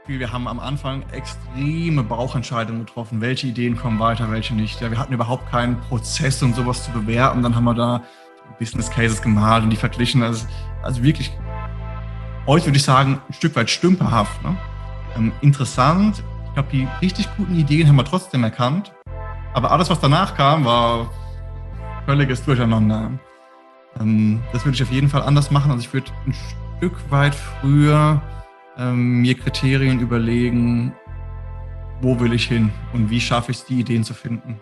Wir haben am Anfang extreme Bauchentscheidungen getroffen, welche Ideen kommen weiter, welche nicht. Ja, wir hatten überhaupt keinen Prozess, um sowas zu bewerten. Dann haben wir da Business Cases gemalt und die verglichen. Also wirklich, heute würde ich sagen, ein Stück weit stümperhaft. Ne? Interessant. Ich glaube, die richtig guten Ideen haben wir trotzdem erkannt. Aber alles, was danach kam, war völliges Durcheinander. Das würde ich auf jeden Fall anders machen. Also ich würde ein Stück weit früher mir Kriterien überlegen, wo will ich hin und wie schaffe ich es, die Ideen zu finden.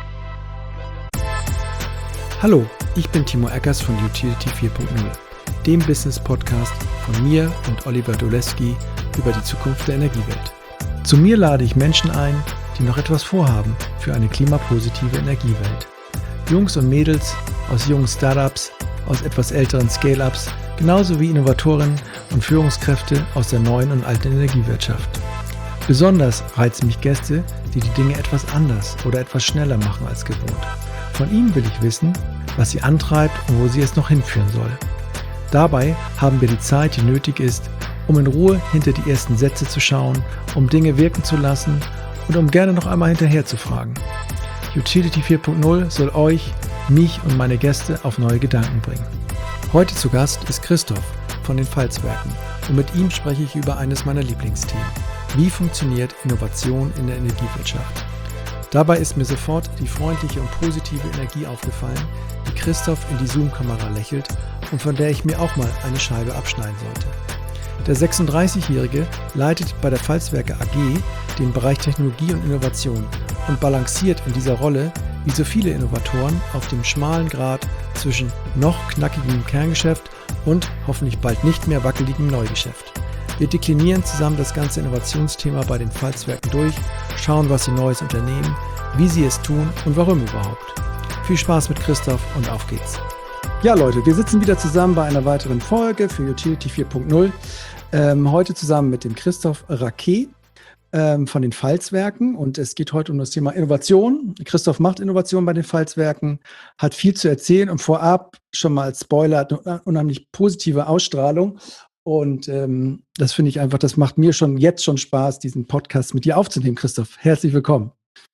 Hallo, ich bin Timo Eckers von Utility 4.0, dem Business-Podcast von mir und Oliver Dolewski über die Zukunft der Energiewelt. Zu mir lade ich Menschen ein, die noch etwas vorhaben für eine klimapositive Energiewelt. Jungs und Mädels aus jungen Startups, aus etwas älteren Scale-Ups, genauso wie Innovatorinnen und Führungskräfte aus der neuen und alten Energiewirtschaft. Besonders reizen mich Gäste, die die Dinge etwas anders oder etwas schneller machen als gewohnt. Von ihnen will ich wissen, was sie antreibt und wo sie es noch hinführen soll. Dabei haben wir die Zeit, die nötig ist, um in Ruhe hinter die ersten Sätze zu schauen, um Dinge wirken zu lassen und um gerne noch einmal hinterher zu fragen. Utility 4.0 soll euch, mich und meine Gäste auf neue Gedanken bringen. Heute zu Gast ist Christoph von den Pfalzwerken und mit ihm spreche ich über eines meiner Lieblingsthemen. Wie funktioniert Innovation in der Energiewirtschaft? Dabei ist mir sofort die freundliche und positive Energie aufgefallen, die Christoph in die Zoom-Kamera lächelt und von der ich mir auch mal eine Scheibe abschneiden sollte. Der 36-Jährige leitet bei der Pfalzwerke AG den Bereich Technologie und Innovation und balanciert in dieser Rolle, wie so viele Innovatoren, auf dem schmalen Grat zwischen noch knackigem Kerngeschäft und hoffentlich bald nicht mehr wackeligem Neugeschäft. Wir deklinieren zusammen das ganze Innovationsthema bei den Pfalzwerken durch, schauen, was sie Neues unternehmen, wie sie es tun und warum überhaupt. Viel Spaß mit Christoph und auf geht's. Ja Leute, wir sitzen wieder zusammen bei einer weiteren Folge für Utility 4.0. Heute zusammen mit dem Christoph Raquet von den Pfalzwerken und es geht heute um das Thema Innovation. Christoph macht Innovation bei den Pfalzwerken, hat viel zu erzählen und vorab schon mal als Spoiler hat eine unheimlich positive Ausstrahlung und das finde ich einfach, das macht mir jetzt schon Spaß, diesen Podcast mit dir aufzunehmen, Christoph. Herzlich willkommen.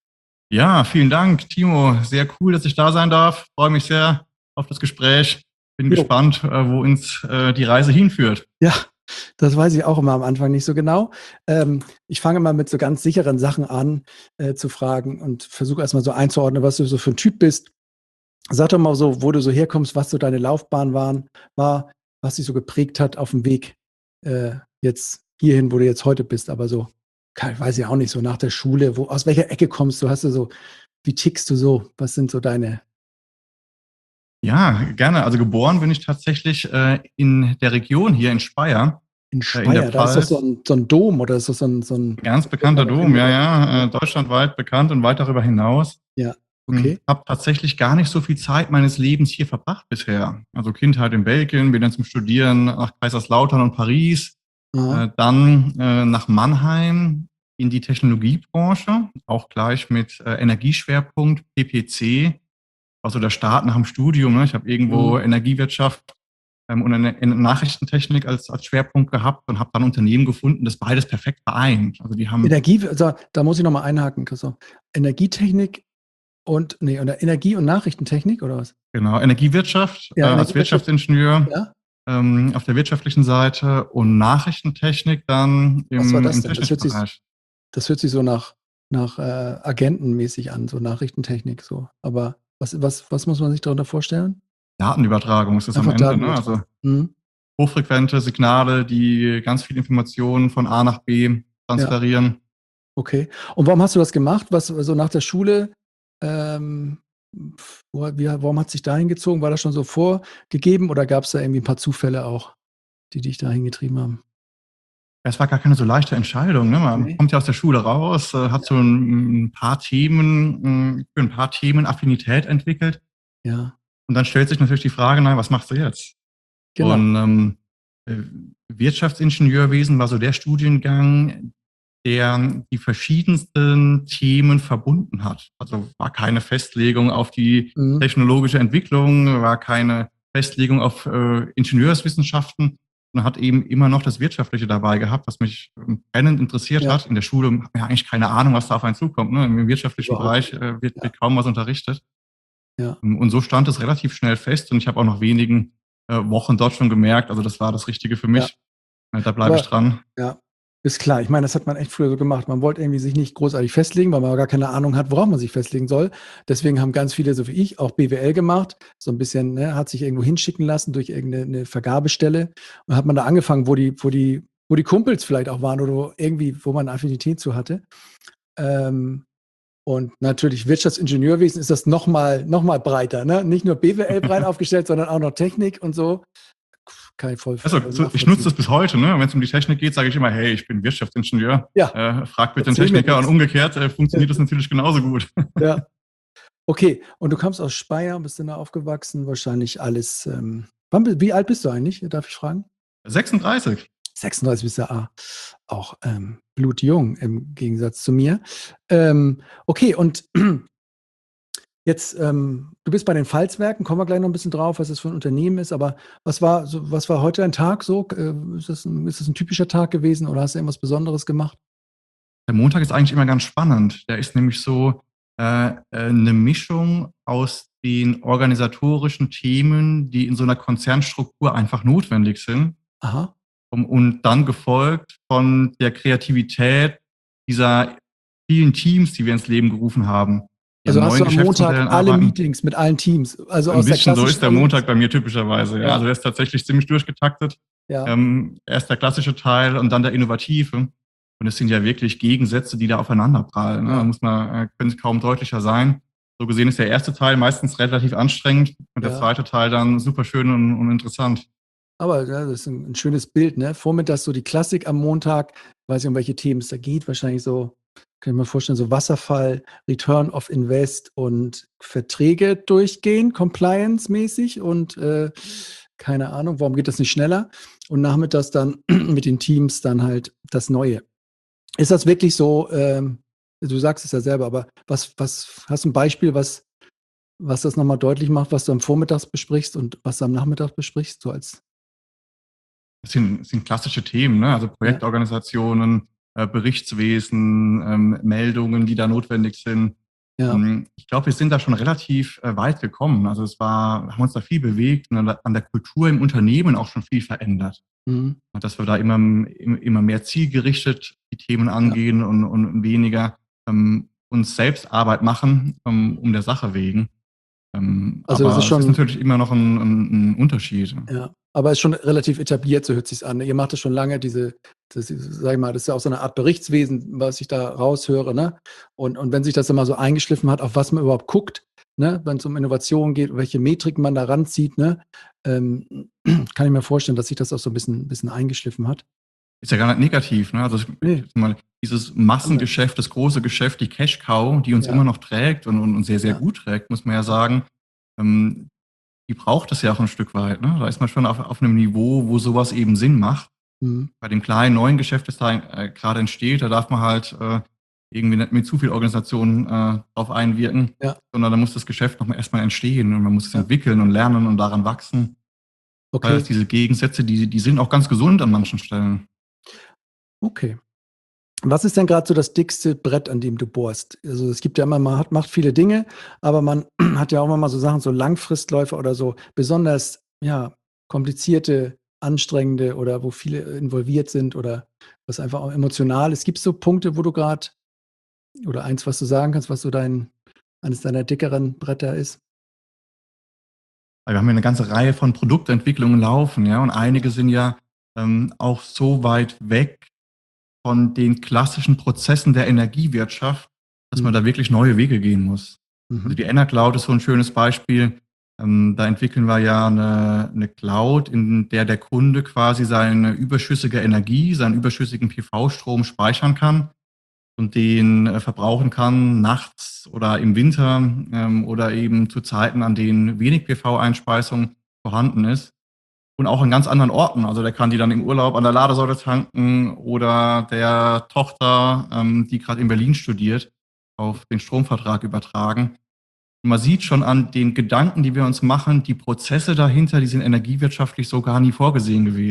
Ja, vielen Dank, Timo. Sehr cool, dass ich da sein darf. Freue mich sehr auf das Gespräch. Bin gespannt, wo uns die Reise hinführt. Ja. Das weiß ich auch immer am Anfang nicht so genau. Ich fange mal mit so ganz sicheren Sachen an zu fragen und versuche erstmal so einzuordnen, was du so für ein Typ bist. Sag doch mal so, wo du so herkommst, was so deine Laufbahn war, was dich so geprägt hat auf dem Weg jetzt hierhin, wo du jetzt heute bist. Aber so, weiß ich auch nicht, so nach der Schule, aus welcher Ecke kommst du? Wie tickst du so? Was sind so deine... Ja, gerne. Also geboren bin ich tatsächlich in der Region hier in Speyer. In Speyer, da ist doch so ein Dom oder ist das so ein ganz bekannter Dom, ja. Deutschlandweit bekannt und weit darüber hinaus. Ja, okay. Habe tatsächlich gar nicht so viel Zeit meines Lebens hier verbracht bisher. Also Kindheit in Belgien, bin dann zum Studieren nach Kaiserslautern und Paris, dann nach Mannheim in die Technologiebranche, auch gleich mit Energieschwerpunkt PPC. Also der Start nach dem Studium. Ne? Ich habe irgendwo Energiewirtschaft und Nachrichtentechnik als Schwerpunkt gehabt und habe dann ein Unternehmen gefunden, das beides perfekt vereint. Also die haben da muss ich nochmal einhaken, Christoph. Energietechnik oder Energie- und Nachrichtentechnik oder was? Genau, Energiewirtschaft als Wirtschaftsingenieur auf der wirtschaftlichen Seite und Nachrichtentechnik dann im technischen Bereich. Das hört sich so nach agentenmäßig an, so Nachrichtentechnik so. Aber was muss man sich darunter vorstellen? Datenübertragung ist das am Ende. Ne? Also hochfrequente Signale, die ganz viele Informationen von A nach B transferieren. Ja. Okay. Und warum hast du das gemacht? Was so nach der Schule? Warum hat sich dahin gezogen? War das schon so vorgegeben oder gab es da irgendwie ein paar Zufälle auch, die dich dahin getrieben haben? Es war gar keine so leichte Entscheidung. Ne? Man kommt ja aus der Schule raus, hat so für ein paar Themen Affinität entwickelt. Ja. Und dann stellt sich natürlich die Frage, was machst du jetzt? Genau. Und Wirtschaftsingenieurwesen war so der Studiengang, der die verschiedensten Themen verbunden hat. Also war keine Festlegung auf die technologische Entwicklung, war keine Festlegung auf Ingenieurswissenschaften, und hat eben immer noch das Wirtschaftliche dabei gehabt, was mich brennend interessiert hat. In der Schule hat man ja eigentlich keine Ahnung, was da auf einen zukommt. Ne? Im wirtschaftlichen Bereich wird kaum was unterrichtet. Ja. Und so stand es relativ schnell fest und ich habe auch nach wenigen Wochen dort schon gemerkt, also das war das Richtige für mich. Da bleibe ich dran. Ja, ist klar. Ich meine, das hat man echt früher so gemacht. Man wollte irgendwie sich nicht großartig festlegen, weil man gar keine Ahnung hat, worauf man sich festlegen soll. Deswegen haben ganz viele, so wie ich, auch BWL gemacht. So ein bisschen, hat sich irgendwo hinschicken lassen durch irgendeine Vergabestelle. Und hat man da angefangen, wo die Kumpels vielleicht auch waren oder irgendwie, wo man Affinität zu hatte. Und natürlich Wirtschaftsingenieurwesen ist das noch mal breiter. Ne? Nicht nur BWL breit aufgestellt, sondern auch noch Technik und so. Kann ich voll ich nutze das bis heute. Ne? Wenn es um die Technik geht, sage ich immer, hey, ich bin Wirtschaftsingenieur. Frag bitte den Techniker. Und umgekehrt funktioniert das natürlich genauso gut. Ja. Okay, und du kommst aus Speyer, bist dann da aufgewachsen, wahrscheinlich alles. Wie alt bist du eigentlich, darf ich fragen? 36. 36 bist du auch blutjung im Gegensatz zu mir. Okay, und jetzt, du bist bei den Pfalzwerken, kommen wir gleich noch ein bisschen drauf, was das für ein Unternehmen ist, aber was war heute ein Tag so? Ist das ein typischer Tag gewesen oder hast du irgendwas Besonderes gemacht? Der Montag ist eigentlich immer ganz spannend. Der ist nämlich so eine Mischung aus den organisatorischen Themen, die in so einer Konzernstruktur einfach notwendig sind. Aha. Und dann gefolgt von der Kreativität dieser vielen Teams, die wir ins Leben gerufen haben. Also hast du am Montag alle Meetings mit allen Teams? Also ein bisschen so ist der Montag bei mir typischerweise. Ja. Also der ist tatsächlich ziemlich durchgetaktet. Ja. Erst der klassische Teil und dann der innovative. Und es sind ja wirklich Gegensätze, die da aufeinander prallen. Ne? Da können kaum deutlicher sein. So gesehen ist der erste Teil meistens relativ anstrengend und der zweite Teil dann super schön und interessant. Aber das ist ein schönes Bild, ne? Vormittags so die Klassik am Montag. Ich weiß nicht, um welche Themen es da geht. Wahrscheinlich so, kann ich mir vorstellen, so Wasserfall, Return of Invest und Verträge durchgehen, Compliance-mäßig und keine Ahnung, warum geht das nicht schneller? Und nachmittags dann mit den Teams dann halt das Neue. Ist das wirklich so, du sagst es ja selber, aber was hast du ein Beispiel, was das nochmal deutlich macht, was du am Vormittag besprichst und was du am Nachmittag besprichst, so als Das sind klassische Themen, ne? Also Projektorganisationen, Berichtswesen, Meldungen, die da notwendig sind. Ja. Ich glaube, wir sind da schon relativ weit gekommen. Also haben uns da viel bewegt und an der Kultur im Unternehmen auch schon viel verändert. Dass wir da immer mehr zielgerichtet die Themen angehen und weniger uns selbst Arbeit machen, um der Sache wegen. Also aber das ist natürlich immer noch ein Unterschied. Ja, aber es ist schon relativ etabliert, so hört sich's an. Ihr macht das schon lange, sag ich mal, das ist ja auch so eine Art Berichtswesen, was ich da raushöre, ne? Und wenn sich das dann mal so eingeschliffen hat, auf was man überhaupt guckt, ne, wenn es um Innovation geht, welche Metriken man da ranzieht, ne, kann ich mir vorstellen, dass sich das auch so ein bisschen eingeschliffen hat. Ist ja gar nicht negativ, ne? Also mal dieses Massengeschäft, das große Geschäft, die Cash-Cow, die uns immer noch trägt und sehr, sehr gut trägt, muss man ja sagen, die braucht es ja auch ein Stück weit. Ne? Da ist man schon auf einem Niveau, wo sowas eben Sinn macht. Bei dem kleinen neuen Geschäft, das da gerade entsteht, da darf man halt irgendwie nicht mit zu viel Organisationen drauf einwirken, sondern da muss das Geschäft noch mal erstmal entstehen und man muss es entwickeln und lernen und daran wachsen. Okay. Das heißt, diese Gegensätze, die sind auch ganz gesund an manchen Stellen. Okay. Was ist denn gerade so das dickste Brett, an dem du bohrst? Also es gibt ja immer, man macht viele Dinge, aber man hat ja auch immer mal so Sachen, so Langfristläufe oder so besonders komplizierte, anstrengende oder wo viele involviert sind oder was einfach auch emotional ist. Gibt es so Punkte, wo du gerade oder eins, was du sagen kannst, was so eines deiner dickeren Bretter ist? Wir haben ja eine ganze Reihe von Produktentwicklungen laufen, ja, und einige sind ja auch so weit weg von den klassischen Prozessen der Energiewirtschaft, dass man da wirklich neue Wege gehen muss. Also die Enercloud ist so ein schönes Beispiel. Da entwickeln wir ja eine Cloud, in der Kunde quasi seine überschüssige Energie, seinen überschüssigen PV-Strom speichern kann und den verbrauchen kann nachts oder im Winter oder eben zu Zeiten, an denen wenig PV-Einspeisung vorhanden ist. Und auch an ganz anderen Orten. Also der kann die dann im Urlaub an der Ladesäule tanken oder der Tochter, die gerade in Berlin studiert, auf den Stromvertrag übertragen. Und man sieht schon an den Gedanken, die wir uns machen, die Prozesse dahinter, die sind energiewirtschaftlich so gar nie vorgesehen gewesen.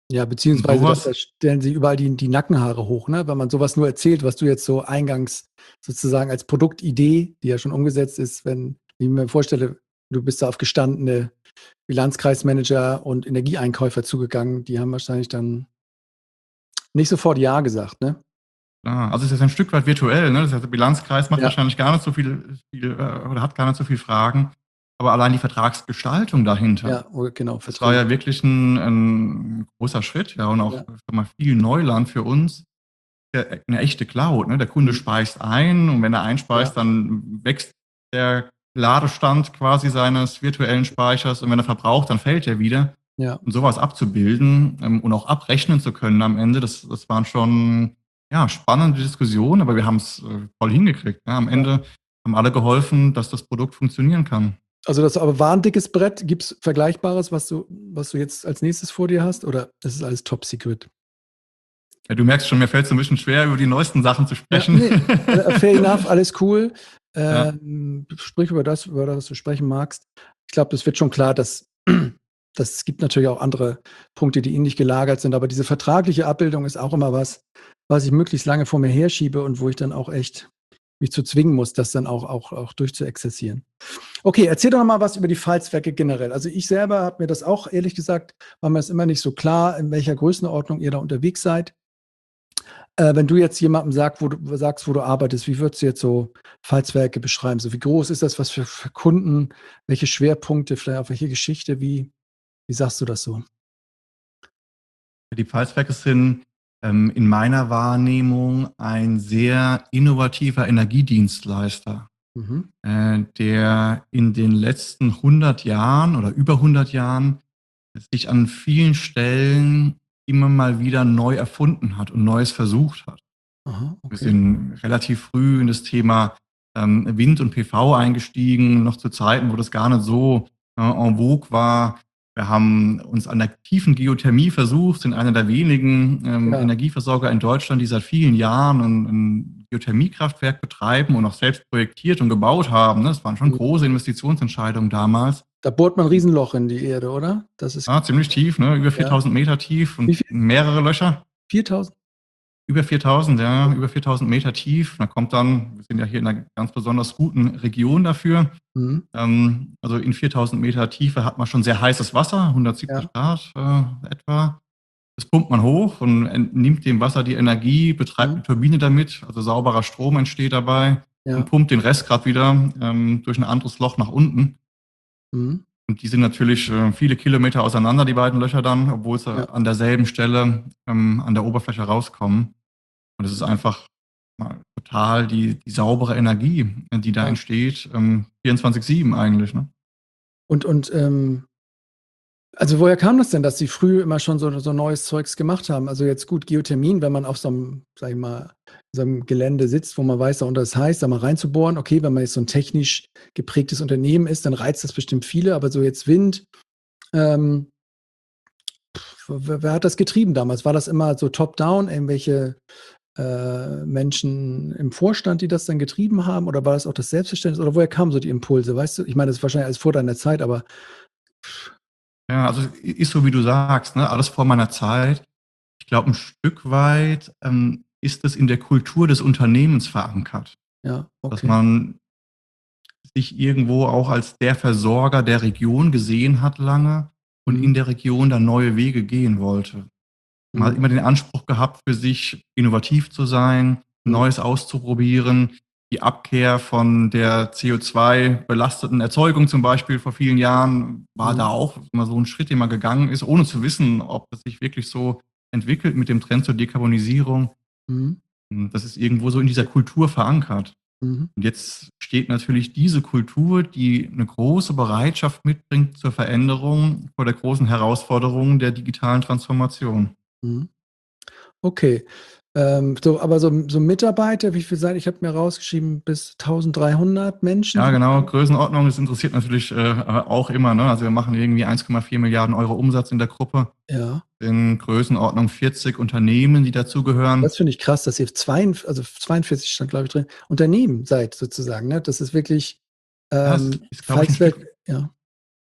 Ja, Und beziehungsweise da sowas, stellen sie überall die Nackenhaare hoch, ne? Wenn man sowas nur erzählt, was du jetzt so eingangs sozusagen als Produktidee, die ja schon umgesetzt ist, wenn ich mir vorstelle, du bist da auf gestandene Bilanzkreismanager und Energieeinkäufer zugegangen, die haben wahrscheinlich dann nicht sofort ja gesagt, ne? also es ist ein Stück weit virtuell, ne? Das heißt, der Bilanzkreis macht Ja, wahrscheinlich gar nicht so viel oder hat gar nicht so viel Fragen. Aber allein die Vertragsgestaltung dahinter, ja, oh, genau, das war Verträge. ja wirklich ein großer Schritt, ja, und auch Ja, sag mal, viel Neuland für uns. Ja, eine echte Cloud, ne? Der Kunde mhm, speist ein und wenn er ja, einspeist, dann wächst der Ladestand quasi seines virtuellen Speichers und wenn er verbraucht, dann fällt er wieder. ja. Und sowas abzubilden, und auch abrechnen zu können am Ende, das waren schon, ja, spannende Diskussionen, aber wir haben's, toll hingekriegt, ne? Am Ja. Ende haben alle geholfen, dass das Produkt funktionieren kann. Also das aber war ein dickes Brett. Gibt's Vergleichbares, was du jetzt als nächstes vor dir hast, oder ist es alles top secret? Ja, du merkst schon, mir fällt's so 'n bisschen schwer, über die neuesten Sachen zu Ja, sprechen. ne, fair enough, alles cool. Ja. Sprich über das du sprechen magst. Ich glaube, das wird schon klar, dass es gibt natürlich auch andere Punkte, die ähnlich gelagert sind, aber diese vertragliche Abbildung ist auch immer was ich möglichst lange vor mir herschiebe und wo ich dann auch echt mich zu zwingen muss, das dann auch durchzuexerzieren. Okay, erzähl doch noch mal was über die Falzwerke generell. Also, ich selber habe mir das auch ehrlich gesagt war mir das immer nicht so klar, in welcher Größenordnung ihr da unterwegs seid. Wenn du jetzt jemandem sagst, wo du arbeitest, wie würdest du jetzt so Falzwerke beschreiben? So, wie groß ist das? Was für Kunden? Welche Schwerpunkte? Vielleicht auch welche Geschichte? Wie sagst du das so? Die Pfalzwerke sind, in meiner Wahrnehmung ein sehr innovativer Energiedienstleister, Mhm. der in den letzten 100 Jahren oder über 100 Jahren sich an vielen Stellen immer mal wieder neu erfunden hat und Neues versucht hat. Aha, Wir okay. sind relativ früh in das Thema, Wind und PV eingestiegen, noch zu Zeiten, wo das gar nicht so, en vogue war. Wir haben uns an der tiefen Geothermie versucht, sind einer der wenigen, Ja, Energieversorger in Deutschland, die seit vielen Jahren ein Geothermiekraftwerk betreiben und auch selbst projektiert und gebaut haben, ne? Das waren schon mhm. große Investitionsentscheidungen damals. Da bohrt man 'n Riesenloch in die Erde, oder? Das ist Ja, ziemlich tief, ne? Über ja. 4.000 Meter tief Wie und viel? mehrere Löcher. 4.000? Über 4.000, ja, über 4.000 Meter tief. Da kommt dann, wir sind ja hier in einer ganz besonders guten Region dafür. Mhm. Also in 4.000 Meter Tiefe hat man schon sehr heißes Wasser, 170 Ja, Grad etwa. Das pumpt man hoch und entnimmt dem Wasser die Energie, betreibt mhm. eine Turbine damit, also sauberer Strom entsteht dabei und Ja, pumpt den Rest gerade wieder durch ein anderes Loch nach unten. mhm. Und die sind natürlich viele Kilometer auseinander, die beiden Löcher dann, obwohl sie Ja, an derselben Stelle an der Oberfläche rauskommen. Und es ist einfach mal total die saubere Energie, die da ja. entsteht, 24/7 eigentlich, ne? Und, also, woher kam das denn, dass Sie früh immer schon so neues Zeugs gemacht haben? Also, jetzt gut, Geothermien, wenn man auf so 'nem, sage ich mal, so 'nem Gelände sitzt, wo man weiß, darunter ist heiß, da mal reinzubohren. Okay, wenn man jetzt so 'n technisch geprägtes Unternehmen ist, dann reizt das bestimmt viele, aber so jetzt Wind, ähm, wer hat das getrieben damals? War das immer so top-down, irgendwelche, Menschen im Vorstand, die das dann getrieben haben, oder war das auch das Selbstverständnis, oder woher kamen so die Impulse, weißt du? Ich meine, das ist wahrscheinlich alles vor deiner Zeit, aber Ja, also ist so, wie du sagst, ne, alles vor meiner Zeit. Ich glaube, ein Stück weit, ist es in der Kultur des Unternehmens verankert, ja, dass okay. man sich irgendwo auch als der Versorger der Region gesehen hat lange und Mhm, in der Region dann neue Wege gehen wollte. Man hat mhm, immer den Anspruch gehabt, für sich innovativ zu sein, mhm, Neues auszuprobieren. Die Abkehr von der CO2-belasteten Erzeugung zum Beispiel vor vielen Jahren war da mhm, auch immer so ein Schritt, den man gegangen ist, ohne zu wissen, ob das sich wirklich so entwickelt mit dem Trend zur Dekarbonisierung. mhm, Das ist irgendwo so in dieser Kultur verankert. mhm. Und jetzt steht natürlich diese Kultur, die eine große Bereitschaft mitbringt zur Veränderung, vor der großen Herausforderung der digitalen Transformation. Mhm. Okay. Aber so Mitarbeiter, wie viel seid ich habe mir rausgeschrieben, bis 1.300 Menschen Ja, sind genau, da? Größenordnung, das interessiert natürlich, auch immer, ne? Also, wir machen irgendwie 1,4 Milliarden Euro Umsatz in der Gruppe, Ja. in Größenordnung 40 Unternehmen, die dazugehören. Das finde ich krass, dass ihr 42 stand, glaube ich, drin, Unternehmen seid sozusagen, ne? Das ist wirklich, Ja, es ist, glaube ich, 'n Falls Stück ja.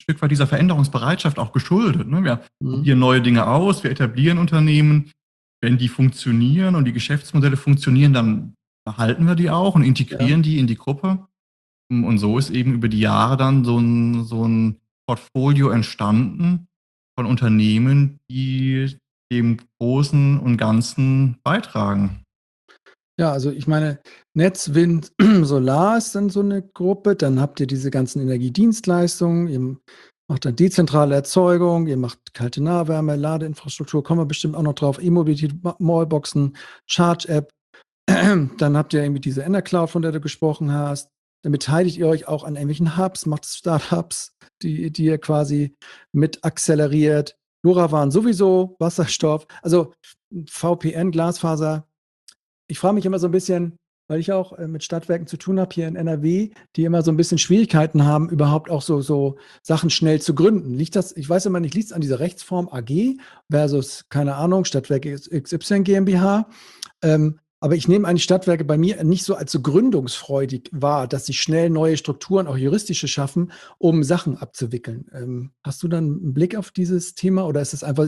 Stück weit dieser Veränderungsbereitschaft auch geschuldet. Ne? Wir Mhm. probieren neue Dinge aus, wir etablieren Unternehmen. Wenn die funktionieren und die Geschäftsmodelle funktionieren, dann behalten wir die auch und Ja. integrieren die in die Gruppe. Und so ist eben über die Jahre dann so ein Portfolio entstanden von Unternehmen, die dem Großen und Ganzen beitragen. Ja, also ich meine, Netz, Wind, Solar ist dann so eine Gruppe. Dann habt ihr diese ganzen Energiedienstleistungen. Ihr macht dann dezentrale Erzeugung, ihr macht kalte Nahwärme, Ladeinfrastruktur, kommen wir bestimmt auch noch drauf, E-Mobilität, Wallboxen, Charge-App. Dann habt ihr irgendwie diese Enercloud, von der du gesprochen hast. Dann beteiligt ihr euch auch an irgendwelchen Hubs, macht Startups, die ihr quasi mit akzeleriert. LoRaWAN sowieso, Wasserstoff, also VPN, Glasfaser. Ich frage mich immer so ein bisschen, weil ich auch mit Stadtwerken zu tun habe hier in NRW, die immer so ein bisschen Schwierigkeiten haben, überhaupt auch so Sachen schnell zu gründen. Liegt das, ich weiß immer nicht, liegt es an dieser Rechtsform AG versus, keine Ahnung, Stadtwerke XY GmbH? Aber ich nehme eigentlich Stadtwerke bei mir nicht so als so gründungsfreudig wahr, dass sie schnell neue Strukturen, auch juristische, schaffen, um Sachen abzuwickeln. Hast du dann einen Blick auf dieses Thema oder ist es einfach,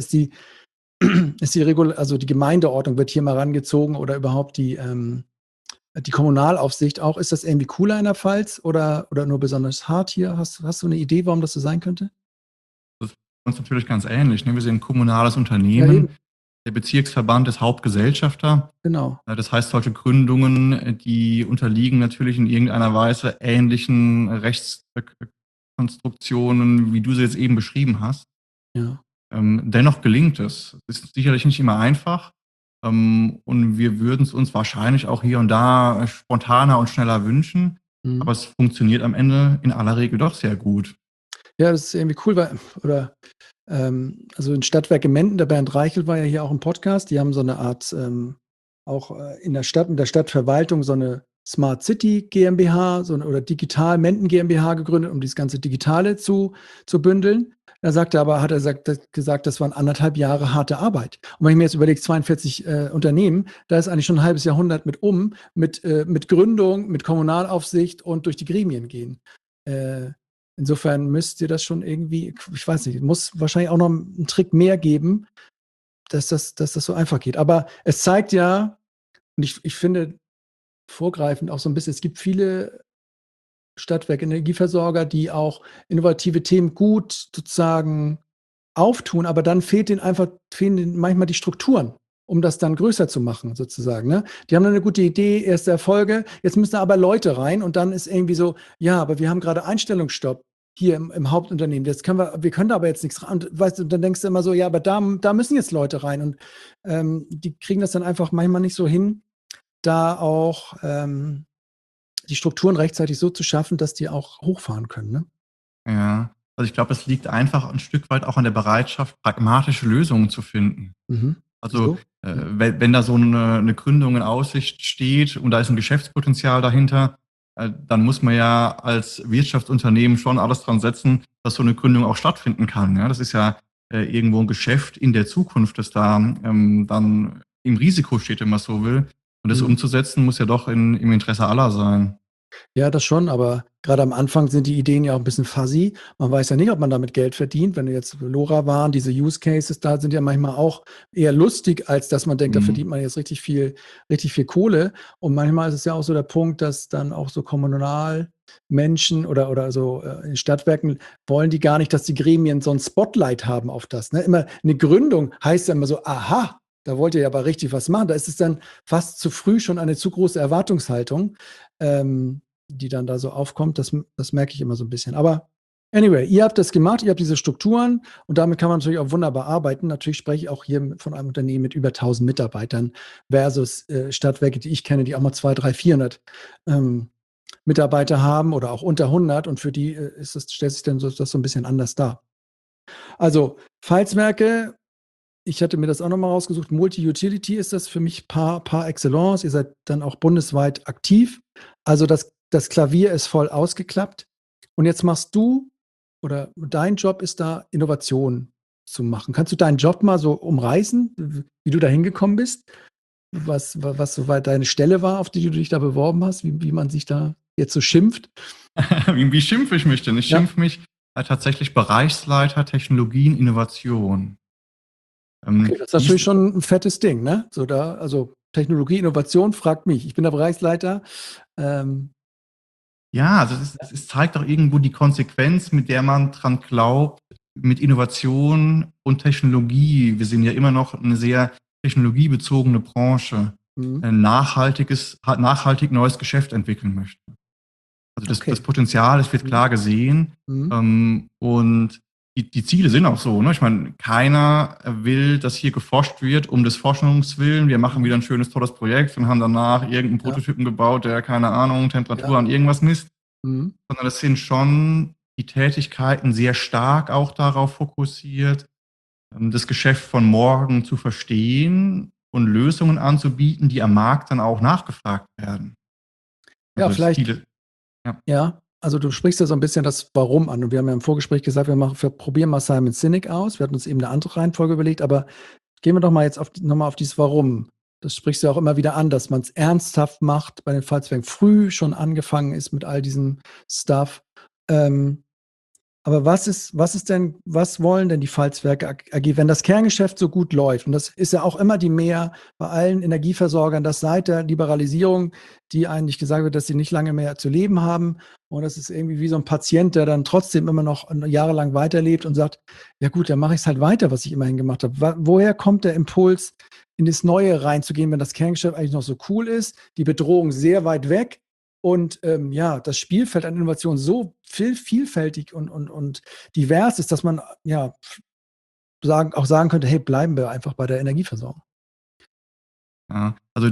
ist die also die Gemeindeordnung wird hier mal rangezogen oder überhaupt die Kommunalaufsicht auch? Ist das irgendwie cooler in der Pfalz oder nur besonders hart hier? Hast du eine Idee, warum das so sein könnte? Das ist bei uns natürlich ganz ähnlich. Ne? Wir sind ein kommunales Ja, Unternehmen. eben, Der Bezirksverband ist Hauptgesellschafter. genau. Das heißt, solche Gründungen, die unterliegen natürlich in irgendeiner Weise ähnlichen Rechtskonstruktionen, wie du sie jetzt eben beschrieben hast. Ja. Dennoch gelingt es. Es ist sicherlich nicht immer einfach. Und wir würden es uns wahrscheinlich auch hier und da spontaner und schneller wünschen. Mhm. Aber es funktioniert am Ende in aller Regel doch sehr gut. Ja, das ist irgendwie cool, also in Stadtwerke Menden, der Bernd Reichel war ja hier auch im Podcast, die haben so eine Art, auch in der Stadt, mit der Stadtverwaltung so eine Smart City GmbH oder Digital Menden GmbH gegründet, um dieses ganze Digitale zu bündeln. Hat er gesagt, das waren 1,5 Jahre harte Arbeit. Und wenn ich mir jetzt überlege, 42 Unternehmen, da ist eigentlich schon ein halbes Jahrhundert mit Gründung, mit Kommunalaufsicht und durch die Gremien gehen. Insofern müsst ihr das schon irgendwie, ich weiß nicht, muss wahrscheinlich auch noch einen Trick mehr geben, dass das so einfach geht. Aber es zeigt ja, und ich finde vorgreifend auch so ein bisschen, es gibt viele Stadtwerke, Energieversorger, die auch innovative Themen gut sozusagen auftun, aber dann fehlen denen manchmal die Strukturen, um das dann größer zu machen, sozusagen. Ne? Die haben dann eine gute Idee, erste Erfolge, jetzt müssen da aber Leute rein und dann ist irgendwie so, ja, aber wir haben gerade Einstellungsstopp hier im Hauptunternehmen. Wir können da aber jetzt nichts rein. Und weißt du, dann denkst du immer so, ja, aber da müssen jetzt Leute rein. Und die kriegen das dann einfach manchmal nicht so hin, da auch die Strukturen rechtzeitig so zu schaffen, dass die auch hochfahren können. Ne? Ja, also ich glaube, es liegt einfach ein Stück weit auch an der Bereitschaft, pragmatische Lösungen zu finden. Mhm. Also Wieso? wenn da so eine Gründung in Aussicht steht und da ist ein Geschäftspotenzial dahinter, dann muss man ja als Wirtschaftsunternehmen schon alles dran setzen, dass so eine Gründung auch stattfinden kann. Ja? Das ist ja irgendwo ein Geschäft in der Zukunft, das da dann im Risiko steht, wenn man so will. Und das Mhm. umzusetzen muss ja doch im Interesse aller sein. Ja, das schon, aber gerade am Anfang sind die Ideen ja auch ein bisschen fuzzy. Man weiß ja nicht, ob man damit Geld verdient. Wenn du jetzt LoRaWAN, diese Use Cases da sind ja manchmal auch eher lustig, als dass man denkt, da verdient man jetzt richtig viel Kohle. Und manchmal ist es ja auch so der Punkt, dass dann auch so Kommunalmenschen oder so in Stadtwerken wollen die gar nicht, dass die Gremien so ein Spotlight haben auf das. Ne? Immer eine Gründung heißt ja immer so, aha, da wollt ihr ja aber richtig was machen. Da ist es dann fast zu früh schon eine zu große Erwartungshaltung, die dann da so aufkommt. Das merke ich immer so ein bisschen. Aber anyway, ihr habt das gemacht, ihr habt diese Strukturen und damit kann man natürlich auch wunderbar arbeiten. Natürlich spreche ich auch hier von einem Unternehmen mit über 1.000 Mitarbeitern versus Stadtwerke, die ich kenne, die auch mal 200, 300, 400 Mitarbeiter haben oder auch unter 100 und für die stellt sich dann das so ein bisschen anders dar. Also Pfalzwerke, ich hatte mir das auch nochmal rausgesucht. Multi-Utility ist das für mich par excellence. Ihr seid dann auch bundesweit aktiv. Also das Klavier ist voll ausgeklappt. Und jetzt machst du oder dein Job ist da, Innovation zu machen. Kannst du deinen Job mal so umreißen, wie du da hingekommen bist? Was soweit deine Stelle war, auf die du dich da beworben hast, wie man sich da jetzt so schimpft? Wie schimpfe ich mich denn? Ich Ja. schimpfe mich tatsächlich Bereichsleiter Technologien, Innovation. Okay, das ist natürlich schon ein fettes Ding, ne? Also Technologie, Innovation fragt mich. Ich bin der Bereichsleiter. Ähm, Ja, also es zeigt auch irgendwo die Konsequenz, mit der man dran glaubt, mit Innovation und Technologie. Wir sind ja immer noch eine sehr technologiebezogene Branche, mhm. nachhaltig neues Geschäft entwickeln möchte. Also das Okay. Potenzial, das wird Mhm. klar gesehen. Mhm. Und die Ziele sind auch so. Ne? Ich meine, keiner will, dass hier geforscht wird um des Forschungs willen. Wir machen wieder Mhm. ein schönes, tolles Projekt und haben danach irgendeinen Ja, Prototypen gebaut, der, keine Ahnung, ja. Temperatur an irgendwas misst. Mhm. Sondern das sind schon die Tätigkeiten sehr stark auch darauf fokussiert, das Geschäft von morgen zu verstehen und Lösungen anzubieten, die am Markt dann auch nachgefragt werden. Ja, Also vielleicht, viele, ja. ja. Also du sprichst ja so ein bisschen das Warum an. Und wir haben ja im Vorgespräch gesagt, wir probieren mal Simon Sinek aus. Wir hatten uns eben eine andere Reihenfolge überlegt, aber gehen wir doch mal jetzt nochmal auf dieses Warum. Das sprichst du ja auch immer wieder an, dass man es ernsthaft macht, bei den Fallzwängen früh schon angefangen ist mit all diesem Stuff. Ähm, Aber was wollen denn die Pfalzwerke AG, wenn das Kerngeschäft so gut läuft? Und das ist ja auch immer die Mehr bei allen Energieversorgern, dass seit der Liberalisierung, die eigentlich gesagt wird, dass sie nicht lange mehr zu leben haben. Und das ist irgendwie wie so ein Patient, der dann trotzdem immer noch jahrelang weiterlebt und sagt, ja gut, dann mache ich es halt weiter, was ich immerhin gemacht habe. Woher kommt der Impuls, in das Neue reinzugehen, wenn das Kerngeschäft eigentlich noch so cool ist, die Bedrohung sehr weit weg? Und ja, das Spielfeld an Innovation so vielfältig und divers ist, dass man ja auch sagen könnte, hey, bleiben wir einfach bei der Energieversorgung. Ja, also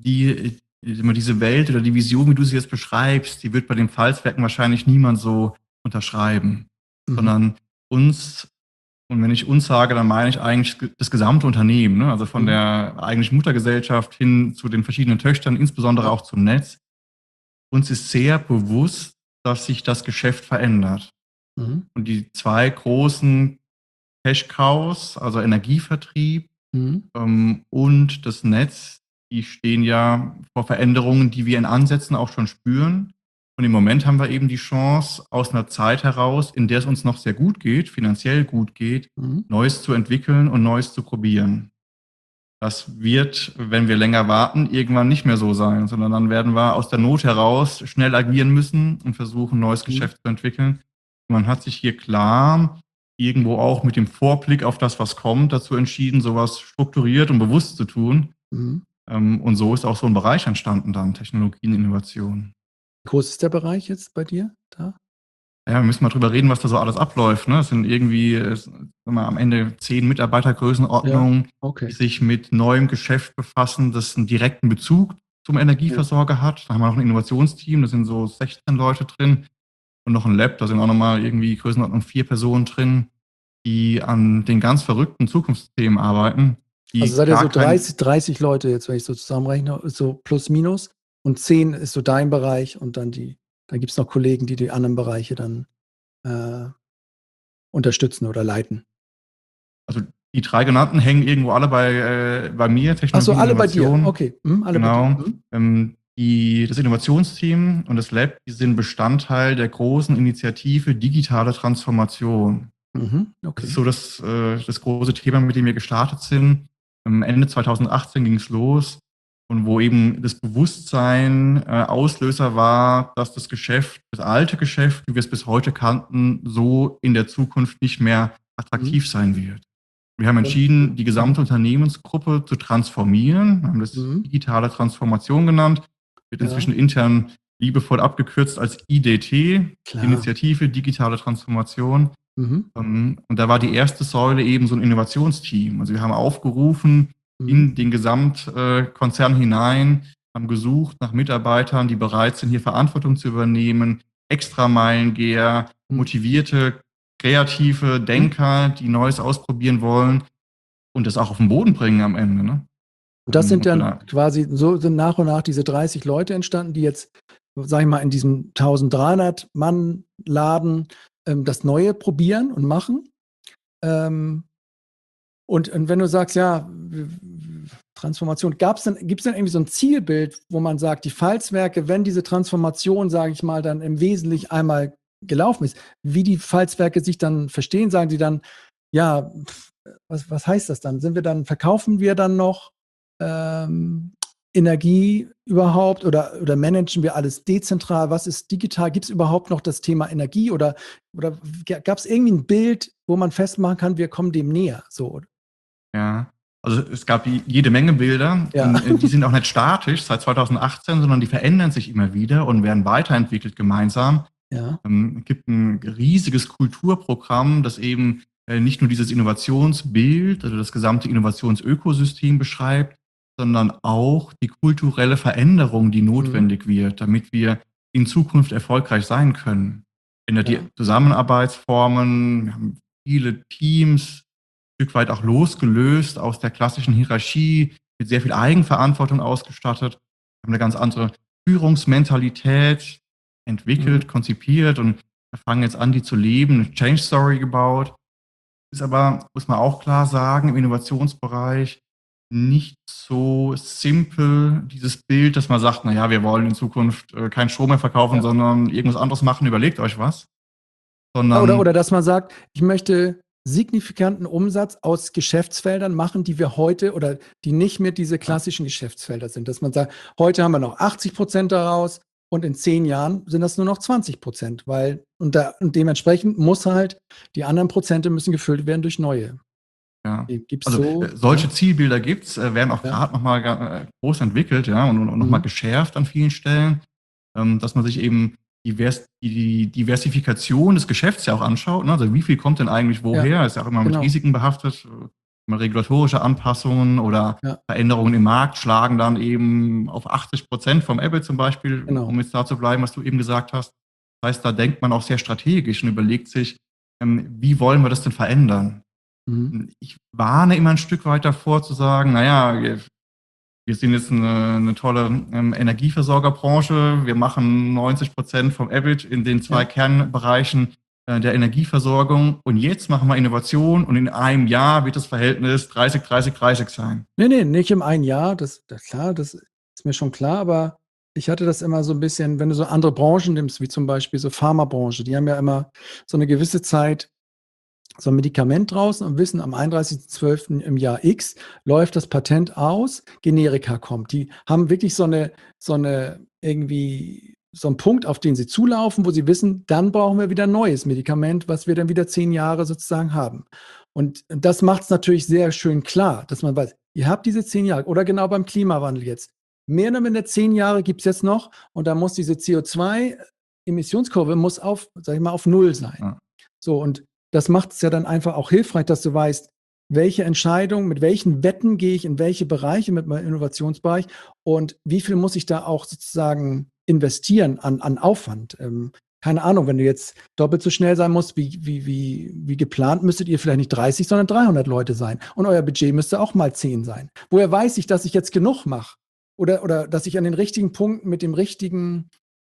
diese Welt oder die Vision, wie du sie jetzt beschreibst, die wird bei den Pfalzwerken wahrscheinlich niemand so unterschreiben, Mhm. sondern uns, und wenn ich uns sage, dann meine ich eigentlich das gesamte Unternehmen, ne? Also von Mhm. der eigentlichen Muttergesellschaft hin zu den verschiedenen Töchtern, insbesondere Ja. auch zum Netz. Uns ist sehr bewusst, dass sich das Geschäft verändert. Mhm. Und die zwei großen Cash-Cows, also Energievertrieb Mhm. und das Netz, die stehen ja vor Veränderungen, die wir in Ansätzen auch schon spüren. Und im Moment haben wir eben die Chance, aus einer Zeit heraus, in der es uns noch sehr gut geht, finanziell gut geht, Mhm. Neues zu entwickeln und Neues zu probieren. Das wird, wenn wir länger warten, irgendwann nicht mehr so sein, sondern dann werden wir aus der Not heraus schnell agieren müssen und versuchen, neues Mhm. Geschäft zu entwickeln. Man hat sich hier klar irgendwo auch mit dem Vorblick auf das, was kommt, dazu entschieden, sowas strukturiert und bewusst zu tun. Mhm. Und so ist auch so ein Bereich entstanden dann, Technologien, Innovation. Wie groß ist der Bereich jetzt bei dir da? Ja, wir müssen mal drüber reden, was da so alles abläuft. Ne? Es sind irgendwie sagen wir, am Ende 10 Ja, Mitarbeitergrößenordnungen, die okay. sich mit neuem Geschäft befassen, das einen direkten Bezug zum Ja. Energieversorger hat. Da haben wir noch ein Innovationsteam, da sind so 16 Leute drin und noch ein Lab, da sind auch nochmal irgendwie Größenordnung 4 Personen drin, die an den ganz verrückten Zukunftsthemen arbeiten, Also die seid ihr gar so kein 30 Leute jetzt, wenn ich so zusammenrechne, so plus minus. Und 10 ist so dein Bereich und dann gibt es noch Kollegen, die anderen Bereiche dann äh, unterstützen oder leiten. also die 3 genannten hängen irgendwo alle bei mir, Ach so, Technologien, alle bei dir. Innovation. Okay, alle bei dir. Genau. Das Innovationsteam und das Lab, die sind Bestandteil der großen Initiative Digitale Transformation. Das ist Okay. so das große Thema, mit dem wir gestartet sind. Ende 2018 ging es los und wo eben das Bewusstsein Auslöser war, dass das Geschäft, das alte Geschäft, wie wir es bis heute kannten, so in der Zukunft nicht mehr Mhm. attraktiv sein wird. Wir haben Und, entschieden, die mhm. gesamte Unternehmensgruppe zu transformieren. Wir haben das Mhm. digitale Transformation genannt, wird Ja, inzwischen intern liebevoll abgekürzt als IDT, klar. Initiative Digitale Transformation. Mhm. Und da war die erste Säule eben so ein Innovationsteam. Also wir haben aufgerufen Mhm. in den Gesamtkonzern hinein, haben gesucht nach Mitarbeitern, die bereit sind, hier Verantwortung zu übernehmen, Extrameilengeher, Mhm. motivierte, kreative Mhm. Denker, die Neues ausprobieren wollen und das auch auf den Boden bringen am Ende. Ne? Und das sind Und dann genau. quasi, so sind nach und nach diese 30 Leute entstanden, die jetzt, sag ich mal, in diesem 1300-Mann-Laden das Neue probieren und machen. Ähm, und wenn du sagst, ja, Transformation, gibt es denn irgendwie so ein Zielbild, wo man sagt, die Pfalzwerke, wenn diese Transformation, sage ich mal, dann im Wesentlichen einmal gelaufen ist. Wie die Pfalzwerke sich dann verstehen, sagen sie dann, ja, was heißt das dann? Verkaufen wir dann noch Energie überhaupt oder managen wir alles dezentral? Was ist digital? Gibt es überhaupt noch das Thema Energie oder gab es irgendwie ein Bild, wo man festmachen kann, wir kommen dem näher? So. Ja, also es gab jede Menge Bilder Ja. und die sind auch nicht statisch seit 2018, sondern die verändern sich immer wieder und werden weiterentwickelt gemeinsam. Ja. Es gibt ein riesiges Kulturprogramm, das eben nicht nur dieses Innovationsbild oder das gesamte Innovationsökosystem beschreibt, sondern auch die kulturelle Veränderung, die notwendig wird, damit wir in Zukunft erfolgreich sein können. Ändert die Zusammenarbeitsformen, wir haben viele Teams, ein Stück weit auch losgelöst aus der klassischen Hierarchie, mit sehr viel Eigenverantwortung ausgestattet. Wir haben eine ganz andere Führungsmentalität entwickelt, konzipiert und wir fangen jetzt an, die zu leben, eine Change Story gebaut. Ist aber, muss man auch klar sagen, im Innovationsbereich nicht so simpel, dieses Bild, dass man sagt, naja, wir wollen in Zukunft keinen Strom mehr verkaufen, sondern irgendwas anderes machen, überlegt euch was. Oder dass man sagt, ich möchte signifikanten Umsatz aus Geschäftsfeldern machen, die wir heute oder die nicht mehr diese klassischen Geschäftsfelder sind. Dass man sagt, heute haben wir noch 80% daraus und in 10 Jahren sind das nur noch 20%, und dementsprechend muss halt, die anderen Prozente müssen gefüllt werden durch neue. Ja. Gibt's also solche Zielbilder gibt's, werden auch gerade nochmal groß entwickelt, und nochmal geschärft an vielen Stellen, dass man sich eben die Diversifikation des Geschäfts ja auch anschaut. Ne? Also wie viel kommt denn eigentlich woher? Ist ja auch immer mit Risiken behaftet. Regulatorische Anpassungen oder Veränderungen im Markt schlagen dann eben auf 80% vom EBIT zum Beispiel, um jetzt da zu bleiben, was du eben gesagt hast. Das heißt, da denkt man auch sehr strategisch und überlegt sich, wie wollen wir das denn verändern? Ich warne immer ein Stück weit davor zu sagen, naja, wir sind jetzt eine tolle Energieversorgerbranche, wir machen 90% vom EBIT in den 2 Kernbereichen der Energieversorgung und jetzt machen wir Innovation und in einem Jahr wird das Verhältnis 30-30-30 sein. Nee, nicht im einen Jahr, das ist mir schon klar, aber ich hatte das immer so ein bisschen, wenn du so andere Branchen nimmst, wie zum Beispiel so Pharmabranche, die haben ja immer so eine gewisse Zeit so ein Medikament draußen und wissen, am 31.12. im Jahr X läuft das Patent aus, Generika kommt. Die haben wirklich so eine irgendwie so einen Punkt, auf den sie zulaufen, wo sie wissen, dann brauchen wir wieder ein neues Medikament, was wir dann wieder 10 Jahre sozusagen haben. Und das macht es natürlich sehr schön klar, dass man weiß, ihr habt diese 10 Jahre oder genau beim Klimawandel jetzt. Mehr oder minder 10 Jahre gibt es jetzt noch und da muss diese CO2-Emissionskurve muss auf 0 sein. Ja. So, und das macht es ja dann einfach auch hilfreich, dass du weißt, welche Entscheidungen, mit welchen Wetten gehe ich in welche Bereiche mit meinem Innovationsbereich und wie viel muss ich da auch sozusagen investieren an Aufwand. Keine Ahnung, wenn du jetzt doppelt so schnell sein musst wie geplant, müsstet ihr vielleicht nicht 30, sondern 300 Leute sein. Und euer Budget müsste auch mal 10 sein. Woher weiß ich, dass ich jetzt genug mache? Oder dass ich an den richtigen Punkten mit dem richtigen,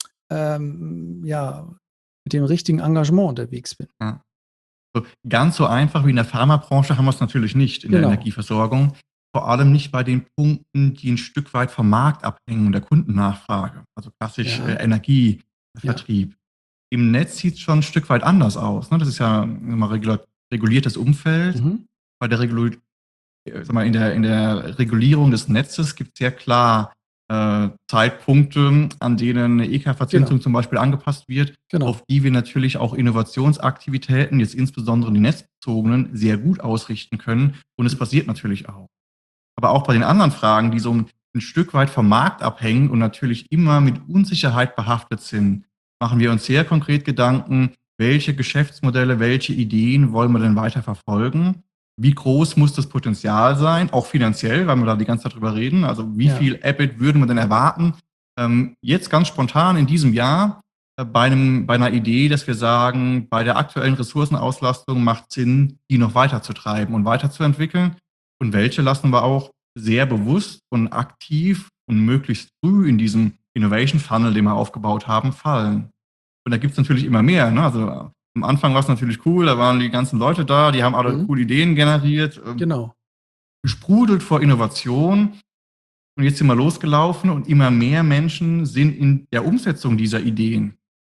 mit dem richtigen Engagement unterwegs bin. Ja. So, ganz so einfach wie in der Pharmabranche haben wir es natürlich nicht in der Energieversorgung. Vor allem nicht bei den Punkten, die ein Stück weit vom Markt abhängen und der Kundennachfrage. Also klassisch Energievertrieb. Ja. Im Netz sieht es schon ein Stück weit anders aus. Ne? Das ist ja immer reguliertes Umfeld. Bei der in der Regulierung des Netzes gibt es sehr klar Zeitpunkte, an denen eine EK-Verzinsung zum Beispiel angepasst wird, auf die wir natürlich auch Innovationsaktivitäten, jetzt insbesondere die netzbezogenen, sehr gut ausrichten können. Und es passiert natürlich auch. Aber auch bei den anderen Fragen, die so ein Stück weit vom Markt abhängen und natürlich immer mit Unsicherheit behaftet sind, machen wir uns sehr konkret Gedanken, welche Geschäftsmodelle, welche Ideen wollen wir denn weiter verfolgen? Wie groß muss das Potenzial sein, auch finanziell, weil wir da die ganze Zeit drüber reden. Also wie viel EBIT würden wir denn erwarten? Jetzt ganz spontan in diesem Jahr bei einer Idee, dass wir sagen, bei der aktuellen Ressourcenauslastung macht Sinn, die noch weiterzutreiben und weiterzuentwickeln. Und welche lassen wir auch sehr bewusst und aktiv und möglichst früh in diesem Innovation Funnel, den wir aufgebaut haben, fallen. Und da gibt es natürlich immer mehr. Ne? Also am Anfang war es natürlich cool, da waren die ganzen Leute da, die haben alle coole Ideen generiert. Gesprudelt vor Innovation. Und jetzt sind wir losgelaufen und immer mehr Menschen sind in der Umsetzung dieser Ideen.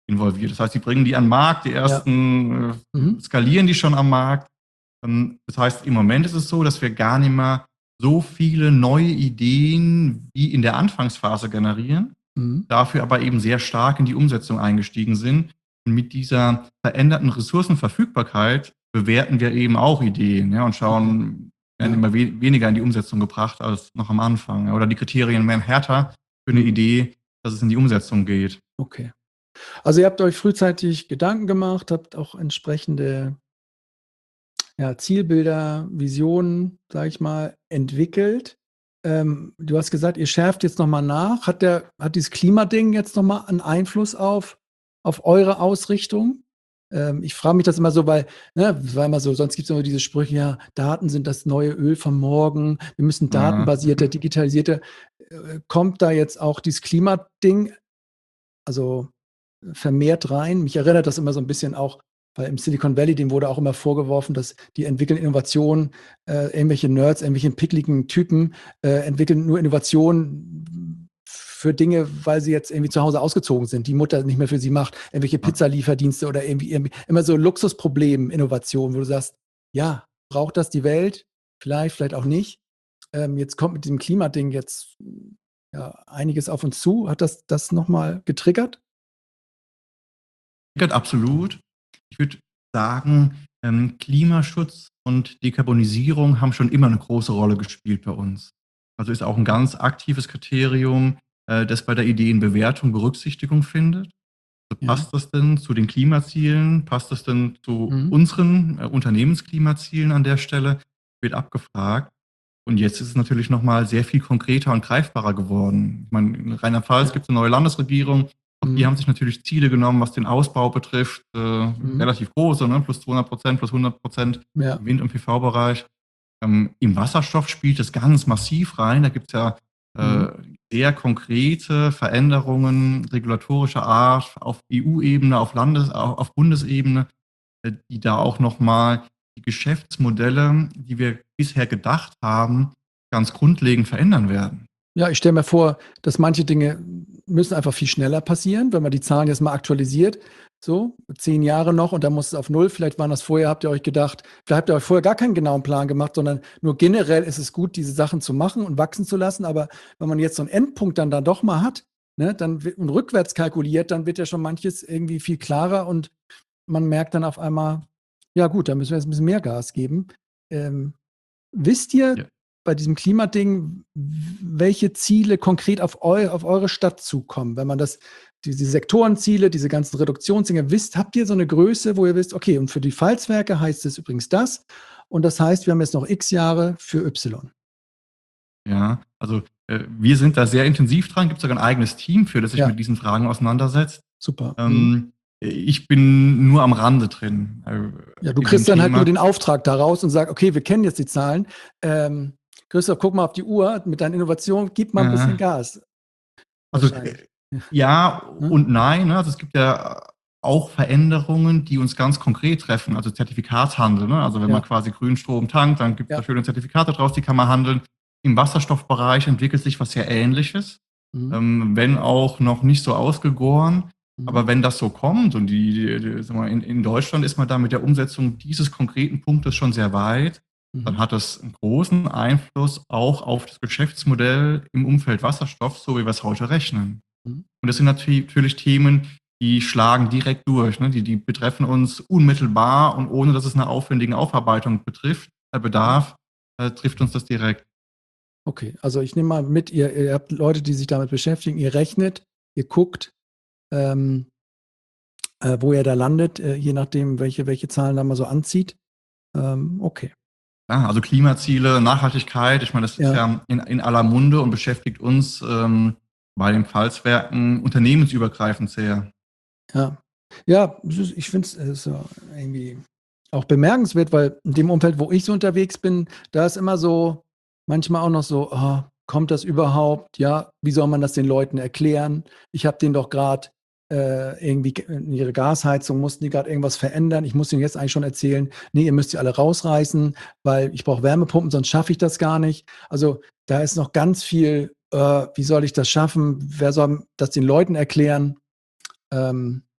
involviert. Das heißt, die bringen die an den Markt, die ersten skalieren die schon am Markt. Das heißt, im Moment ist es so, dass wir gar nicht mehr so viele neue Ideen wie in der Anfangsphase generieren, dafür aber eben sehr stark in die Umsetzung eingestiegen sind. Und mit dieser veränderten Ressourcenverfügbarkeit bewerten wir eben auch Ideen, ja, und werden immer weniger in die Umsetzung gebracht als noch am Anfang. Oder die Kriterien werden härter für eine Idee, dass es in die Umsetzung geht. Okay. Also ihr habt euch frühzeitig Gedanken gemacht, habt auch entsprechende Zielbilder, Visionen, sage ich mal, entwickelt. Du hast gesagt, ihr schärft jetzt nochmal nach. Hat dieses Klimading jetzt nochmal einen Einfluss auf eure Ausrichtung? Ich frage mich das immer so, weil immer so, sonst gibt es immer diese Sprüche, ja, Daten sind das neue Öl von morgen, wir müssen datenbasierte, digitalisierte. Kommt da jetzt auch dieses Klimading also vermehrt rein? Mich erinnert das immer so ein bisschen auch, weil im Silicon Valley, dem wurde auch immer vorgeworfen, dass die entwickeln Innovationen, irgendwelche Nerds, irgendwelche pickligen Typen entwickeln nur Innovationen für Dinge, weil sie jetzt irgendwie zu Hause ausgezogen sind, die Mutter nicht mehr für sie macht, irgendwelche Pizzalieferdienste oder irgendwie immer so Luxusproblem-Innovationen, wo du sagst, ja, braucht das die Welt? Vielleicht auch nicht. Jetzt kommt mit diesem Klimading jetzt einiges auf uns zu. Hat das nochmal getriggert? Absolut. Ich würde sagen, Klimaschutz und Dekarbonisierung haben schon immer eine große Rolle gespielt bei uns. Also ist auch ein ganz aktives Kriterium, das bei der Ideenbewertung Berücksichtigung findet. Also passt das denn zu den Klimazielen? Passt das denn zu unseren Unternehmensklimazielen an der Stelle? Wird abgefragt. Und jetzt ist es natürlich nochmal sehr viel konkreter und greifbarer geworden. Ich meine, in Rheinland-Pfalz gibt es eine neue Landesregierung. Auch die haben sich natürlich Ziele genommen, was den Ausbau betrifft, relativ große, ne? Plus 200%, plus 100% im Wind- und PV-Bereich. Im Wasserstoff spielt es ganz massiv rein. Da gibt es ja sehr konkrete Veränderungen regulatorischer Art auf EU-Ebene, auf Bundesebene, die da auch nochmal die Geschäftsmodelle, die wir bisher gedacht haben, ganz grundlegend verändern werden. Ja, ich stelle mir vor, dass manche Dinge müssen einfach viel schneller passieren, wenn man die Zahlen jetzt mal aktualisiert. So, 10 Jahre noch und dann muss es auf 0. Vielleicht waren das vorher, habt ihr euch gedacht, vielleicht habt ihr euch vorher gar keinen genauen Plan gemacht, sondern nur generell ist es gut, diese Sachen zu machen und wachsen zu lassen. Aber wenn man jetzt so einen Endpunkt dann doch mal hat, ne, dann wird rückwärts kalkuliert, dann wird ja schon manches irgendwie viel klarer und man merkt dann auf einmal, ja gut, da müssen wir jetzt ein bisschen mehr Gas geben. Wisst ihr bei diesem Klimading, welche Ziele konkret auf eure Stadt zukommen? Wenn man diese Sektorenziele, diese ganzen Reduktionsdinge habt ihr so eine Größe, wo ihr wisst, okay, und für die Pfalzwerke heißt es übrigens das und das heißt, wir haben jetzt noch x Jahre für Y. Ja, also wir sind da sehr intensiv dran, gibt sogar ein eigenes Team für, das sich mit diesen Fragen auseinandersetzt. Super. Ich bin nur am Rande drin. Du kriegst dann halt nur den Auftrag daraus und sagst, okay, wir kennen jetzt die Zahlen. Christoph, guck mal auf die Uhr mit deinen Innovationen, gib mal ein bisschen Gas. Also ja und nein. Ne? Also es gibt ja auch Veränderungen, die uns ganz konkret treffen, also Zertifikatshandel. Ne? Also wenn man quasi Grünstrom tankt, dann gibt es da schöne Zertifikate draus, die kann man handeln. Im Wasserstoffbereich entwickelt sich was sehr Ähnliches, wenn auch noch nicht so ausgegoren. Aber wenn das so kommt und in Deutschland ist man da mit der Umsetzung dieses konkreten Punktes schon sehr weit, dann hat das einen großen Einfluss auch auf das Geschäftsmodell im Umfeld Wasserstoff, so wie wir es heute rechnen. Und das sind natürlich Themen, die schlagen direkt durch. Ne? Die betreffen uns unmittelbar und ohne, dass es eine aufwendige Aufarbeitung bedarf, trifft uns das direkt. Okay, also ich nehme mal mit, ihr habt Leute, die sich damit beschäftigen, ihr rechnet, ihr guckt, wo ihr da landet, je nachdem, welche Zahlen da mal so anzieht. Okay. Ja, also Klimaziele, Nachhaltigkeit, ich meine, das ist ja in aller Munde und beschäftigt uns bei den Pfalzwerken unternehmensübergreifend sehr. Ja, ich finde es irgendwie auch bemerkenswert, weil in dem Umfeld, wo ich so unterwegs bin, da ist immer so, manchmal auch noch so, kommt das überhaupt? Ja, wie soll man das den Leuten erklären? Ich habe denen doch gerade irgendwie in ihre Gasheizung mussten die gerade irgendwas verändern. Ich muss ihnen jetzt eigentlich schon erzählen, nee, ihr müsst sie alle rausreißen, weil ich brauche Wärmepumpen, sonst schaffe ich das gar nicht. Also da ist noch ganz viel, wie soll ich das schaffen? Wer soll das den Leuten erklären?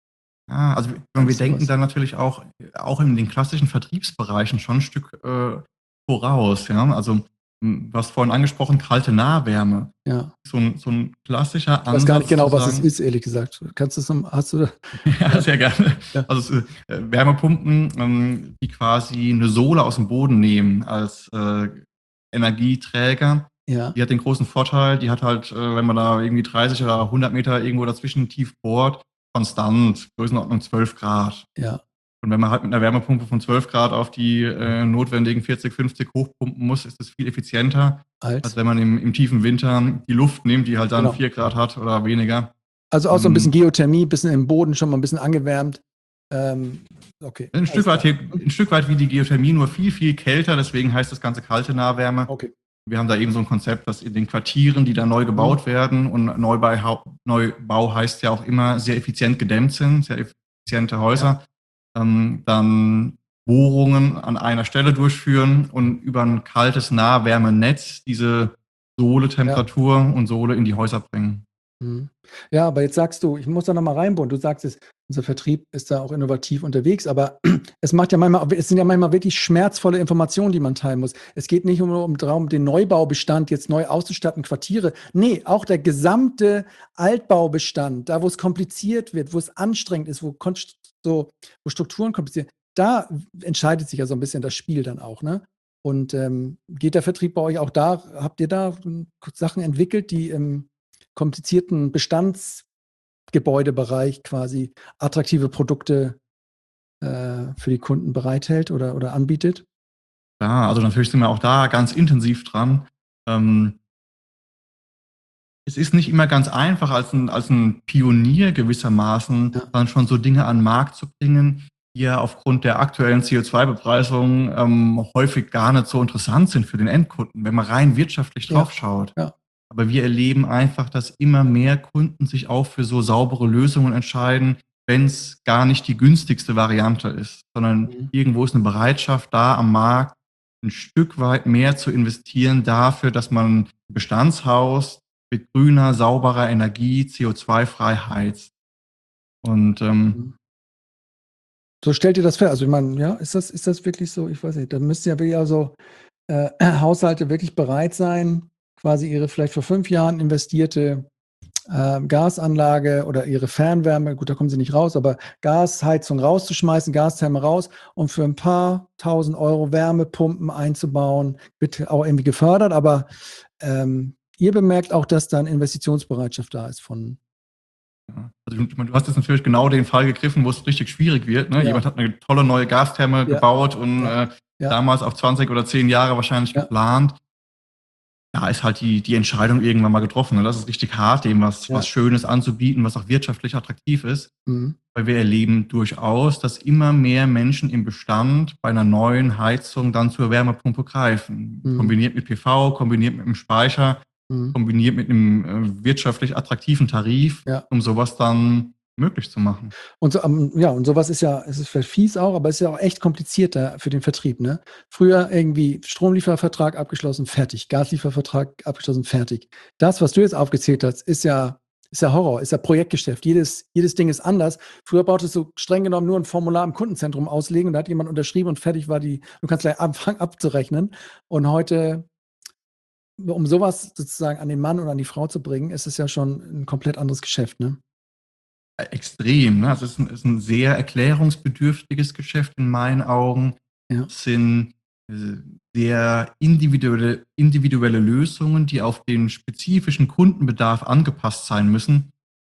Ja, also wir Alles denken sowas. dann natürlich auch in den klassischen Vertriebsbereichen schon ein Stück voraus, ja. Also, du hast vorhin angesprochen, kalte Nahwärme. Ja. So 'n klassischer Ich weiß gar nicht Ansatz zu genau, was es sagen. ist, ehrlich gesagt. Kannst du's noch hast du da Ja, ja, sehr gerne. ja, Also, Wärmepumpen, die quasi 'ne Sohle aus'm Boden nehmen als, Energieträger. ja, Die hat den großen Vorteil, die hat halt, wenn man da irgendwie 30 oder 100 Meter irgendwo dazwischen tief bohrt, konstant, Größenordnung 12 Grad. ja, Und wenn man halt mit 'ner Wärmepumpe von 12 Grad auf die, notwendigen 40, 50 hochpumpen muss, ist das viel effizienter, als als wenn man im tiefen Winter die Luft nimmt, die halt dann genau. 4 Grad hat oder weniger. Also auch so 'n bisschen Ähm, Geothermie, bisschen im Boden schon mal 'n bisschen angewärmt. Ähm, okay, 'n Stück alles weit klar. he 'n Stück weit wie die Geothermie, nur viel, viel kälter, deswegen heißt das Ganze kalte Nahwärme. Okay. Wir haben da eben so 'n Konzept, dass in den Quartieren, die da neu Mhm. gebaut werden, und Neubau heißt ja auch immer sehr effizient gedämmt sind, sehr effiziente Ja, Häuser, dann Bohrungen an einer Stelle durchführen und über 'n kaltes Nahwärmenetz diese ja. Sohle-Temperatur und Sohle in die Häuser bringen. Mhm. Ja, aber jetzt sagst du, ich muss da noch mal reinbohren. Du sagst es, unser Vertrieb ist da auch innovativ unterwegs, aber es sind ja manchmal wirklich schmerzvolle Informationen, die man teilen muss. Es geht nicht nur darum, den Neubaubestand jetzt neu auszustatten, Quartiere. Ne, auch der gesamte Altbaubestand, da wo es kompliziert wird, wo es anstrengend ist, wo Strukturen kompliziert, da entscheidet sich ja so 'n bisschen das Spiel dann auch, ne? Und, geht der Vertrieb bei euch auch da habt ihr da, Sachen entwickelt, die im komplizierten Bestandsgebäudebereich quasi attraktive Produkte, für die Kunden bereithält oder anbietet? Ja, also natürlich sind wir auch da ganz intensiv dran. Ähm, Es ist nicht immer ganz einfach, als 'n Pionier gewissermaßen Ja, dann schon so Dinge an 'n Markt zu bringen, die ja aufgrund der aktuellen CO2-Bepreisung, häufig gar nicht so interessant sind für den Endkunden, wenn man rein wirtschaftlich ja, drauf schaut. ja. Aber wir erleben einfach, dass immer mehr Kunden sich auch für so saubere Lösungen entscheiden, wenn's gar nicht die günstigste Variante ist, sondern Mhm, irgendwo ist 'ne Bereitschaft da am Markt, 'n Stück weit mehr zu investieren dafür, dass man Bestandshaus mit grüner, sauberer Energie CO2-frei heizt. Und, mhm. So stellt ihr das fest? Also, ich meine, ja, ist das wirklich so? Ich weiß nicht, da müssten ja wirklich also, Haushalte wirklich bereit sein, quasi ihre vielleicht vor 5 Jahren investierte Gasanlage oder ihre Fernwärme, gut, da kommen sie nicht raus, aber Gasheizung rauszuschmeißen, Gastherme raus und für ein paar tausend Euro Wärmepumpen einzubauen, wird auch irgendwie gefördert, aber ihr bemerkt auch, dass da 'ne Investitionsbereitschaft da ist von ja, also du hast jetzt natürlich genau den Fall gegriffen, wo es richtig schwierig wird, ne? ja, Jemand hat 'ne tolle neue Gastherme ja, gebaut und, ja, ja, damals auf 20 oder 10 Jahre wahrscheinlich ja, geplant. Da ist halt die Entscheidung irgendwann mal getroffen, ne? Das ist richtig hart, dem was ja, Schönes anzubieten, was auch wirtschaftlich attraktiv ist. mhm, Weil wir erleben durchaus, dass immer mehr Menschen im Bestand bei 'ner neuen Heizung dann zur Wärmepumpe greifen. mhm, Kombiniert mit PV, kombiniert mit 'nem Speicher, mhm, kombiniert mit 'nem, wirtschaftlich attraktiven Tarif, ja. um so was dann möglich zu machen. Und so ja, und sowas ist ja es ist vielleicht fies auch, aber es ist ja auch echt komplizierter für den Vertrieb, ne? Früher irgendwie Stromliefervertrag abgeschlossen, fertig. Gasliefervertrag abgeschlossen, fertig. Das, was du jetzt aufgezählt hast, ist ja Horror, ist ja Projektgeschäft. Jedes Ding ist anders. Früher brauchtest du streng genommen nur 'n Formular im Kundenzentrum auslegen und da hat jemand unterschrieben und fertig war die du kannst gleich anfangen abzurechnen. Und heute, um sowas sozusagen an den Mann oder an die Frau zu bringen, ist es ja schon 'n komplett anderes Geschäft, ne? Extrem, ne? Also, es ist 'n sehr erklärungsbedürftiges Geschäft in meinen Augen. Ja. Es sind, äh, sehr individuelle Lösungen, die auf den spezifischen Kundenbedarf angepasst sein müssen.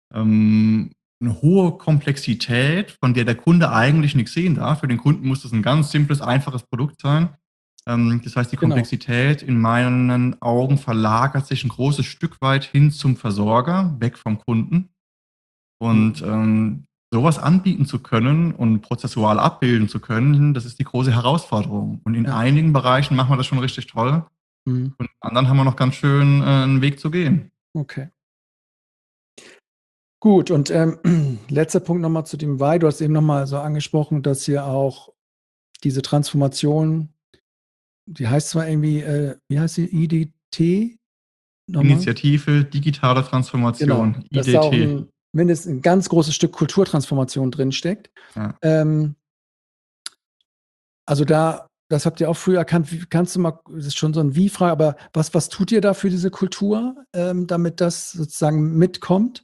'Ne hohe Komplexität, von der der Kunde eigentlich nix sehen darf. Für den Kunden muss das 'n ganz simples, einfaches Produkt sein. Das heißt, die Genau. Komplexität in meinen Augen verlagert sich 'n großes Stück weit hin zum Versorger, weg vom Kunden. Und, Mhm. so was anbieten zu können und prozessual abbilden zu können, das ist die große Herausforderung. Und in Ja. einigen Bereichen machen wir das schon richtig toll Mhm. und in anderen haben wir noch ganz schön, 'n Weg zu gehen. Okay. Gut und, letzter Punkt noch mal zu dem Why. Du hast eben noch mal so angesprochen, dass ihr auch diese Transformation die heißt zwar irgendwie, wie heißt sie? IDT? Noch mal? Initiative Digitale Genau, Transformation, dass da auch IDT. 'n mindestens ein ganz großes Stück Kulturtransformation drinsteckt. Ja. Also das habt ihr auch früher erkannt. Kannst du mal, das ist schon so ein Wie-Frage, aber was tut ihr da für diese Kultur, damit das sozusagen mitkommt?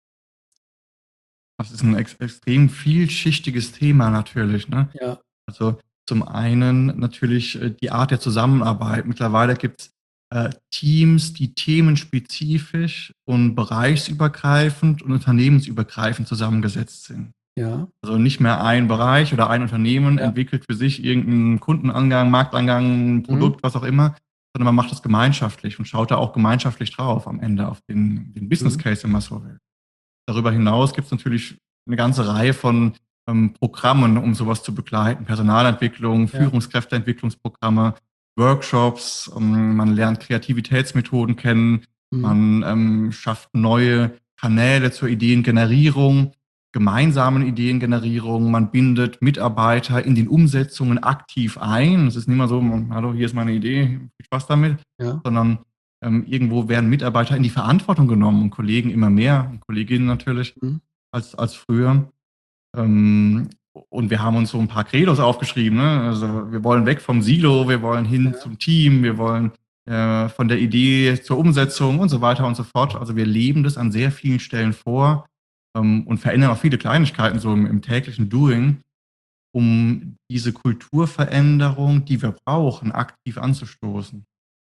Das ist ein extrem vielschichtiges Thema natürlich, ne? Ja, Also zum einen natürlich die Art der Zusammenarbeit. Mittlerweile gibt es Teams, die themenspezifisch und bereichsübergreifend und unternehmensübergreifend zusammengesetzt sind. ja, Also nicht mehr ein Bereich oder ein Unternehmen ja. entwickelt für sich irgendeinen Kundenangang, Markteingang, ein Mhm. Produkt, was auch immer, sondern man macht das gemeinschaftlich und schaut da auch gemeinschaftlich drauf am Ende auf den Business Mhm. Case, wenn man so will. Darüber hinaus gibt es natürlich eine ganze Reihe von Programmen, um sowas zu begleiten. Personalentwicklung, Ja. Führungskräfteentwicklungsprogramme, Workshops, man lernt Kreativitätsmethoden kennen, Mhm. man schafft neue Kanäle zur Ideengenerierung, gemeinsamen Ideengenerierung, man bindet Mitarbeiter in den Umsetzungen aktiv ein. Es ist nicht mal so, hallo, hier ist meine Idee, viel Spaß damit, Ja. sondern irgendwo werden Mitarbeiter in die Verantwortung genommen und Kollegen immer mehr, und Kolleginnen natürlich, Mhm. als früher. Ähm, und wir haben uns so ein paar Credos aufgeschrieben. Ne? Also wir wollen weg vom Silo, wir wollen hin Ja. zum Team, wir wollen von der Idee zur Umsetzung und so weiter und so fort. Also wir leben das an sehr vielen Stellen vor und verändern auch viele Kleinigkeiten so im täglichen Doing, um diese Kulturveränderung, die wir brauchen, aktiv anzustoßen.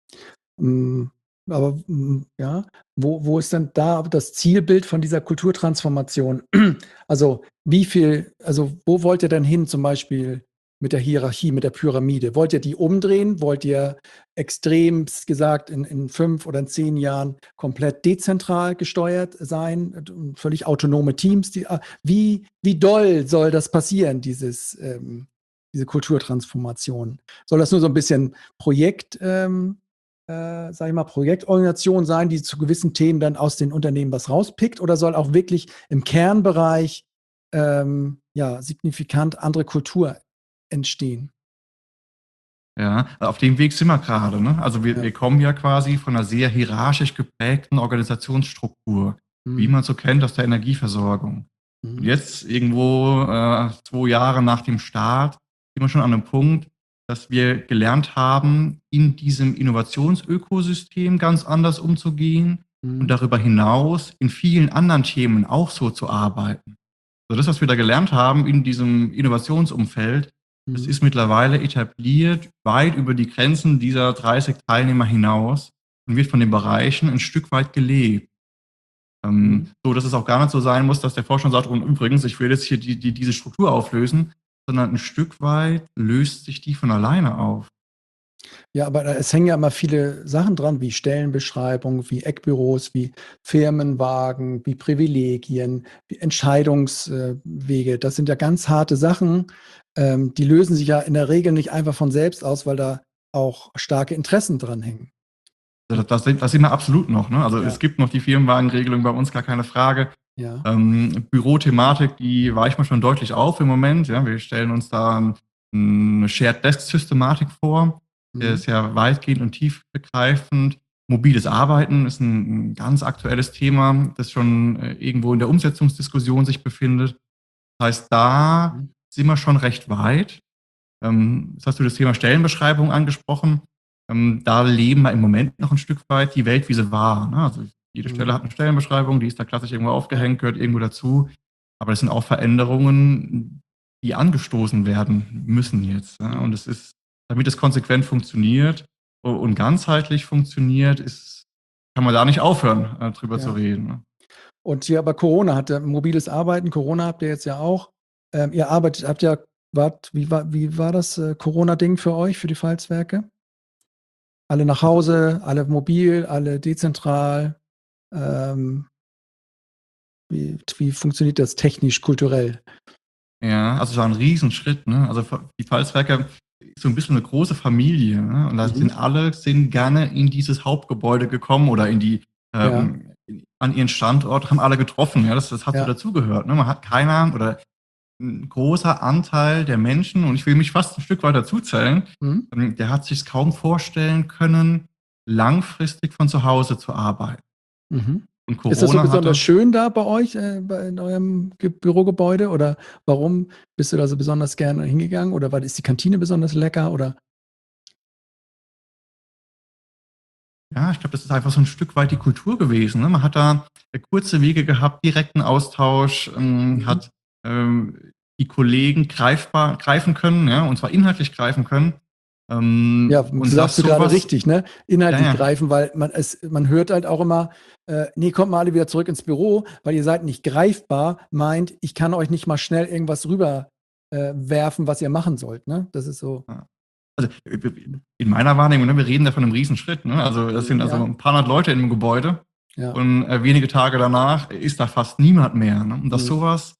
Hm, aber, ja, wo ist denn da das Zielbild von dieser Kulturtransformation? Also, wo wollt ihr denn hin zum Beispiel mit der Hierarchie, mit der Pyramide? Wollt ihr die umdrehen? Wollt ihr extremst gesagt in 5 oder in 10 Jahren komplett dezentral gesteuert sein, völlig autonome Teams? Wie doll soll das passieren, diese Kulturtransformation? Soll das nur so ein bisschen sage ich mal, Projektorganisation sein, die zu gewissen Themen dann aus den Unternehmen was rauspickt, oder soll auch wirklich im Kernbereich ja, signifikant andere Kultur entstehen? Ja, auf dem Weg sind wir gerade. Ne? Also wir, Ja. wir kommen ja quasi von einer sehr hierarchisch geprägten Organisationsstruktur, wie Mhm. man so kennt aus der Energieversorgung. Und Mhm. jetzt irgendwo 2 Jahre nach dem Start sind wir schon an einem Punkt, dass wir gelernt haben, in diesem Innovationsökosystem ganz anders umzugehen und Mhm. darüber hinaus in vielen anderen Themen auch so zu arbeiten. Also das, was wir da gelernt haben in diesem Innovationsumfeld, das Mhm. ist mittlerweile etabliert, weit über die Grenzen dieser 30 Teilnehmer hinaus und wird von den Bereichen ein Stück weit gelebt. Mhm. So, dass es auch gar nicht so sein muss, dass der Vorstand sagt, und übrigens, ich will jetzt hier diese Struktur auflösen, sondern ein Stück weit löst sich die von alleine auf. Ja, aber es hängen ja immer viele Sachen dran, wie Stellenbeschreibung, wie Eckbüros, wie Firmenwagen, wie Privilegien, wie Entscheidungswege. Das sind ja ganz harte Sachen. Die lösen sich ja in der Regel nicht einfach von selbst aus, weil da auch starke Interessen dran hängen. Also das sind wir absolut noch. Ne? Also Ja, es gibt noch die Firmenwagenregelung bei uns, gar keine Frage. ja. Bürothematik, die weicht man schon deutlich auf im Moment. Ja, wir stellen uns da eine Shared Desk Systematik vor. Der Mhm. ist ja weitgehend und tiefgreifend. Mobiles Arbeiten ist ein ganz aktuelles Thema, das schon irgendwo in der Umsetzungsdiskussion sich befindet. Das heißt, da Mhm. sind wir schon recht weit. Jetzt hast du das Thema Stellenbeschreibung angesprochen. Da leben wir im Moment noch ein Stück weit die Welt, wie sie war. Ne? Also jede Stelle Mhm. hat eine Stellenbeschreibung, die ist da klassisch irgendwo Ja, aufgehängt, gehört irgendwo dazu. Aber das sind auch Veränderungen, die angestoßen werden müssen jetzt. Ja? Und mhm. es ist, damit es konsequent funktioniert und ganzheitlich funktioniert, kann man da nicht aufhören, drüber zu Ja. reden. Ne? Und hier aber Corona hatte mobiles Arbeiten. Corona habt ihr jetzt ja auch. Ihr arbeitet, wie war das Corona-Ding für euch, für die Pfalzwerke? Alle nach Also, Hause, alle mobil, alle dezentral. Ähm, wie funktioniert das technisch, kulturell? ja, also es war ein Riesenschritt. Ne? Also die Pfalzwerke ist so ein bisschen eine große Familie. Ne? Und da Mhm. sind gerne in dieses Hauptgebäude gekommen oder Ja, an ihren Standort, haben alle getroffen. Ja? Das hat so ja. dazugehört. Ne? Man hat keiner oder ein großer Anteil der Menschen, und ich will mich fast ein Stück weit dazuzählen, Mhm. der hat sich kaum vorstellen können, langfristig von zu Hause zu arbeiten. Mhm. Und Ist das so Corona hat besonders das. schön da bei euch, in eurem Bürogebäude? Oder warum bist du da so besonders gerne hingegangen? Oder ist die Kantine besonders lecker? Oder? Ja, ich glaube, das ist einfach so ein Stück weit die Kultur gewesen, ne? Man hat da kurze Wege gehabt, direkten Austausch, Mhm. hat, die Kollegen greifen können, ja, und zwar inhaltlich greifen können. Ja, Und sagst das du so gerade was richtig, ne? ja, Inhaltlich ja, greifen, weil man hört halt auch immer, nee, kommt mal alle wieder zurück ins Büro, weil ihr seid nicht greifbar, meint, ich kann euch nicht mal schnell irgendwas rüber werfen, was ihr machen sollt, ne? Das ist so. ja. Also, in meiner Wahrnehmung, ne, wir reden da von einem Riesenschritt, ne? Also, das sind also Ja, ein paar hundert Leute in 'nem Gebäude ja. und, wenige Tage danach ist da fast niemand mehr, ne? Und dass Mhm. so was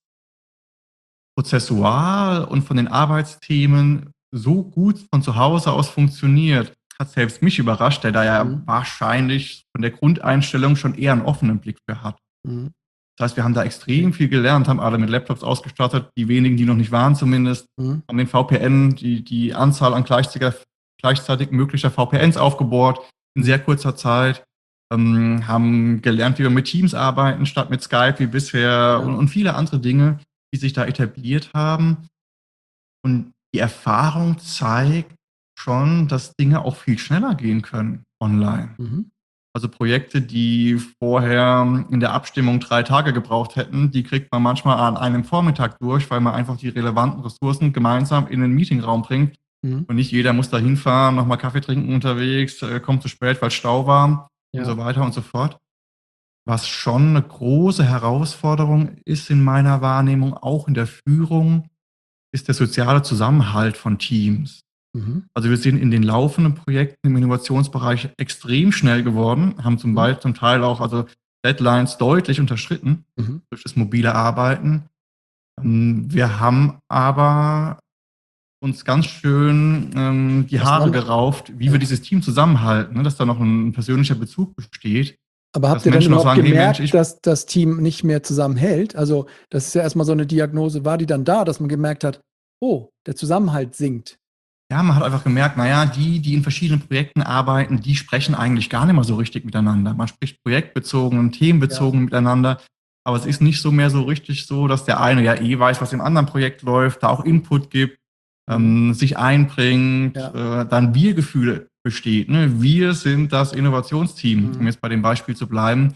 prozessual und von den Arbeitsthemen so gut von zu Hause aus funktioniert, hat selbst mich überrascht, der da ja Mhm. wahrscheinlich von der Grundeinstellung schon eher einen offenen Blick für hat. Mhm. Das heißt, wir haben da Okay. extrem viel gelernt, haben alle mit Laptops ausgestattet, die wenigen, die noch nicht waren zumindest, Mhm. haben den VPN, die Anzahl an gleichzeitig möglicher VPNs aufgebohrt in Mhm. sehr kurzer Zeit, haben gelernt, wie wir mit Teams arbeiten statt mit Skype wie bisher Ja. und viele andere Dinge, die sich da etabliert haben. Und die Erfahrung zeigt schon, dass Dinge auch viel schneller gehen können online. Mhm. Also Projekte, die vorher in der Abstimmung 3 Tage gebraucht hätten, die kriegt man manchmal an einem Vormittag durch, weil man einfach die relevanten Ressourcen gemeinsam in den Meetingraum bringt. Mhm. Und nicht jeder muss da hinfahren, noch mal Kaffee trinken unterwegs, kommt zu spät, weil Stau war und Ja. so weiter und so fort. Was schon 'ne große Herausforderung ist in meiner Wahrnehmung, auch in der Führung, ist der soziale Zusammenhalt von Teams. Mhm. Also, wir sind in den laufenden Projekten im Innovationsbereich extrem schnell geworden, haben Mhm. zum Teil auch also Deadlines deutlich unterschritten Mhm. durch das mobile Arbeiten. Wir haben aber uns ganz schön, die Haare Auseinander. gerauft, wie wir Ja. dieses Team zusammenhalten, ne, dass da noch 'n persönlicher Bezug besteht, Aber habt dass ihr denn Menschen auch überhaupt sagen: „Hey Mensch, gemerkt, ich." dass das Team nicht mehr zusammenhält? Also, das ist ja erst mal so 'ne Diagnose. War die dann da, dass man gemerkt hat: „Oh, der Zusammenhalt sinkt?“ Ja, man hat einfach gemerkt, na ja, die in verschiedenen Projekten arbeiten, die sprechen eigentlich gar nicht mehr so richtig miteinander. Man spricht projektbezogen und Ja. themenbezogen miteinander, aber es ist nicht so mehr so richtig so, dass der eine ja eh weiß, was im anderen Projekt läuft, da auch Input gibt, Mhm. sich einbringt, Ja. dann Wir-Gefühl besteht, ne? Wir sind das Innovationsteam, um Mhm. jetzt bei dem Beispiel zu bleiben,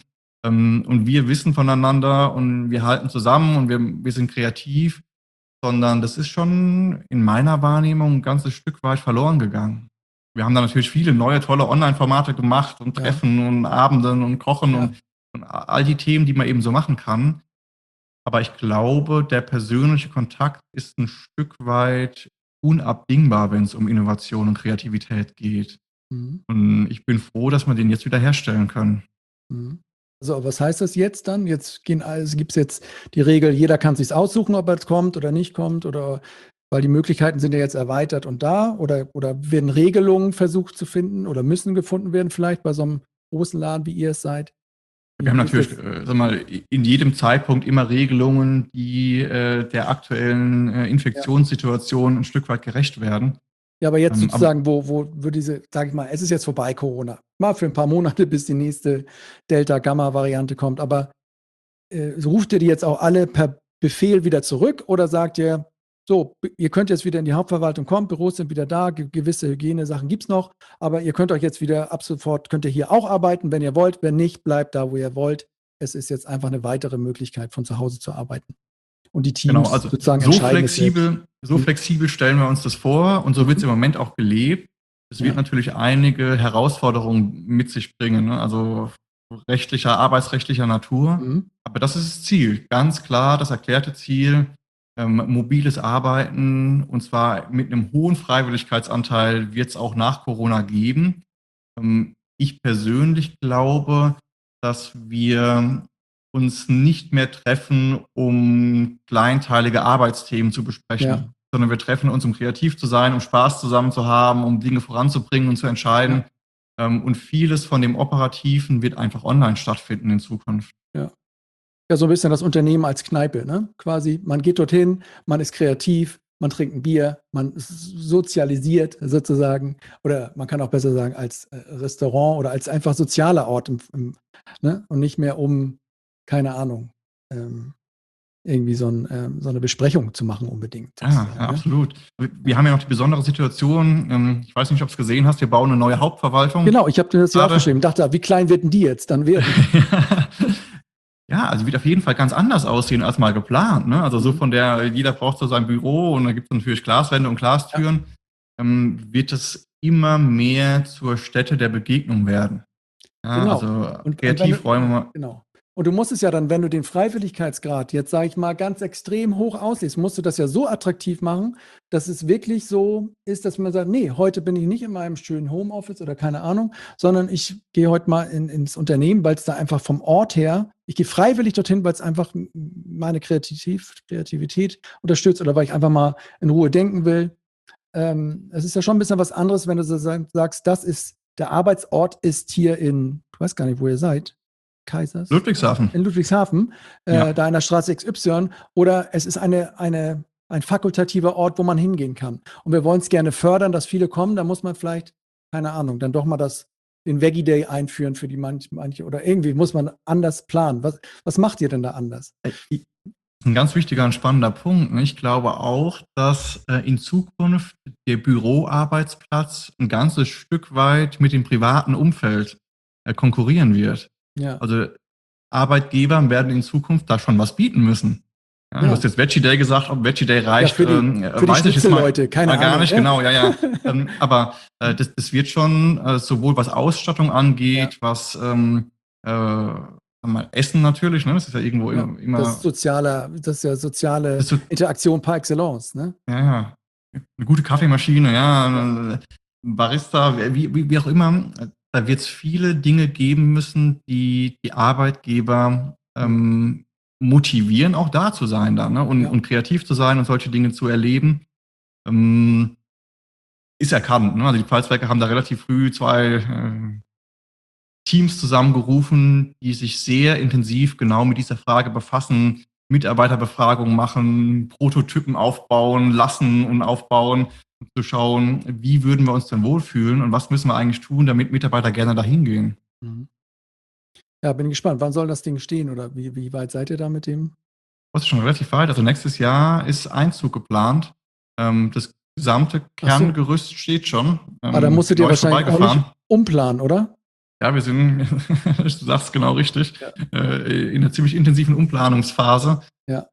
und wir wissen voneinander und wir halten zusammen und wir sind kreativ. Sondern das ist schon in meiner Wahrnehmung 'n ganzes Stück weit verloren gegangen. Wir haben da natürlich viele neue, tolle Online-Formate gemacht und Ja. Treffen und Abenden und Kochen Ja. und all die Themen, die man eben so machen kann. Aber ich glaube, der persönliche Kontakt ist 'n Stück weit unabdingbar, wenn's um Innovation und Kreativität geht. Mhm. Und ich bin froh, dass wir den jetzt wieder herstellen können. Mhm. So, was heißt das jetzt dann? Gibt's jetzt die Regel, jeder kann sich's aussuchen, ob er jetzt kommt oder nicht kommt, oder weil die Möglichkeiten sind ja jetzt erweitert und da, oder werden Regelungen versucht zu finden oder müssen gefunden werden vielleicht bei so 'nem großen Laden, wie ihr es seid? Wir haben Wie ist natürlich, das? sage mal, in jedem Zeitpunkt immer Regelungen, die, der aktuellen, Ja. Infektionssituation 'n Stück weit gerecht werden. Ja, aber jetzt Aber sozusagen, wo diese, sage ich mal, es ist jetzt vorbei, Corona. Mal für 'n paar Monate, bis die nächste Delta-Gamma-Variante kommt. Aber ruft ihr die jetzt auch alle per Befehl wieder zurück oder sagt ihr: „So, ihr könnt jetzt wieder in die Hauptverwaltung kommen, Büros sind wieder da, gewisse Hygienesachen gibt's noch, aber ihr könnt euch jetzt wieder ab sofort könnt ihr hier auch arbeiten, wenn ihr wollt. Wenn nicht, bleibt da, wo ihr wollt. Es ist jetzt einfach 'ne weitere Möglichkeit, von zu Hause zu arbeiten.“ Und die genau, Teams also sozusagen entscheiden es selbst. so Mhm. flexibel stellen wir uns das vor und so wird's Mhm. im Moment auch gelebt. Es wird Ja. natürlich einige Herausforderungen mit sich bringen, ne, also arbeitsrechtlicher Natur. Mhm. Aber das ist das Ziel. Ganz klar das erklärte Ziel, mobiles Arbeiten und zwar mit 'nem hohen Freiwilligkeitsanteil wird's auch nach Corona geben. Ich persönlich glaube, dass wir uns nicht mehr treffen, um kleinteilige Arbeitsthemen zu Ja. besprechen, sondern wir treffen uns, um kreativ zu sein, um Spaß zusammen zu haben, um Dinge voranzubringen und zu Ja. entscheiden. Und vieles von dem Operativen wird einfach online stattfinden in Zukunft. Ja. Ja, so 'n bisschen das Unternehmen als Kneipe, ne? Quasi, man geht dorthin, man ist kreativ, man trinkt ein Bier, man ist sozialisiert sozusagen, oder man kann auch besser sagen als Restaurant oder als einfach sozialer Ort ne? Und nicht mehr keine Ahnung, irgendwie so eine Besprechung zu machen unbedingt. Ja, Sozusagen, ja, ne? absolut. Wir haben ja noch die besondere Situation, ich weiß nicht, ob du es gesehen hast, wir bauen eine neue Hauptverwaltung. Genau, ich habe das ja Gerade. aufgeschrieben, dachte, wie klein wird denn die jetzt dann werden? Ja, also wird auf jeden Fall ganz anders aussehen als mal geplant. Ne? Also so jeder braucht so sein Büro und da gibt es natürlich Glaswände und Glastüren, wird es immer mehr zur Stätte der Begegnung werden. Ja, Genau. also Und Kreativräume. genau. Und du musst es ja dann, wenn du den Freiwilligkeitsgrad jetzt, sage ich mal, ganz extrem hoch auslegst, musst du das ja so attraktiv machen, dass es wirklich so ist, dass man sagt, nee, heute bin ich nicht in meinem schönen Homeoffice oder keine Ahnung, sondern ich gehe heute mal ins Unternehmen, weil es da einfach vom Ort her, ich gehe freiwillig dorthin, weil es einfach meine Kreativität unterstützt oder weil ich einfach mal in Ruhe denken will. Es ist ja schon ein bisschen was anderes, wenn du so sagst, der Arbeitsort ist hier ich weiß gar nicht, wo ihr seid. Kaisers? Ludwigshafen. In Ludwigshafen, Ja. da in der Straße XY. Oder es ist ein fakultativer Ort, wo man hingehen kann. Und wir wollen es gerne fördern, dass viele kommen. Da muss man vielleicht, keine Ahnung, dann doch mal den Veggie Day einführen für die manche. Oder irgendwie muss man anders planen. Was macht ihr denn da anders? Ein ganz wichtiger und spannender Punkt. Ich glaube auch, dass in Zukunft der Büroarbeitsplatz ein ganzes Stück weit mit dem privaten Umfeld konkurrieren wird. Ja. Also Arbeitgeber werden in Zukunft da schon was bieten müssen. Ja, Ja. Du hast jetzt Veggie Day gesagt, ob Veggie Day reicht, Ja, für die weiß ich jetzt mal Leute, keine gar Ahnung. nicht genau. Ja. Aber das wird schon sowohl was Ausstattung angeht, was Essen natürlich, ne? Das ist ja irgendwo immer. Das ist ja soziale Interaktion par excellence, ne? Ja. Eine gute Kaffeemaschine, ein Barista, wie auch immer. Da wird es viele Dinge geben müssen, die Arbeitgeber motivieren, auch da zu sein dann, ne? Und kreativ zu sein und solche Dinge zu erleben. Ist erkannt, ne? Also die Pfalzwerke haben da relativ früh 2 Teams zusammengerufen, die sich sehr intensiv genau mit dieser Frage befassen, Mitarbeiterbefragungen machen, Prototypen aufbauen lassen und aufbauen, um zu schauen, wie würden wir uns denn wohlfühlen und was müssen wir eigentlich tun, damit Mitarbeiter gerne dahin gehen. Mhm. Ja, bin gespannt. Wann soll das Ding stehen oder wie weit seid ihr da mit dem? Das ist schon relativ weit. Also nächstes Jahr ist Einzug geplant. Das gesamte Kerngerüst steht schon. Da musstet ihr wahrscheinlich auch nicht umplanen, oder? Ja, wir sind, du sagst es genau richtig, in einer ziemlich intensiven Umplanungsphase. Ja.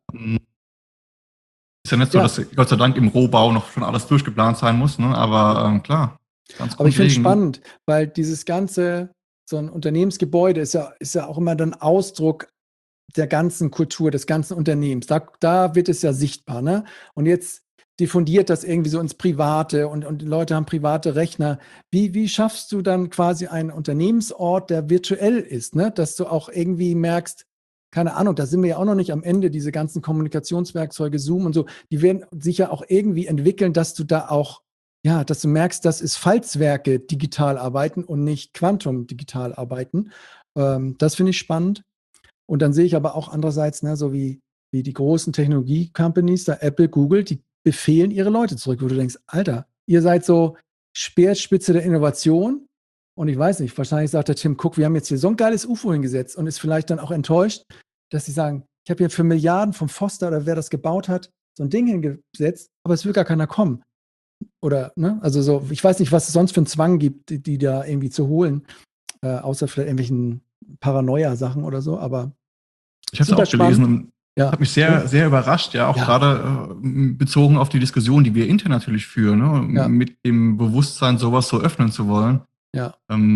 Ist ja nicht so, dass Gott sei Dank im Rohbau noch schon alles durchgeplant sein muss, ne? Aber klar. Aber ich finde es spannend, weil dieses ganze, so ein Unternehmensgebäude ist ja auch immer dann Ausdruck der ganzen Kultur, des ganzen Unternehmens. Da wird es ja sichtbar, ne? Und jetzt diffundiert das irgendwie so ins Private und die Leute haben private Rechner. Wie schaffst du dann quasi einen Unternehmensort, der virtuell ist, ne? Dass du auch irgendwie merkst, keine Ahnung, da sind wir ja auch noch nicht am Ende, diese ganzen Kommunikationswerkzeuge, Zoom und so, die werden sich ja auch irgendwie entwickeln, dass du da auch, dass du merkst, das ist Falzwerke digital arbeiten und nicht Quantum digital arbeiten. Das finde ich spannend. Und dann sehe ich aber auch andererseits, ne, so wie die großen Technologie-Companies, da Apple, Google, die befehlen ihre Leute zurück, wo du denkst, Alter, ihr seid so Speerspitze der Innovation. Und ich weiß nicht, wahrscheinlich sagt der Tim Cook, wir haben jetzt hier so ein geiles UFO hingesetzt und ist vielleicht dann auch enttäuscht, dass sie sagen, ich habe hier für Milliarden vom Foster oder wer das gebaut hat, so ein Ding hingesetzt, aber es will gar keiner kommen. Oder, ne, also so, ich weiß nicht, was es sonst für einen Zwang gibt, die da irgendwie zu holen, außer vielleicht irgendwelchen Paranoia-Sachen oder so, aber ich habe es auch gelesen und habe mich sehr, sehr überrascht, auch gerade bezogen auf die Diskussion, die wir intern natürlich führen, ne? Mit dem Bewusstsein, sowas so öffnen zu wollen. Ja.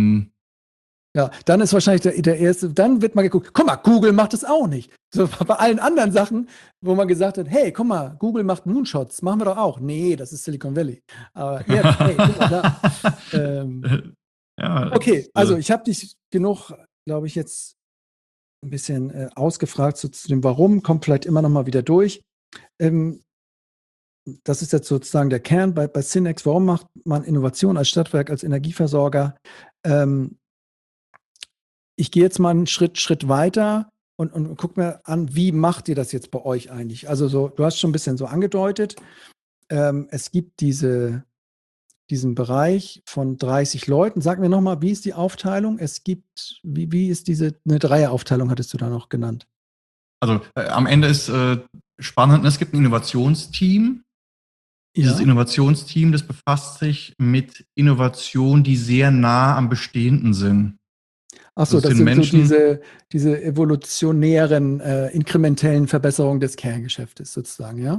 Dann ist wahrscheinlich der erste, dann wird mal geguckt, guck mal, Google macht das auch nicht. So bei allen anderen Sachen, wo man gesagt hat, hey, guck mal, Google macht Moonshots, machen wir doch auch. Nee, das ist Silicon Valley. Aber jetzt, hey, guck mal da. Okay, also ich habe dich genug, glaube ich, jetzt ein bisschen ausgefragt zu dem Warum, kommt vielleicht immer noch mal wieder durch. Das ist jetzt sozusagen der Kern bei Synex. Warum macht man Innovation als Stadtwerk, als Energieversorger? Ich gehe jetzt mal einen Schritt weiter und guck mir an, wie macht ihr das jetzt bei euch eigentlich? Also so, du hast schon ein bisschen so angedeutet. es gibt diesen Bereich von 30 Leuten. Sag mir nochmal, wie ist die Aufteilung? Wie ist eine Dreieraufteilung, hattest du da noch genannt? Also am Ende ist spannend, es gibt ein Innovationsteam. Dieses Innovationsteam, das befasst sich mit Innovationen, die sehr nah am Bestehenden sind. Achso, das sind Menschen, so diese evolutionären, inkrementellen Verbesserungen des Kerngeschäftes sozusagen, ja?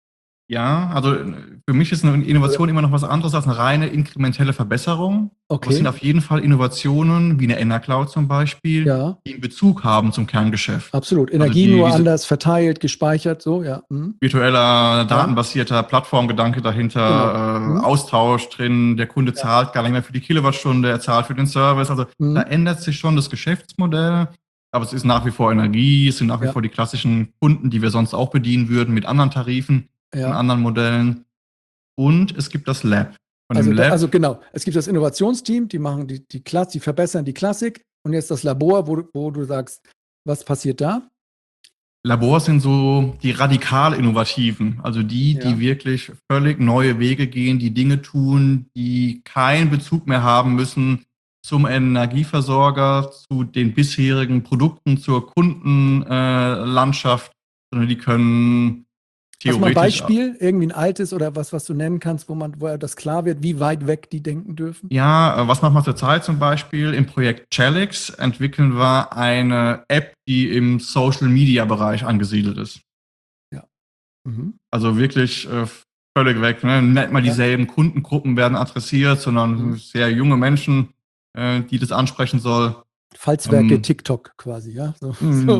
Ja, also für mich ist eine Innovation immer noch was anderes als eine reine inkrementelle Verbesserung. Okay. Aber es sind auf jeden Fall Innovationen, wie eine Enercloud zum Beispiel, die einen Bezug haben zum Kerngeschäft. Absolut. Energie also nur anders verteilt, gespeichert, so, ja. Virtueller, datenbasierter Plattformgedanke dahinter, genau. Austausch drin, der Kunde zahlt gar nicht mehr für die Kilowattstunde, er zahlt für den Service. Also da ändert sich schon das Geschäftsmodell, aber es ist nach wie vor Energie, es sind nach wie vor die klassischen Kunden, die wir sonst auch bedienen würden mit anderen Tarifen. In anderen Modellen. Und es gibt das Lab. Also genau, es gibt das Innovationsteam, die machen die verbessern die Klassik. Und jetzt das Labor, wo du sagst, was passiert da? Labors sind so die radikal Innovativen, also die wirklich völlig neue Wege gehen, die Dinge tun, die keinen Bezug mehr haben müssen zum Energieversorger, zu den bisherigen Produkten, zur Kundenlandschaft, sondern die können Hast du mal ein Beispiel, irgendwie ein altes oder was du nennen kannst, wo das klar wird, wie weit weg die denken dürfen? Ja, was machen wir zurzeit zum Beispiel? Im Projekt Chelix entwickeln wir eine App, die im Social-Media-Bereich angesiedelt ist. Ja. Also wirklich völlig weg. Ne? Nicht mal dieselben Kundengruppen werden adressiert, sondern sehr junge Menschen, die das ansprechen soll. Falzwerke TikTok quasi, ja? So.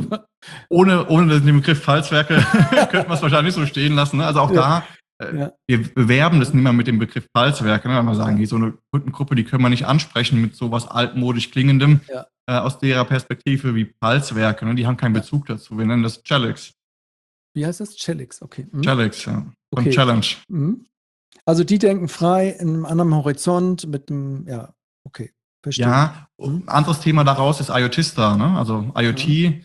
Ohne den Begriff Falzwerke könnte man es wahrscheinlich so stehen lassen. Ne? Also auch wir bewerben das nicht mehr mit dem Begriff Falzwerke, ne? Weil wir sagen, so eine Kundengruppe, die können wir nicht ansprechen mit sowas altmodisch klingendem aus derer Perspektive wie Falzwerke. Ne? Die haben keinen Bezug dazu. Wir nennen das Chelix. Wie heißt das? Chelix, okay. Chelix, ja. Von Challenge. Also die denken frei in einem anderen Horizont mit einem, okay. Verstehe. Ja, ein anderes Thema daraus ist IoTista, ne? Also IoT.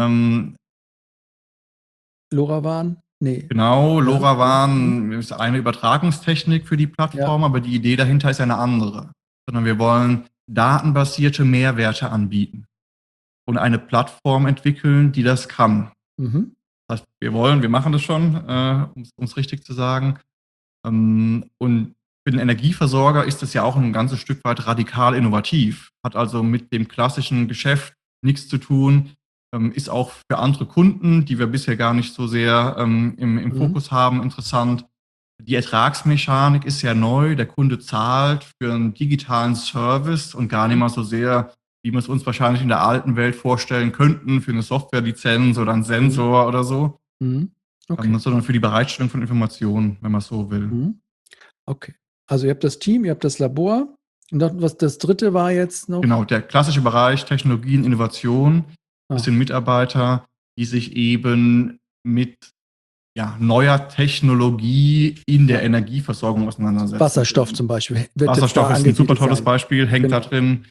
LoRaWAN? Nee. Genau, LoRaWAN ist eine Übertragungstechnik für die Plattform, aber die Idee dahinter ist eine andere. Sondern wir wollen datenbasierte Mehrwerte anbieten und eine Plattform entwickeln, die das kann. Das heißt, wir machen das schon, um es richtig zu sagen. Und für den Energieversorger ist das ja auch ein ganzes Stück weit radikal innovativ, hat also mit dem klassischen Geschäft nichts zu tun, ist auch für andere Kunden, die wir bisher gar nicht so sehr im Fokus haben, interessant. Die Ertragsmechanik ist ja neu, der Kunde zahlt für einen digitalen Service und gar nicht mal so sehr, wie wir es uns wahrscheinlich in der alten Welt vorstellen könnten, für eine Softwarelizenz oder einen Sensor oder so, sondern für die Bereitstellung von Informationen, wenn man es so will. Okay. Also ihr habt das Team, ihr habt das Labor. Und das dritte war jetzt noch? Genau, der klassische Bereich Technologien, Innovation. Das sind Mitarbeiter, die sich eben mit neuer Technologie in der Energieversorgung auseinandersetzen. Wasserstoff zum Beispiel. Wasserstoff ist ein super tolles Beispiel, hängt da drin.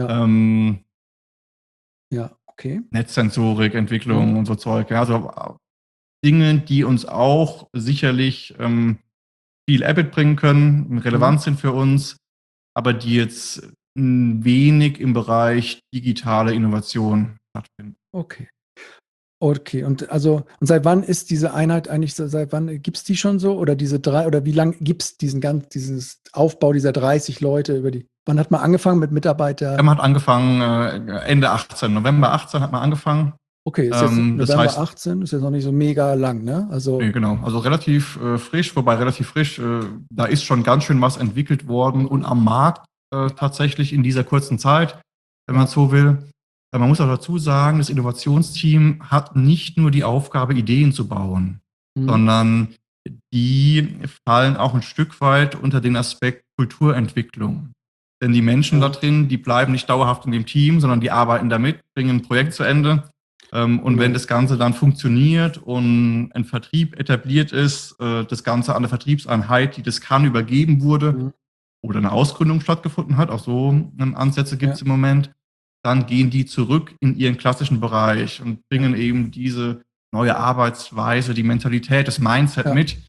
Okay. Netzsensorik, Entwicklung und so Zeug. Ja, also Dinge, die uns auch sicherlich viel EBIT bringen können, relevant sind für uns, aber die jetzt wenig im Bereich digitale Innovation stattfinden. Okay, und seit wann ist diese Einheit eigentlich so, seit wann gibt es die schon so? Oder diese wie lange gibt es dieses Aufbau dieser 30 Leute wann hat man angefangen mit Mitarbeitern? Man hat angefangen Ende 18, November 18 hat man angefangen. Okay, ist jetzt November 18, ist jetzt noch nicht so mega lang, ne? Nee, genau, also relativ frisch, da ist schon ganz schön was entwickelt worden und am Markt tatsächlich in dieser kurzen Zeit, wenn man so will. Man muss auch dazu sagen, das Innovationsteam hat nicht nur die Aufgabe, Ideen zu bauen, sondern die fallen auch ein Stück weit unter den Aspekt Kulturentwicklung. Denn die Menschen da drin, die bleiben nicht dauerhaft in dem Team, sondern die arbeiten damit, bringen ein Projekt zu Ende. Und wenn das Ganze dann funktioniert und ein Vertrieb etabliert ist, das Ganze an eine Vertriebseinheit, die das kann, übergeben wurde oder eine Ausgründung stattgefunden hat, auch so Ansätze gibt es im Moment, dann gehen die zurück in ihren klassischen Bereich und bringen eben diese neue Arbeitsweise, die Mentalität, das Mindset mit,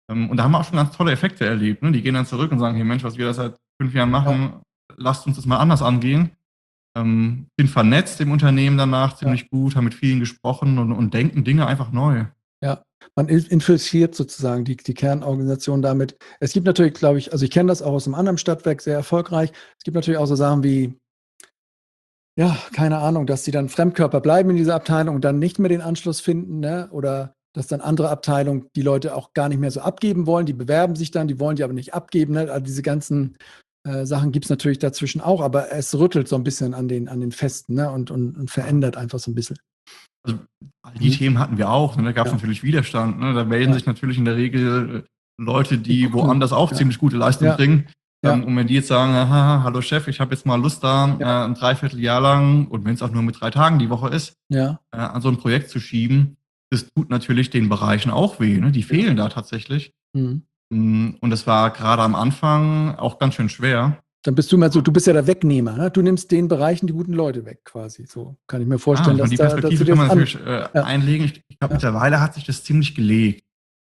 Und da haben wir auch schon ganz tolle Effekte erlebt. Ne? Die gehen dann zurück und sagen, hey Mensch, was wir da seit 5 Jahren machen, lasst uns das mal anders angehen. Sind vernetzt im Unternehmen danach ziemlich gut, haben mit vielen gesprochen und denken Dinge einfach neu. Ja, man infiltriert sozusagen die Kernorganisation damit. Es gibt natürlich, glaube ich, also ich kenne das auch aus einem anderen Stadtwerk sehr erfolgreich. Es gibt natürlich auch so Sachen wie, ja, keine Ahnung, dass die dann Fremdkörper bleiben in dieser Abteilung und dann nicht mehr den Anschluss finden, ne? Oder dass dann andere Abteilungen die Leute auch gar nicht mehr so abgeben wollen. Die bewerben sich dann, die wollen die aber nicht abgeben. Ne? Also diese ganzen Sachen gibt es natürlich dazwischen auch, aber es rüttelt so ein bisschen an den Festen, ne? und verändert einfach so ein bisschen. Also die Themen hatten wir auch. Ne? Da gab es natürlich Widerstand. Ne? Da melden sich natürlich in der Regel Leute, die woanders auch ziemlich gute Leistung bringen. Und wenn die jetzt sagen, aha, hallo Chef, ich habe jetzt mal Lust da, ein Dreivierteljahr lang, und wenn es auch nur mit 3 Tagen die Woche ist, an so ein Projekt zu schieben, das tut natürlich den Bereichen auch weh. Ne? Die fehlen da tatsächlich. Und das war gerade am Anfang auch ganz schön schwer. Dann bist du mal so, du bist ja der Wegnehmer, ne? Du nimmst den Bereichen die guten Leute weg, quasi. So kann ich mir vorstellen, dass die Perspektive kann man natürlich einlegen. Ich glaube, mittlerweile hat sich das ziemlich gelegt.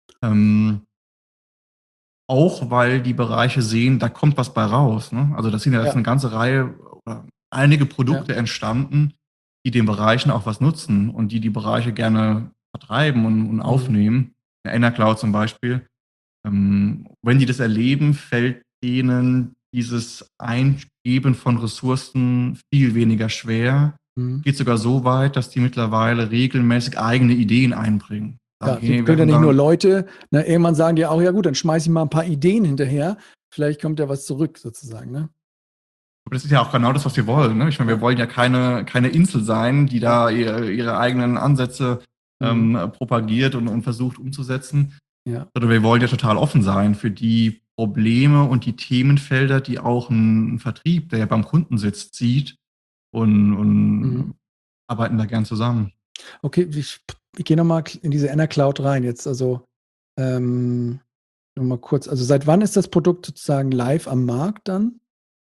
Auch weil die Bereiche sehen, da kommt was bei raus. Ne? Also das sind ja jetzt eine ganze Reihe oder einige Produkte entstanden, die den Bereichen auch was nutzen und die Bereiche gerne vertreiben und aufnehmen. Enercloud zum Beispiel. Wenn die das erleben, fällt denen dieses Eingeben von Ressourcen viel weniger schwer. Geht sogar so weit, dass die mittlerweile regelmäßig eigene Ideen einbringen. Ja, die können ja nicht nur Leute, ne, irgendwann sagen die auch, ja gut, dann schmeiße ich mal ein paar Ideen hinterher, vielleicht kommt ja was zurück sozusagen. Ne? Aber das ist ja auch genau das, was wir wollen. Ne? Ich meine, wir wollen ja keine Insel sein, die da ihre eigenen Ansätze propagiert und versucht umzusetzen. Sondern wir wollen ja total offen sein für die Probleme und die Themenfelder, die auch ein Vertrieb, der ja beim Kunden sitzt, sieht und arbeiten da gern zusammen. Okay, ich gehe nochmal in diese Enercloud rein jetzt. Also nochmal kurz, also seit wann ist das Produkt sozusagen live am Markt dann?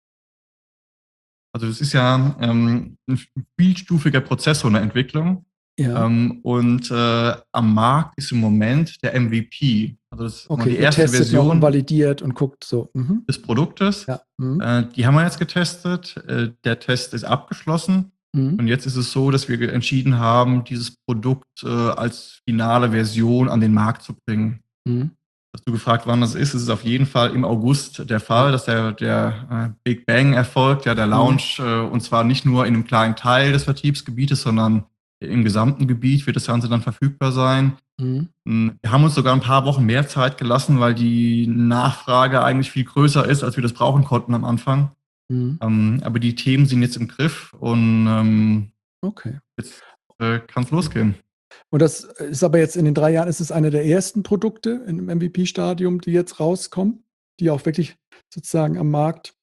Also das ist ja ein vielstufiger Prozess von der Entwicklung. Und am Markt ist im Moment der MVP. Also das ist die erste Version validiert und guckt so des Produktes. Die haben wir jetzt getestet. Der Test ist abgeschlossen. Und jetzt ist es so, dass wir entschieden haben, dieses Produkt als finale Version an den Markt zu bringen. Hast du gefragt, wann das ist? Es ist auf jeden Fall im August der Fall, dass der Big Bang erfolgt, der Launch, und zwar nicht nur in einem kleinen Teil des Vertriebsgebietes, sondern im gesamten Gebiet wird das Ganze dann verfügbar sein. Wir haben uns sogar ein paar Wochen mehr Zeit gelassen, weil die Nachfrage eigentlich viel größer ist, als wir das brauchen konnten am Anfang. Aber die Themen sind jetzt im Griff und jetzt kann es losgehen. Und das ist aber jetzt in den 3 Jahren, ist es eine der ersten Produkte im MVP-Stadium, die jetzt rauskommen, die auch wirklich sozusagen am Markt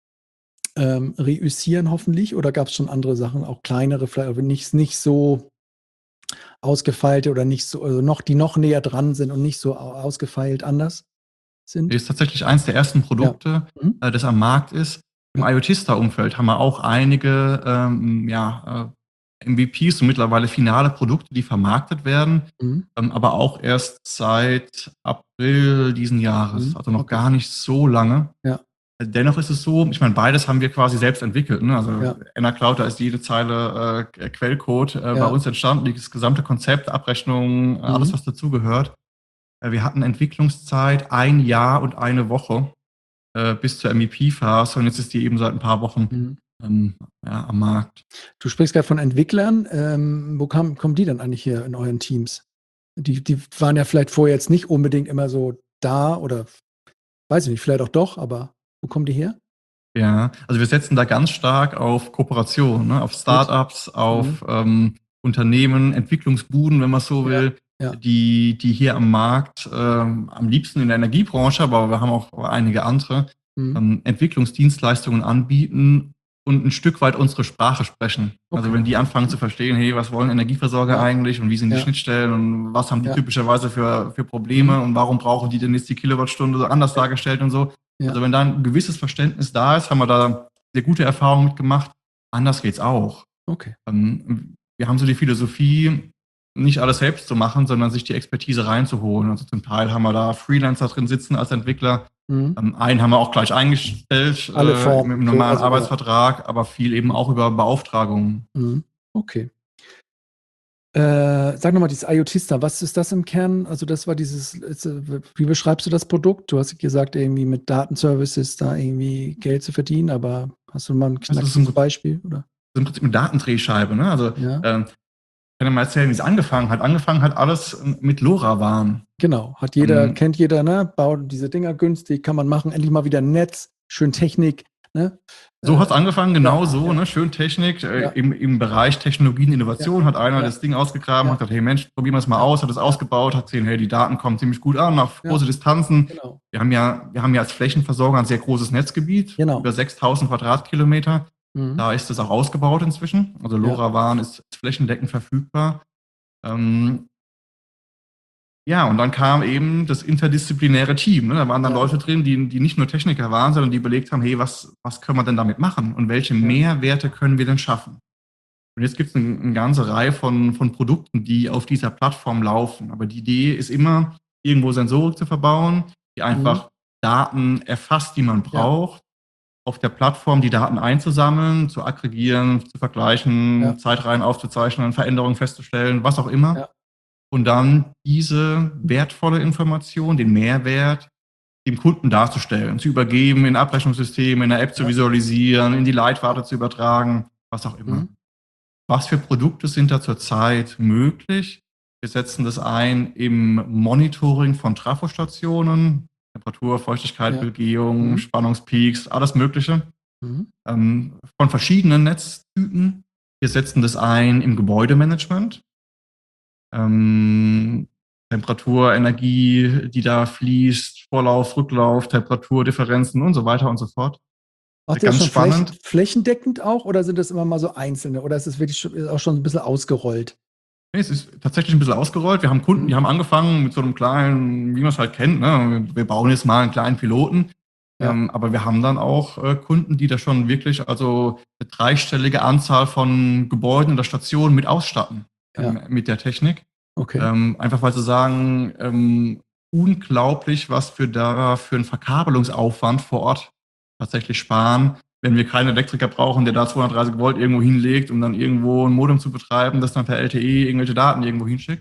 reüssieren hoffentlich, oder gab es schon andere Sachen, auch kleinere, vielleicht aber nicht so ausgefeilte oder nicht so, also die noch näher dran sind und nicht so ausgefeilt anders sind? Das ist tatsächlich eins der ersten Produkte, das am Markt ist. Im IoTista-Umfeld haben wir auch einige MVPs und mittlerweile finale Produkte, die vermarktet werden, aber auch erst seit April diesen Jahres, also noch gar nicht so lange. Dennoch ist es so, ich meine, beides haben wir quasi selbst entwickelt. Ne? Also Enercloud, da ist jede Zeile Quellcode bei uns entstanden, das gesamte Konzept, Abrechnung, alles, was dazugehört. Wir hatten Entwicklungszeit 1 Jahr und 1 Woche bis zur MVP-Phase und jetzt ist die eben seit ein paar Wochen am Markt. Du sprichst gerade von Entwicklern. Wo kommen die dann eigentlich hier in euren Teams? Die waren ja vielleicht vorher jetzt nicht unbedingt immer so da oder weiß ich nicht, vielleicht auch doch, aber wo kommen die her? Ja, also wir setzen da ganz stark auf Kooperation, ne? Auf Startups, auf Unternehmen, Entwicklungsbuden, wenn man so will, die hier am Markt am liebsten in der Energiebranche, aber wir haben auch einige andere, Entwicklungsdienstleistungen anbieten und ein Stück weit unsere Sprache sprechen. Also wenn die anfangen zu verstehen, hey, was wollen Energieversorger eigentlich und wie sind die Schnittstellen und was haben die typischerweise für Probleme und warum brauchen die denn jetzt die Kilowattstunde so anders dargestellt und so. Also wenn da ein gewisses Verständnis da ist, haben wir da sehr gute Erfahrungen mitgemacht. Anders geht's auch. Wir haben so die Philosophie, nicht alles selbst zu machen, sondern sich die Expertise reinzuholen. Also zum Teil haben wir da Freelancer drin sitzen als Entwickler. Einen haben wir auch gleich eingestellt Alle Formen. im normalen So, Arbeitsvertrag, aber viel eben auch über Beauftragungen. Okay. Sag nochmal, dieses IoT-Star, was ist das im Kern? Also das war wie beschreibst du das Produkt? Du hast gesagt, irgendwie mit Datenservices da irgendwie Geld zu verdienen, aber hast du mal ein knackiges Beispiel? Oder? Das ist im Prinzip eine Datendrehscheibe. Ne? Also ja. Ich kann ja mal erzählen, wie es angefangen hat. Angefangen hat alles mit LoRaWAN. Genau, kennt jeder, ne? Baut diese Dinger günstig, kann man machen, endlich mal wieder ein Netz, schön Technik. Ne? So hat es angefangen, genau so, ne? Schön Technik. Im Bereich Technologien, Innovation hat einer das Ding ausgegraben, hat gesagt, hey Mensch, probieren wir es mal aus, hat es ausgebaut, hat gesehen, hey, die Daten kommen ziemlich gut an, auf große Distanzen. Genau. Wir haben ja als Flächenversorger ein sehr großes Netzgebiet, über 6.000 Quadratkilometer. Da ist es auch ausgebaut inzwischen. Also LoRaWAN ist flächendeckend verfügbar. Und dann kam eben das interdisziplinäre Team. Ne? Da waren dann Leute drin, die nicht nur Techniker waren, sondern die überlegt haben, hey, was können wir denn damit machen? Und welche Mehrwerte können wir denn schaffen? Und jetzt gibt es eine ganze Reihe von Produkten, die auf dieser Plattform laufen. Aber die Idee ist immer, irgendwo Sensorik zu verbauen, die einfach Daten erfasst, die man braucht, auf der Plattform die Daten einzusammeln, zu aggregieren, zu vergleichen, Zeitreihen aufzuzeichnen, Veränderungen festzustellen, was auch immer. Ja. Und dann diese wertvolle Information, den Mehrwert, dem Kunden darzustellen, zu übergeben, in Abrechnungssysteme, in der App zu visualisieren, in die Leitwarte zu übertragen, was auch immer. Was für Produkte sind da zurzeit möglich? Wir setzen das ein im Monitoring von Trafostationen, Temperatur, Feuchtigkeit, Begehung, Spannungspeaks, alles Mögliche. Von verschiedenen Netztypen. Wir setzen das ein im Gebäudemanagement. Temperatur, Energie, die da fließt, Vorlauf, Rücklauf, Temperaturdifferenzen und so weiter und so fort. Macht ihr das schon spannend. Flächendeckend auch oder sind das immer mal so einzelne oder ist es wirklich auch schon ein bisschen ausgerollt? Nee, es ist tatsächlich ein bisschen ausgerollt. Wir haben Kunden, die haben angefangen mit so einem kleinen, wie man es halt kennt, ne? Wir bauen jetzt mal einen kleinen Piloten. Aber wir haben dann auch Kunden, die da schon wirklich also eine dreistellige Anzahl von Gebäuden oder Stationen mit ausstatten. Mit der Technik. Okay. Einfach weil sie sagen, unglaublich, was wir da für einen Verkabelungsaufwand vor Ort tatsächlich sparen, wenn wir keinen Elektriker brauchen, der da 230 Volt irgendwo hinlegt, um dann irgendwo ein Modem zu betreiben, das dann per LTE irgendwelche Daten irgendwo hinschickt.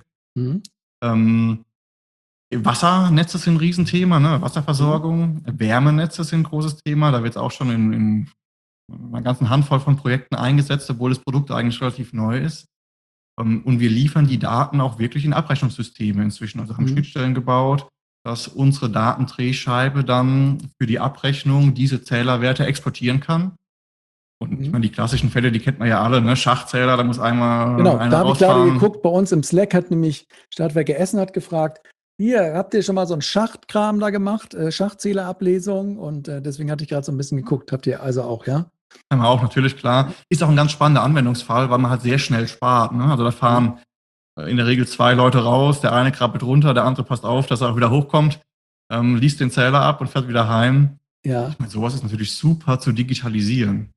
Wassernetze sind ein Riesenthema, ne? Wasserversorgung, Wärmenetze sind ein großes Thema. Da wird es auch schon in einer ganzen Handvoll von Projekten eingesetzt, obwohl das Produkt eigentlich relativ neu ist. Und wir liefern die Daten auch wirklich in Abrechnungssysteme inzwischen. Also haben Schnittstellen gebaut, dass unsere Datendrehscheibe dann für die Abrechnung diese Zählerwerte exportieren kann. Und ich meine, die klassischen Fälle, die kennt man ja alle, ne? Schachzähler, da muss einer da habe ich gerade rausfahren. geguckt, bei uns im Slack hat nämlich Stadtwerke Essen hat gefragt, hier, habt ihr schon mal so einen Schachtkram da gemacht, Schachzählerablesung? Und deswegen hatte ich gerade so ein bisschen geguckt. Habt ihr also auch, ja? Haben wir auch, natürlich, klar. Ist auch ein ganz spannender Anwendungsfall, weil man halt sehr schnell spart. Ne? Also da fahren in der Regel 2 Leute raus, der eine krabbelt runter, der andere passt auf, dass er auch wieder hochkommt, liest den Zähler ab und fährt wieder heim. Ja. Ich meine, sowas ist natürlich super zu digitalisieren.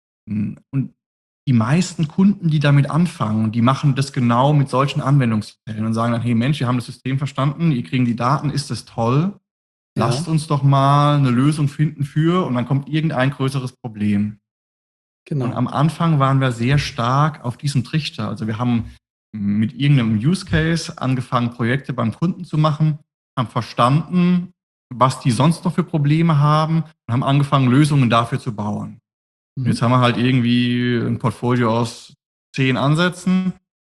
Und die meisten Kunden, die damit anfangen, die machen das genau mit solchen Anwendungsfällen und sagen dann, hey Mensch, wir haben das System verstanden, ihr kriegen die Daten, ist das toll? Lasst uns doch mal eine Lösung finden für, und dann kommt irgendein größeres Problem. Genau. Und am Anfang waren wir sehr stark auf diesem Trichter. Also wir haben mit irgendeinem Use Case angefangen, Projekte beim Kunden zu machen, haben verstanden, was die sonst noch für Probleme haben und haben angefangen, Lösungen dafür zu bauen. Und jetzt haben wir halt irgendwie ein Portfolio aus 10 Ansätzen.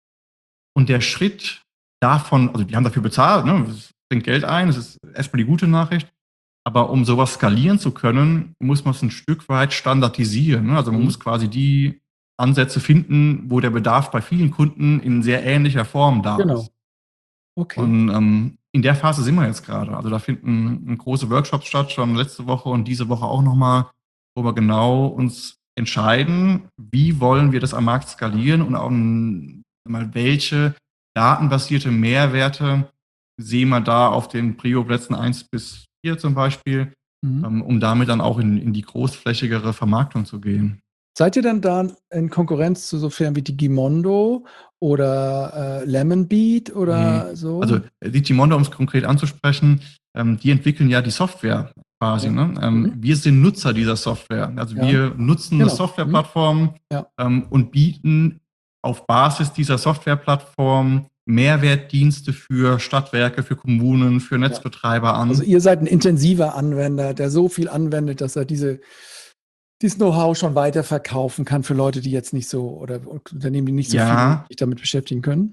Und der Schritt davon, also die haben dafür bezahlt, ne? Das bringt Geld ein, das ist erstmal die gute Nachricht. Aber um sowas skalieren zu können, muss man es ein Stück weit standardisieren. Ne? Also man muss quasi die Ansätze finden, wo der Bedarf bei vielen Kunden in sehr ähnlicher Form da ist. Okay. Und in der Phase sind wir jetzt gerade. Also da finden große Workshops statt, schon letzte Woche und diese Woche auch nochmal, wo wir genau uns entscheiden, wie wollen wir das am Markt skalieren und auch mal welche datenbasierte Mehrwerte sehen wir da auf den Prio-Plätzen 1 bis 4 zum Beispiel, um damit dann auch in die großflächigere Vermarktung zu gehen. Seid ihr dann da in Konkurrenz zu so Firmen wie Digimondo oder Lemonbeat Nee. oder so? Also Digimondo, um es konkret anzusprechen, die entwickeln ja die Software quasi. Ja. Ne? Mhm. Wir sind Nutzer dieser Software. Also Ja, wir nutzen eine genau. Mhm. Softwareplattform Ja. und bieten auf Basis dieser Softwareplattform Mehrwertdienste für Stadtwerke, für Kommunen, für Netzbetreiber Also an. ihr seid ein intensiver Anwender, der so viel anwendet, dass er dieses Know-how schon weiterverkaufen kann für Leute, die jetzt nicht so oder Unternehmen, die nicht so viel Ja, sich damit beschäftigen können.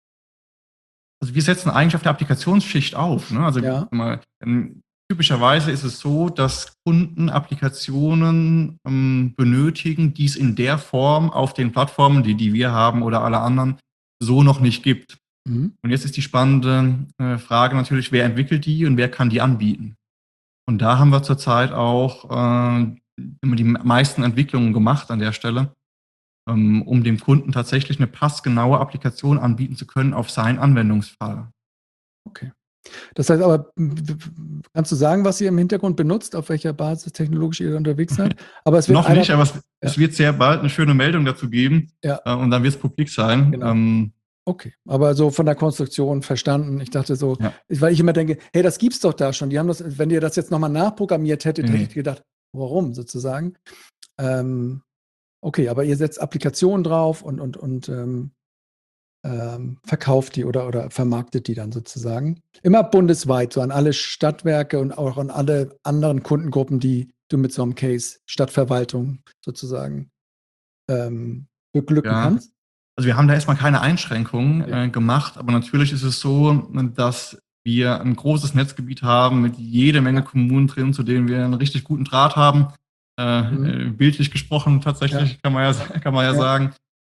also wir setzen eigentlich auf der Applikationsschicht auf. Ne? Also Ja. typischerweise ist es so, dass Kunden Applikationen benötigen, die es in der Form auf den Plattformen, die wir haben oder alle anderen, so noch nicht gibt. Mhm. Und jetzt ist die spannende Frage natürlich, wer entwickelt die und wer kann die anbieten? Und da haben wir zurzeit auch immer die meisten Entwicklungen gemacht an der Stelle, um dem Kunden tatsächlich eine passgenaue Applikation anbieten zu können auf seinen Anwendungsfall. Okay. Das heißt aber, kannst du sagen, was ihr im Hintergrund benutzt, auf welcher Basis technologisch ihr unterwegs seid? Aber es wird Noch nicht, aber es ja, wird sehr bald eine schöne Meldung dazu geben ja, und dann wird es publik sein. genau. Okay, aber so von der Konstruktion verstanden. Ich dachte so, Ja, weil ich immer denke, hey, das gibt's doch da schon. Die haben das, wenn ihr das jetzt nochmal nachprogrammiert hättet, nee, hätte nee. ich gedacht, warum sozusagen? Okay, aber ihr setzt Applikationen drauf und verkauft die oder vermarktet die dann sozusagen. Immer bundesweit, so an alle Stadtwerke und auch an alle anderen Kundengruppen, die du mit so einem Case Stadtverwaltung sozusagen beglücken Ja. kannst. Also wir haben da erstmal keine Einschränkungen Ja. gemacht, aber natürlich ist es so, dass wir ein großes Netzgebiet haben mit jede Menge Ja. Kommunen drin, zu denen wir einen richtig guten Draht haben. Bildlich gesprochen tatsächlich, Ja. kann man ja Ja. sagen.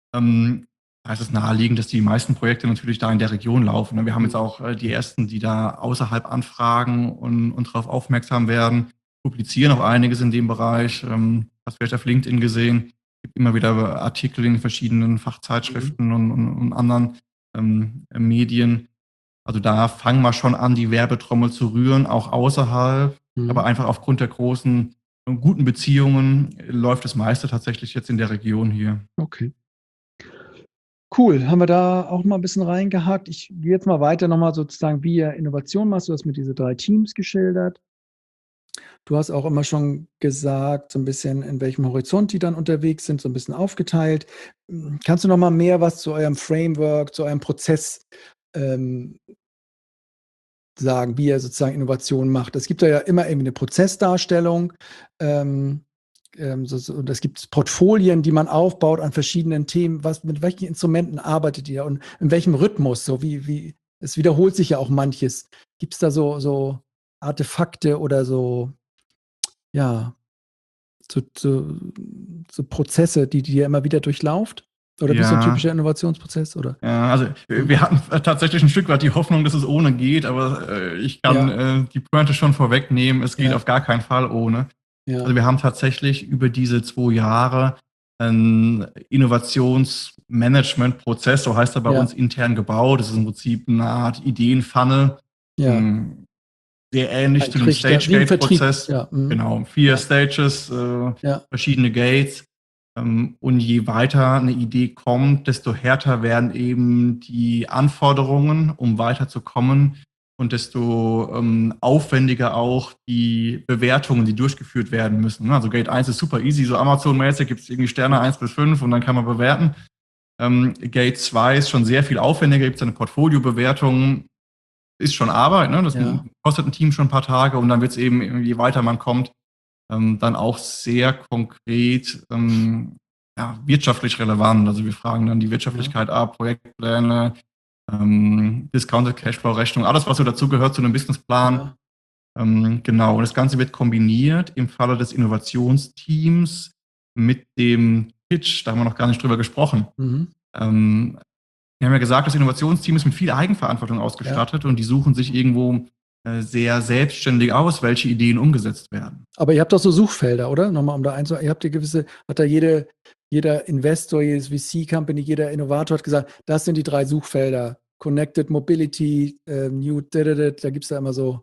Da ist es naheliegend, dass die meisten Projekte natürlich da in der Region laufen. Wir haben jetzt auch die ersten, die da außerhalb anfragen und darauf aufmerksam werden, publizieren auch einiges in dem Bereich. Hast du vielleicht auf LinkedIn gesehen, gibt immer wieder Artikel in verschiedenen Fachzeitschriften und anderen Medien. Also da fangen wir schon an, die Werbetrommel zu rühren, auch außerhalb. Aber einfach aufgrund der großen guten Beziehungen läuft das meiste tatsächlich jetzt in der Region hier. Okay. Cool, haben wir da auch mal ein bisschen reingehakt. Ich gehe jetzt mal weiter nochmal sozusagen, wie ihr Innovation machst. Du hast mir diese 3 Teams geschildert. Du hast auch immer schon gesagt, so ein bisschen, in welchem Horizont die dann unterwegs sind, so ein bisschen aufgeteilt. Kannst du noch mal mehr was zu eurem Framework, zu eurem Prozess sagen, wie ihr sozusagen Innovation macht? Es gibt ja immer irgendwie eine Prozessdarstellung. Und es gibt Portfolien, die man aufbaut an verschiedenen Themen. Mit welchen Instrumenten arbeitet ihr und in welchem Rhythmus? So wie es wiederholt sich ja auch manches. Gibt es da so Artefakte oder so, ja, so Prozesse, die ihr immer wieder durchlauft? Oder bist du ein Ja, typischer Innovationsprozess? Oder? ja, also wir hatten tatsächlich ein Stück weit die Hoffnung, dass es ohne geht, aber ich kann die Pointe schon vorwegnehmen, es geht Ja. auf gar keinen Fall ohne. Ja. Also wir haben tatsächlich über diese 2 Jahre einen Innovationsmanagement-Prozess, so heißt er bei uns, intern gebaut. Das ist im Prinzip eine Art Ideenfunnel, Ja. sehr ähnlich Ein zu einem Trichter, wie im Vertrieb. Stage-Gate-Prozess. Ja. Genau, 4 Ja. Stages, Ja. verschiedene Gates. Und je weiter eine Idee kommt, desto härter werden eben die Anforderungen, um weiterzukommen. Und desto aufwendiger auch die Bewertungen, die durchgeführt werden müssen. Also Gate 1 ist super easy, so Amazon-mäßig gibt es irgendwie Sterne 1 bis 5 und dann kann man bewerten. Gate 2 ist schon sehr viel aufwendiger, gibt es eine Portfolio-Bewertung, ist schon Arbeit, ne? Das kostet ein Team schon ein paar Tage und dann wird es eben, je weiter man kommt, dann auch sehr konkret wirtschaftlich relevant. Also wir fragen dann die Wirtschaftlichkeit ab, Projektpläne, Discounted Cashflow-Rechnung, alles, was so dazugehört zu einem Businessplan. Genau, und das Ganze wird kombiniert im Falle des Innovationsteams mit dem Pitch, da haben wir noch gar nicht drüber gesprochen. Wir haben ja gesagt, das Innovationsteam ist mit viel Eigenverantwortung ausgestattet und die suchen sich irgendwo sehr selbstständig aus, welche Ideen umgesetzt werden. Aber ihr habt doch so Suchfelder, oder? Nochmal, um da einzusagen, ihr habt hat da jeder Investor, jedes VC-Company, jeder Innovator hat gesagt, das sind die 3 Suchfelder. Connected Mobility, New, da gibt es da immer so.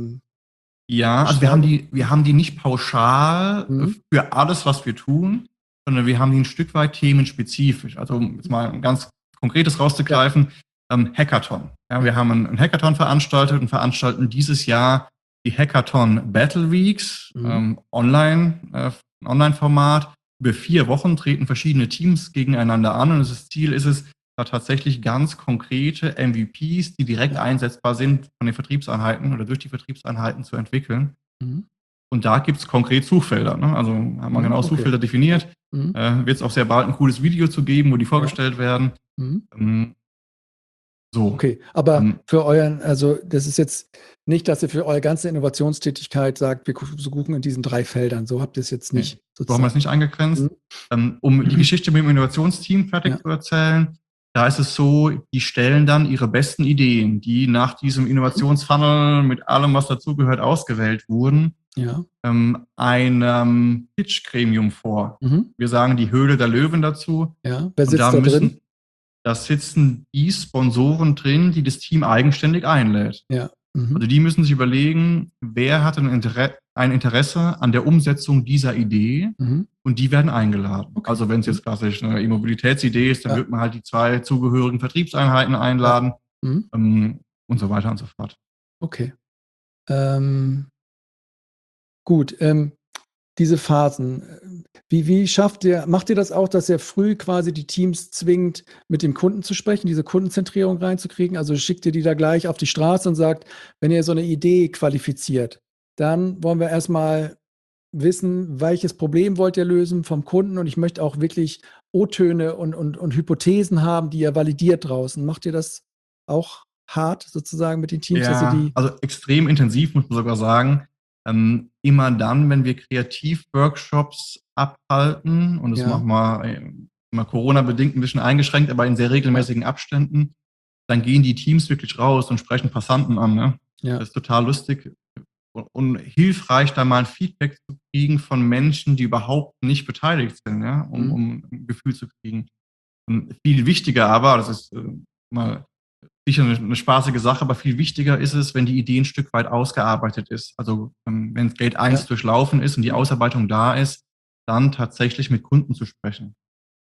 Ja, also wir haben die nicht pauschal für alles, was wir tun. sondern wir haben die ein Stück weit themenspezifisch. Also um jetzt mal ein ganz Konkretes rauszugreifen, Hackathon. Ja, wir haben einen Hackathon veranstaltet und veranstalten dieses Jahr die Hackathon Battle Weeks, Online-Format. Über 4 Wochen treten verschiedene Teams gegeneinander an und das Ziel ist es, da tatsächlich ganz konkrete MVPs, die direkt einsetzbar sind, von den Vertriebseinheiten oder durch die Vertriebseinheiten zu entwickeln. Und da gibt es konkret Suchfelder. Ne? Also haben wir genau Suchfelder definiert. Wird es auch sehr bald ein cooles Video zu geben, wo die vorgestellt werden. So. Okay, aber für euren, also das ist jetzt nicht, dass ihr für eure ganze Innovationstätigkeit sagt, wir suchen in diesen 3 Feldern. So habt ihr es jetzt nicht. So haben wir es nicht eingegrenzt. Um die Geschichte mit dem Innovationsteam fertig zu erzählen, da ist es so, die stellen dann ihre besten Ideen, die nach diesem Innovationsfunnel mit allem, was dazugehört, ausgewählt wurden, einem Pitch-Gremium vor. Wir sagen die Höhle der Löwen dazu. Ja, wer sitzt da drin? Da sitzen die Sponsoren drin, die das Team eigenständig einlädt. Ja. Also die müssen sich überlegen, wer hat ein Interesse an der Umsetzung dieser Idee und die werden eingeladen. Okay. Also wenn es jetzt klassisch eine E-Mobilitätsidee ist, dann wird man halt die 2 zugehörigen Vertriebseinheiten einladen und so weiter und so fort. Okay. Gut, diese Phasen, wie macht ihr das auch, dass ihr früh quasi die Teams zwingt, mit dem Kunden zu sprechen, diese Kundenzentrierung reinzukriegen? Also schickt ihr die da gleich auf die Straße und sagt, wenn ihr so eine Idee qualifiziert, dann wollen wir erstmal wissen, welches Problem wollt ihr lösen vom Kunden und ich möchte auch wirklich O-Töne und Hypothesen haben, die ihr validiert draußen. Macht ihr das auch hart sozusagen mit den Teams? Ja, also extrem intensiv, muss man sogar sagen. Immer dann, wenn wir Kreativworkshops abhalten, und das machen wir immer Corona-bedingt ein bisschen eingeschränkt, aber in sehr regelmäßigen Abständen, dann gehen die Teams wirklich raus und sprechen Passanten an. Ne? Ja. Das ist total lustig und hilfreich, da mal ein Feedback zu kriegen von Menschen, die überhaupt nicht beteiligt sind, ja? um ein Gefühl zu kriegen. Und viel wichtiger aber, das ist mal sicher eine spaßige Sache, aber viel wichtiger ist es, wenn die Idee ein Stück weit ausgearbeitet ist. Also wenn Gate 1 durchlaufen ist und die Ausarbeitung da ist, dann tatsächlich mit Kunden zu sprechen.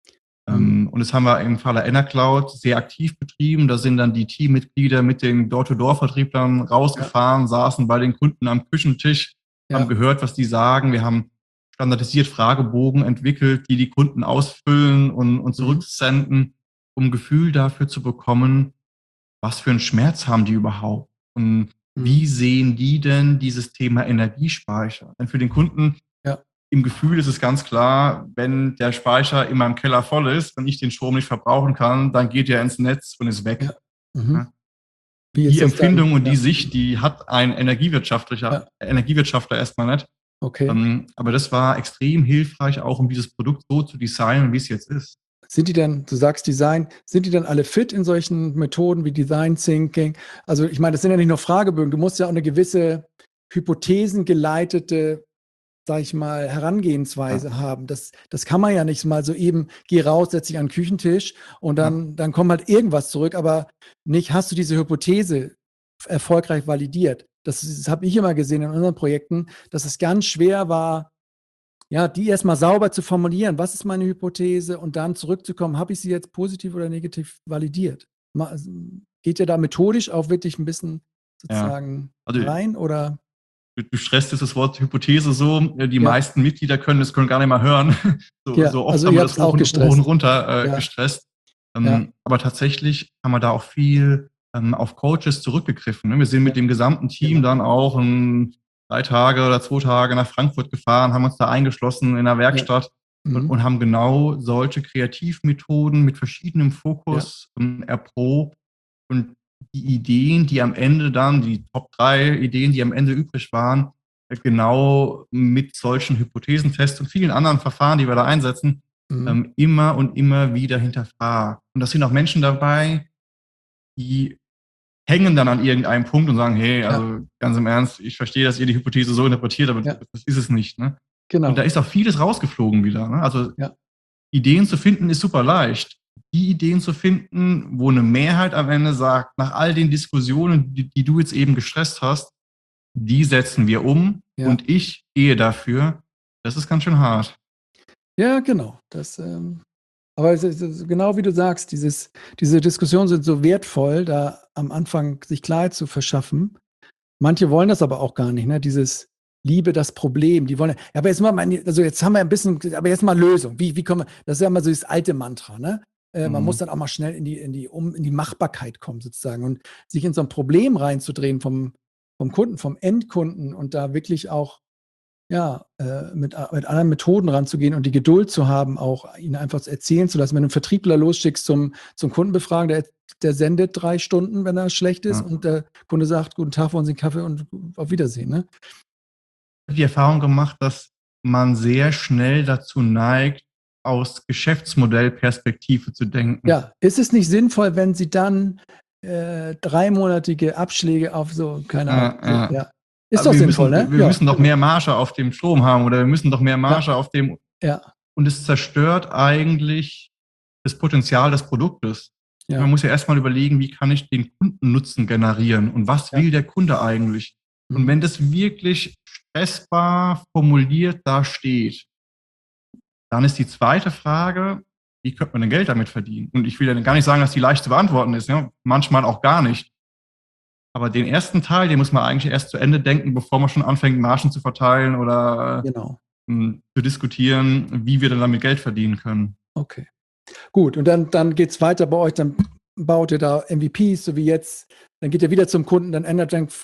Und das haben wir im Falle Enercloud sehr aktiv betrieben. Da sind dann die Teammitglieder mit den Door-to-Door-Vertrieblern rausgefahren, saßen bei den Kunden am Küchentisch, haben gehört, was die sagen. Wir haben standardisiert Fragebogen entwickelt, die Kunden ausfüllen und zurücksenden, um ein Gefühl dafür zu bekommen, was für einen Schmerz haben die überhaupt? Und wie sehen die denn dieses Thema Energiespeicher? Denn für den Kunden im Gefühl ist es ganz klar, wenn der Speicher in meinem Keller voll ist und ich den Strom nicht verbrauchen kann, dann geht er ins Netz und ist weg. Ja. Die Empfindung und die Sicht, die hat ein Energiewirtschaftler erstmal nicht. Okay. Aber das war extrem hilfreich, auch um dieses Produkt so zu designen, wie es jetzt ist. Sind die dann, du sagst Design, sind die dann alle fit in solchen Methoden wie Design Thinking? Also ich meine, das sind ja nicht nur Fragebögen, du musst ja auch eine gewisse hypothesengeleitete, sag ich mal, Herangehensweise haben. Das kann man ja nicht mal so eben, geh raus, setz dich an den Küchentisch und dann kommt halt irgendwas zurück, aber nicht, hast du diese Hypothese erfolgreich validiert. Das habe ich immer gesehen in unseren Projekten, dass es ganz schwer war, die erstmal sauber zu formulieren, was ist meine Hypothese und dann zurückzukommen, habe ich sie jetzt positiv oder negativ validiert? Geht ihr da methodisch auch wirklich ein bisschen sozusagen rein oder? Du stresst das Wort Hypothese so, die meisten Mitglieder können das gar nicht mehr hören. So oft also haben wir das hoch und runter Ja. gestresst. Aber tatsächlich haben wir da auch viel auf Coaches zurückgegriffen. Ne? Wir sind mit dem gesamten Team dann auch 3 Tage oder 2 Tage nach Frankfurt gefahren, haben uns da eingeschlossen in der Werkstatt und haben genau solche Kreativmethoden mit verschiedenem Fokus erprobt und die Ideen, die am Ende dann, die Top 3 Ideen, die am Ende übrig waren, genau mit solchen Hypothesentests und vielen anderen Verfahren, die wir da einsetzen, immer und immer wieder hinterfragt. Und das sind auch Menschen dabei, die hängen dann an irgendeinem Punkt und sagen, hey, also ganz im Ernst, ich verstehe, dass ihr die Hypothese so interpretiert, aber das ist es nicht. Ne? Genau. Und da ist auch vieles rausgeflogen wieder. Ne? Also Ideen zu finden ist super leicht. Die Ideen zu finden, wo eine Mehrheit am Ende sagt, nach all den Diskussionen, die du jetzt eben gestresst hast, die setzen wir um und ich gehe dafür. Das ist ganz schön hart. Ja, genau. Aber es ist genau wie du sagst, diese Diskussionen sind so wertvoll, da am Anfang sich Klarheit zu verschaffen. Manche wollen das aber auch gar nicht, ne? Dieses Liebe das Problem. Die wollen, ja, aber jetzt mal, also jetzt haben wir ein bisschen, aber jetzt mal Lösung. Wie kommen wir, das ist ja immer so das alte Mantra, ne? Man muss dann auch mal schnell in die Machbarkeit kommen, sozusagen. Und sich in so ein Problem reinzudrehen vom Kunden, vom Endkunden und da wirklich auch ja, mit anderen Methoden ranzugehen und die Geduld zu haben, auch ihn einfach erzählen zu lassen. Wenn du einen Vertriebler losschickst zum Kundenbefragen, der sendet 3 Stunden, wenn er schlecht ist, Ja. und der Kunde sagt, guten Tag, wollen Sie einen Kaffee und auf Wiedersehen. Ne? Ich habe die Erfahrung gemacht, dass man sehr schnell dazu neigt, aus Geschäftsmodellperspektive zu denken. Ja, ist es nicht sinnvoll, wenn Sie dann 3-monatige Abschläge auf so, keine Ahnung, ja. Ist doch sinnvoll, ne? Wir müssen doch mehr Marge auf dem Strom haben oder wir müssen doch mehr Marge auf dem. Ja. Und es zerstört eigentlich das Potenzial des Produktes. Ja. Man muss ja erstmal überlegen, wie kann ich den Kundennutzen generieren und was will der Kunde eigentlich? Und wenn das wirklich stressbar formuliert da steht, dann ist die zweite Frage, wie könnte man denn Geld damit verdienen? Und ich will ja gar nicht sagen, dass die leicht zu beantworten ist, ja? Manchmal auch gar nicht. Aber den ersten Teil, den muss man eigentlich erst zu Ende denken, bevor man schon anfängt, Margen zu verteilen oder zu diskutieren, wie wir denn damit Geld verdienen können. Okay. Gut, und dann geht es weiter bei euch, dann baut ihr da MVPs, so wie jetzt, dann geht ihr wieder zum Kunden, dann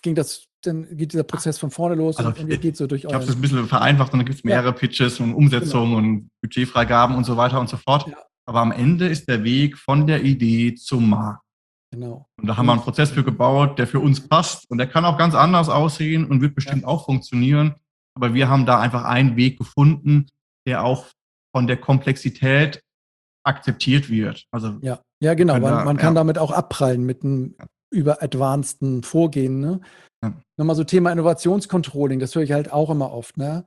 geht dieser Prozess von vorne los Also, und ihr geht so durch ich habe es ein bisschen vereinfacht und dann gibt es mehrere Pitches und Umsetzungen und Budgetfreigaben und so weiter und so fort. Ja. Aber am Ende ist der Weg von der Idee zum Markt. Genau. Und da haben wir einen Prozess für gebaut, der für uns passt und der kann auch ganz anders aussehen und wird bestimmt auch funktionieren. Aber wir haben da einfach einen Weg gefunden, der auch von der Komplexität akzeptiert wird. Also ja, genau. Man kann damit auch abprallen mit einem überadvanceden Vorgehen. Ne? Ja. Nochmal so Thema Innovationscontrolling, das höre ich halt auch immer oft. Ne?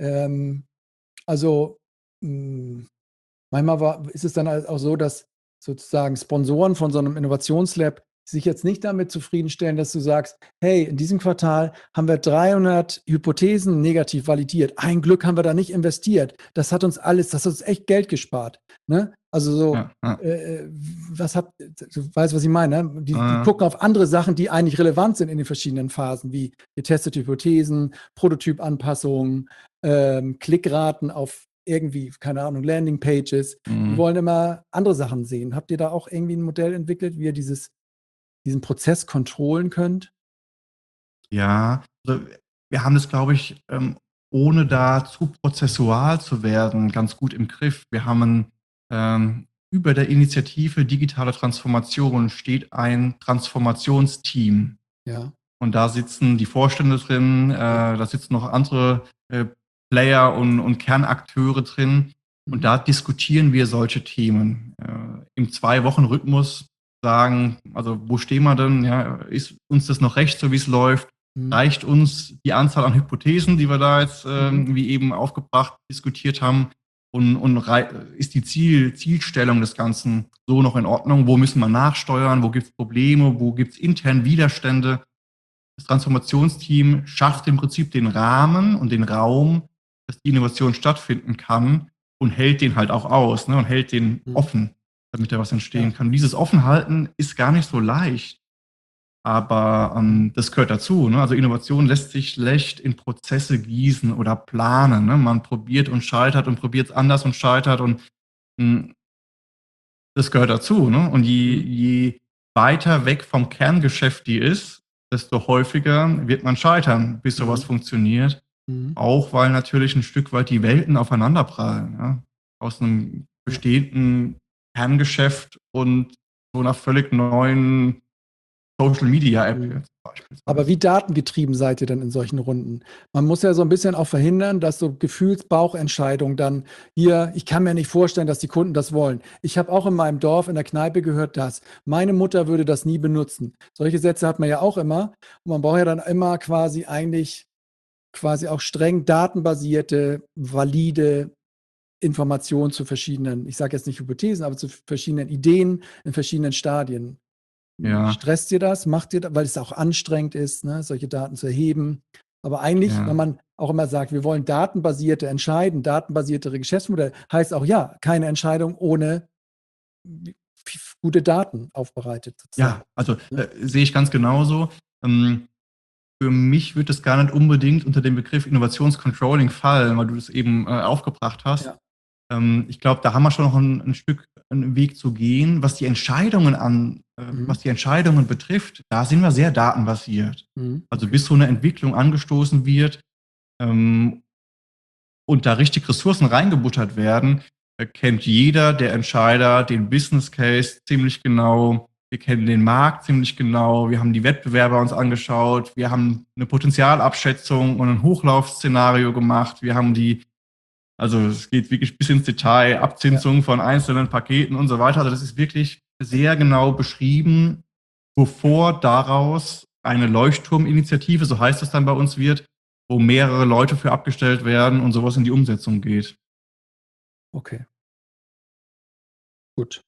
Manchmal ist es dann halt auch so, dass sozusagen Sponsoren von so einem Innovationslab sich jetzt nicht damit zufriedenstellen, dass du sagst, hey, in diesem Quartal haben wir 300 Hypothesen negativ validiert. Ein Glück haben wir da nicht investiert. Das hat uns echt Geld gespart. Ne? Also so, du weißt, was ich meine. Ne? Die gucken auf andere Sachen, die eigentlich relevant sind in den verschiedenen Phasen, wie getestete Hypothesen, Prototypanpassungen, Klickraten auf irgendwie, keine Ahnung, Landingpages. Die wollen immer andere Sachen sehen. Habt ihr da auch irgendwie ein Modell entwickelt, wie ihr diesen Prozess kontrollen könnt? Ja, also wir haben das, glaube ich, ohne da zu prozessual zu werden, ganz gut im Griff. Wir haben über der Initiative Digitale Transformation steht ein Transformationsteam. Ja. Und da sitzen die Vorstände drin, da sitzen noch andere Player und Kernakteure drin. Und da diskutieren wir solche Themen im 2-Wochen-Rhythmus. Sagen, also wo stehen wir denn? Ja, ist uns das noch recht, so wie es läuft? Reicht uns die Anzahl an Hypothesen, die wir da jetzt wie eben aufgebracht diskutiert haben? Und ist die Zielstellung des Ganzen so noch in Ordnung? Wo müssen wir nachsteuern? Wo gibt es Probleme? Wo gibt es intern Widerstände? Das Transformationsteam schafft im Prinzip den Rahmen und den Raum, dass die Innovation stattfinden kann und hält den halt auch aus, ne, und hält den offen, damit da was entstehen kann. Und dieses Offenhalten ist gar nicht so leicht, aber das gehört dazu. Ne? Also Innovation lässt sich schlecht in Prozesse gießen oder planen. Ne? Man probiert und scheitert und probiert es anders und scheitert und das gehört dazu. Ne? Und je weiter weg vom Kerngeschäft die ist, desto häufiger wird man scheitern, bis sowas funktioniert. Auch weil natürlich ein Stück weit die Welten aufeinanderprallen. Ja? Aus einem bestehenden Kerngeschäft und so einer völlig neuen Social-Media-App. Aber wie datengetrieben seid ihr dann in solchen Runden? Man muss ja so ein bisschen auch verhindern, dass so Gefühlsbauchentscheidungen dann hier, ich kann mir nicht vorstellen, dass die Kunden das wollen. Ich habe auch in meinem Dorf in der Kneipe gehört, dass meine Mutter würde das nie benutzen. Solche Sätze hat man ja auch immer. Und man braucht ja dann immer quasi auch streng datenbasierte, valide Informationen zu verschiedenen, ich sage jetzt nicht Hypothesen, aber zu verschiedenen Ideen in verschiedenen Stadien. Ja. Stresst ihr das? Macht ihr das, weil es auch anstrengend ist, ne, solche Daten zu erheben? Aber eigentlich, wenn Ja. man auch immer sagt, wir wollen datenbasierte entscheiden, datenbasierte Geschäftsmodelle, heißt auch ja, keine Entscheidung ohne gute Daten aufbereitet sozusagen. Ja, also Ne? sehe ich ganz genauso. Ähm, für mich wird es gar nicht unbedingt unter dem Begriff Innovationscontrolling fallen, weil du das eben aufgebracht hast. Ja. Ich glaube, da haben wir schon noch ein Stück einen Weg zu gehen. Mhm. Was die Entscheidungen betrifft, da sind wir sehr datenbasiert. Mhm. Also Okay. bis so eine Entwicklung angestoßen wird, ähm, und da richtig Ressourcen reingebuttert werden, kennt jeder der Entscheider den Business Case ziemlich genau. Wir kennen den Markt ziemlich genau. Wir haben die Wettbewerber uns angeschaut. Wir haben eine Potenzialabschätzung und ein Hochlaufszenario gemacht. Also es geht wirklich bis ins Detail, Ja. Abzinsung von einzelnen Paketen und so weiter. Also das ist wirklich sehr genau beschrieben, bevor daraus eine Leuchtturminitiative, so heißt es dann bei uns, wird, wo mehrere Leute für abgestellt werden und sowas in die Umsetzung geht. Okay. Gut.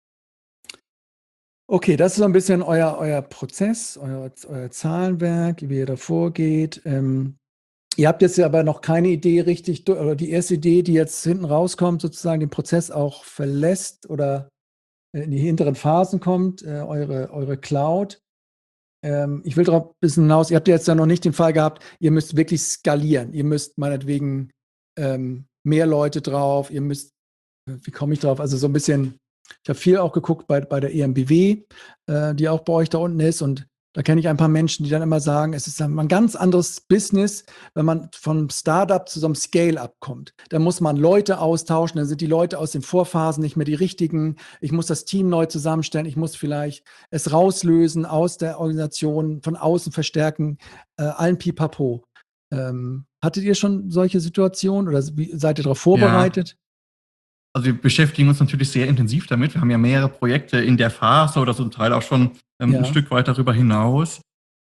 Okay, das ist so ein bisschen euer Prozess, euer Zahlenwerk, wie ihr da vorgeht. Ihr habt jetzt ja aber noch keine Idee richtig, oder die erste Idee, die jetzt hinten rauskommt, sozusagen den Prozess auch verlässt oder in die hinteren Phasen kommt, eure Cloud. Ich will darauf ein bisschen hinaus, ihr habt ja jetzt ja noch nicht den Fall gehabt, ihr müsst wirklich skalieren. Ihr müsst meinetwegen mehr Leute drauf, ihr müsst, wie komme ich drauf? Also so ein bisschen, ich habe viel auch geguckt bei der EMBW, die auch bei euch da unten ist. Und da kenne ich ein paar Menschen, die dann immer sagen, es ist ein ganz anderes Business, wenn man vom Startup zu so einem Scale-up kommt. Da muss man Leute austauschen, dann sind die Leute aus den Vorphasen nicht mehr die richtigen. Ich muss das Team neu zusammenstellen, ich muss vielleicht es rauslösen aus der Organisation, von außen verstärken, allen Pipapo. Hattet ihr schon solche Situationen oder seid ihr darauf Ja, vorbereitet? also wir beschäftigen uns natürlich sehr intensiv damit. Wir haben ja mehrere Projekte in der Phase oder zum Teil auch schon ein Ja, Stück weit darüber hinaus.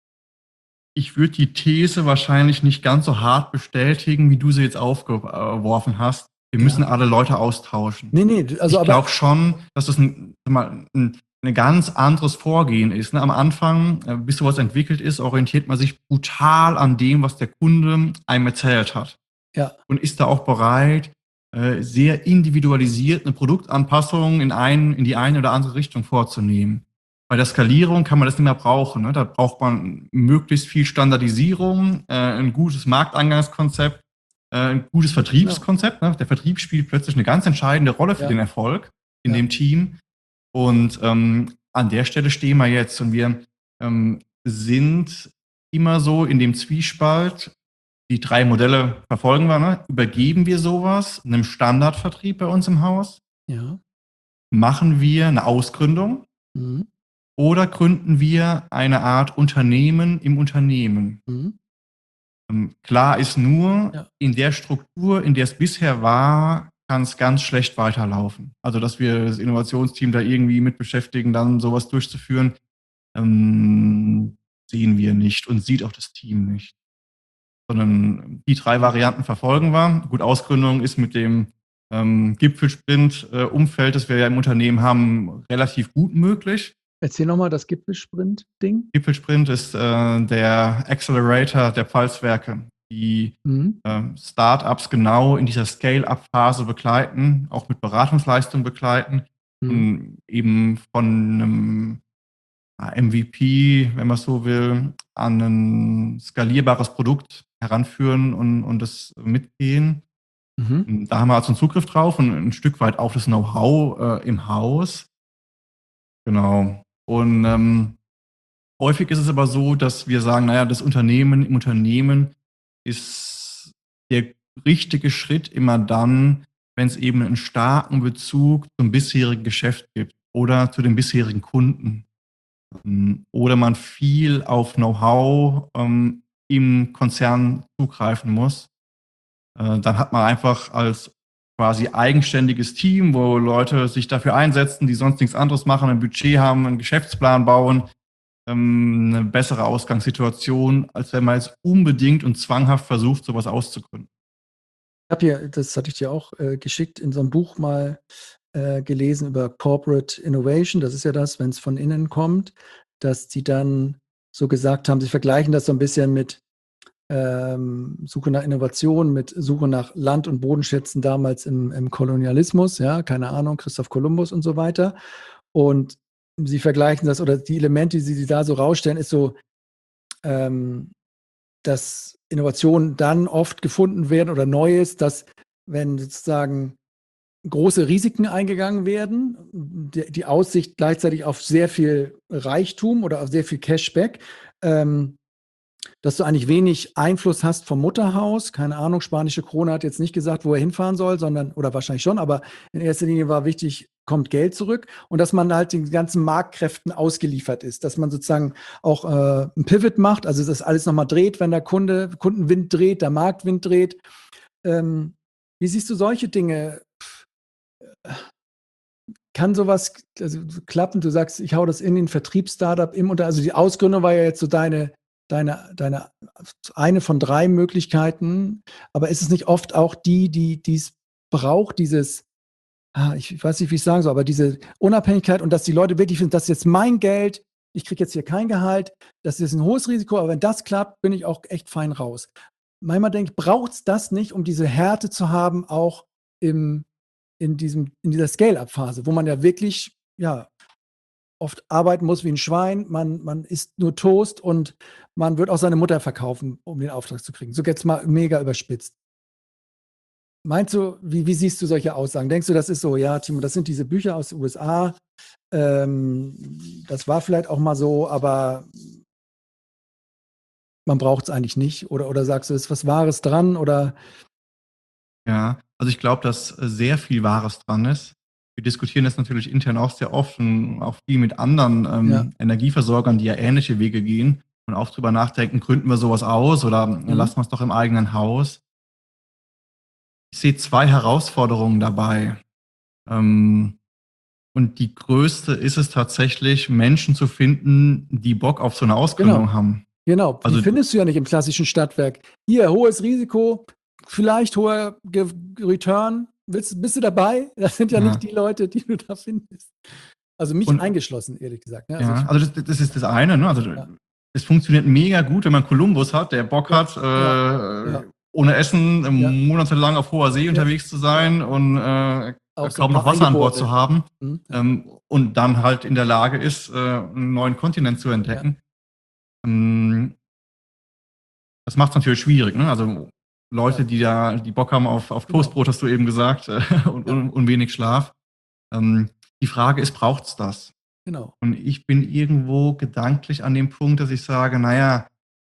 Ich würde die These wahrscheinlich nicht ganz so hart bestätigen, wie du sie jetzt aufgeworfen hast. Wir müssen ja. alle Leute austauschen. Nee, nee, also Ich aber glaube schon, dass das ein ganz anderes Vorgehen ist. Ne? Am Anfang, bis sowas entwickelt ist, orientiert man sich brutal an dem, was der Kunde einem erzählt hat. ja, Und ist da auch bereit, sehr individualisiert eine Produktanpassung in die eine oder andere Richtung vorzunehmen. Bei der Skalierung kann man das nicht mehr brauchen. Ne? Da braucht man möglichst viel Standardisierung, ein gutes Markteingangskonzept, ein gutes genau. Vertriebskonzept. Ne? Der Vertrieb spielt plötzlich eine ganz entscheidende Rolle für Ja, den Erfolg in ja. dem Team. Und an der Stelle stehen wir jetzt. Und wir sind immer so in dem Zwiespalt. Die 3 Modelle verfolgen wir. Ne? Übergeben wir sowas einem Standardvertrieb bei uns im Haus? Ja. Machen wir eine Ausgründung? Mhm. Oder gründen wir eine Art Unternehmen im Unternehmen? Mhm. Klar ist nur, Ja. in der Struktur, in der es bisher war, kann es ganz schlecht weiterlaufen. Also, dass wir das Innovationsteam da irgendwie mit beschäftigen, dann sowas durchzuführen, sehen wir nicht und sieht auch das Team nicht. Sondern die 3 Varianten verfolgen wir. Gut, Ausgründung ist mit dem Gipfelsprint-Umfeld, das wir ja im Unternehmen haben, relativ gut möglich. Erzähl noch mal das Gipfelsprint-Ding. Gipfelsprint ist der Accelerator der Pfalzwerke, die Mhm. Startups genau in dieser Scale-up-Phase begleiten, auch mit Beratungsleistung begleiten Mhm. und eben von einem MVP, wenn man so will, an ein skalierbares Produkt heranführen und das mitgehen. Mhm. Da haben wir also einen Zugriff drauf und ein Stück weit auch das Know-how im Haus. Genau. Und häufig ist es aber so, dass wir sagen, naja, das Unternehmen im Unternehmen ist der richtige Schritt immer dann, wenn es eben einen starken Bezug zum bisherigen Geschäft gibt oder zu den bisherigen Kunden. Oder man viel auf Know-how im Konzern zugreifen muss. Dann hat man einfach als quasi eigenständiges Team, wo Leute sich dafür einsetzen, die sonst nichts anderes machen, ein Budget haben, einen Geschäftsplan bauen, eine bessere Ausgangssituation, als wenn man jetzt unbedingt und zwanghaft versucht, sowas auszugründen. Ich habe hier, das hatte ich dir auch geschickt, in so einem Buch mal gelesen über Corporate Innovation. Das ist ja das, wenn es von innen kommt, dass sie dann so gesagt haben, sie vergleichen das so ein bisschen mit Suche nach Innovation, mit Suche nach Land- und Bodenschätzen damals im Kolonialismus, ja, keine Ahnung, Christoph Kolumbus und so weiter. Und sie vergleichen das, oder die Elemente, die sie da so rausstellen, ist so, ähm, dass Innovationen dann oft gefunden werden oder Neues, dass wenn sozusagen große Risiken eingegangen werden, die Aussicht gleichzeitig auf sehr viel Reichtum oder auf sehr viel Cashback, dass du eigentlich wenig Einfluss hast vom Mutterhaus. Keine Ahnung, spanische Krone hat jetzt nicht gesagt, wo er hinfahren soll, sondern, oder wahrscheinlich schon, aber in erster Linie war wichtig, kommt Geld zurück, und dass man halt den ganzen Marktkräften ausgeliefert ist, dass man sozusagen auch ein Pivot macht, also dass alles nochmal dreht, wenn der Kundenwind dreht, der Marktwind dreht. Wie siehst du solche Dinge? Kann sowas also klappen? Du sagst, ich hau das in den Vertriebsstartup also die Ausgründung war ja jetzt so deine eine von 3 Möglichkeiten, aber ist es nicht oft auch die es braucht, ich weiß nicht, wie ich sagen soll, aber diese Unabhängigkeit, und dass die Leute wirklich finden, das ist jetzt mein Geld, ich kriege jetzt hier kein Gehalt, das ist ein hohes Risiko, aber wenn das klappt, bin ich auch echt fein raus. Manchmal denke ich, braucht es das nicht, um diese Härte zu haben, auch in dieser Scale-up-Phase, wo man ja wirklich, ja, oft arbeiten muss wie ein Schwein, man isst nur Toast und man wird auch seine Mutter verkaufen, um den Auftrag zu kriegen. So jetzt mal mega überspitzt. Meinst du, wie siehst du solche Aussagen? Denkst du, das ist so, ja, Timo, das sind diese Bücher aus den USA, das war vielleicht auch mal so, aber man braucht es eigentlich nicht? Oder sagst du, ist was Wahres dran? Oder Ja, also ich glaube, dass sehr viel Wahres dran ist. Wir diskutieren das natürlich intern auch sehr oft und auch viel mit anderen ja. Energieversorgern, die ja ähnliche Wege gehen und auch drüber nachdenken, gründen wir sowas aus oder lassen wir es doch im eigenen Haus. Ich sehe 2 Herausforderungen dabei. Und die größte ist es tatsächlich, Menschen zu finden, die Bock auf so eine Ausgründung haben. Genau, die Also findest du ja nicht im klassischen Stadtwerk. Hier, hohes Risiko, vielleicht hoher Return. Bist du dabei? Das sind ja ja. nicht die Leute, die du da findest. Also mich Und eingeschlossen, ehrlich gesagt. Ja, ja, also das ist das eine, ne? Also ja. es funktioniert mega gut, wenn man Kolumbus hat, der Bock hat, Ja. ohne Essen Ja. monatelang auf hoher See unterwegs zu sein und Auch so kaum ein noch paar Wasser an Bord Eingeborene. zu haben, Ja. und dann halt in der Lage ist, einen neuen Kontinent zu entdecken. Das macht es natürlich schwierig, ne? Also Leute, die Bock haben auf Toastbrot, hast du eben gesagt, und wenig Schlaf. Die Frage ist, braucht's das? Genau. Und ich bin irgendwo gedanklich an dem Punkt, dass ich sage, naja,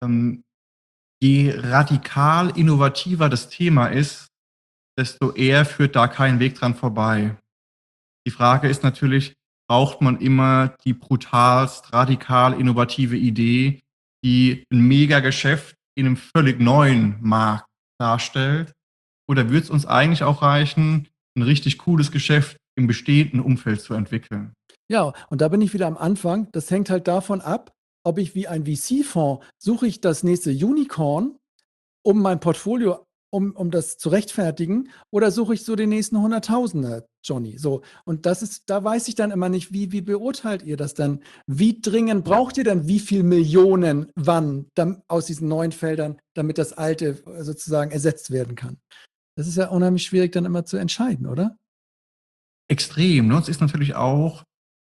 je radikal innovativer das Thema ist, desto eher führt da kein Weg dran vorbei. Die Frage ist natürlich, braucht man immer die brutalst radikal innovative Idee, die ein Megageschäft in einem völlig neuen Markt darstellt? Oder wird es uns eigentlich auch reichen, ein richtig cooles Geschäft im bestehenden Umfeld zu entwickeln? Ja, und da bin ich wieder am Anfang. Das hängt halt davon ab, ob ich wie ein VC-Fonds suche ich das nächste Unicorn, um mein Portfolio, um das zu rechtfertigen, oder suche ich so den nächsten Hunderttausender, Johnny? So, und da weiß ich dann immer nicht, wie beurteilt ihr das dann? Wie dringend braucht ihr denn wie viel Millionen wann aus diesen neuen Feldern, damit das alte sozusagen ersetzt werden kann? Das ist ja unheimlich schwierig dann immer zu entscheiden, oder? Extrem. Ne? Es ist natürlich auch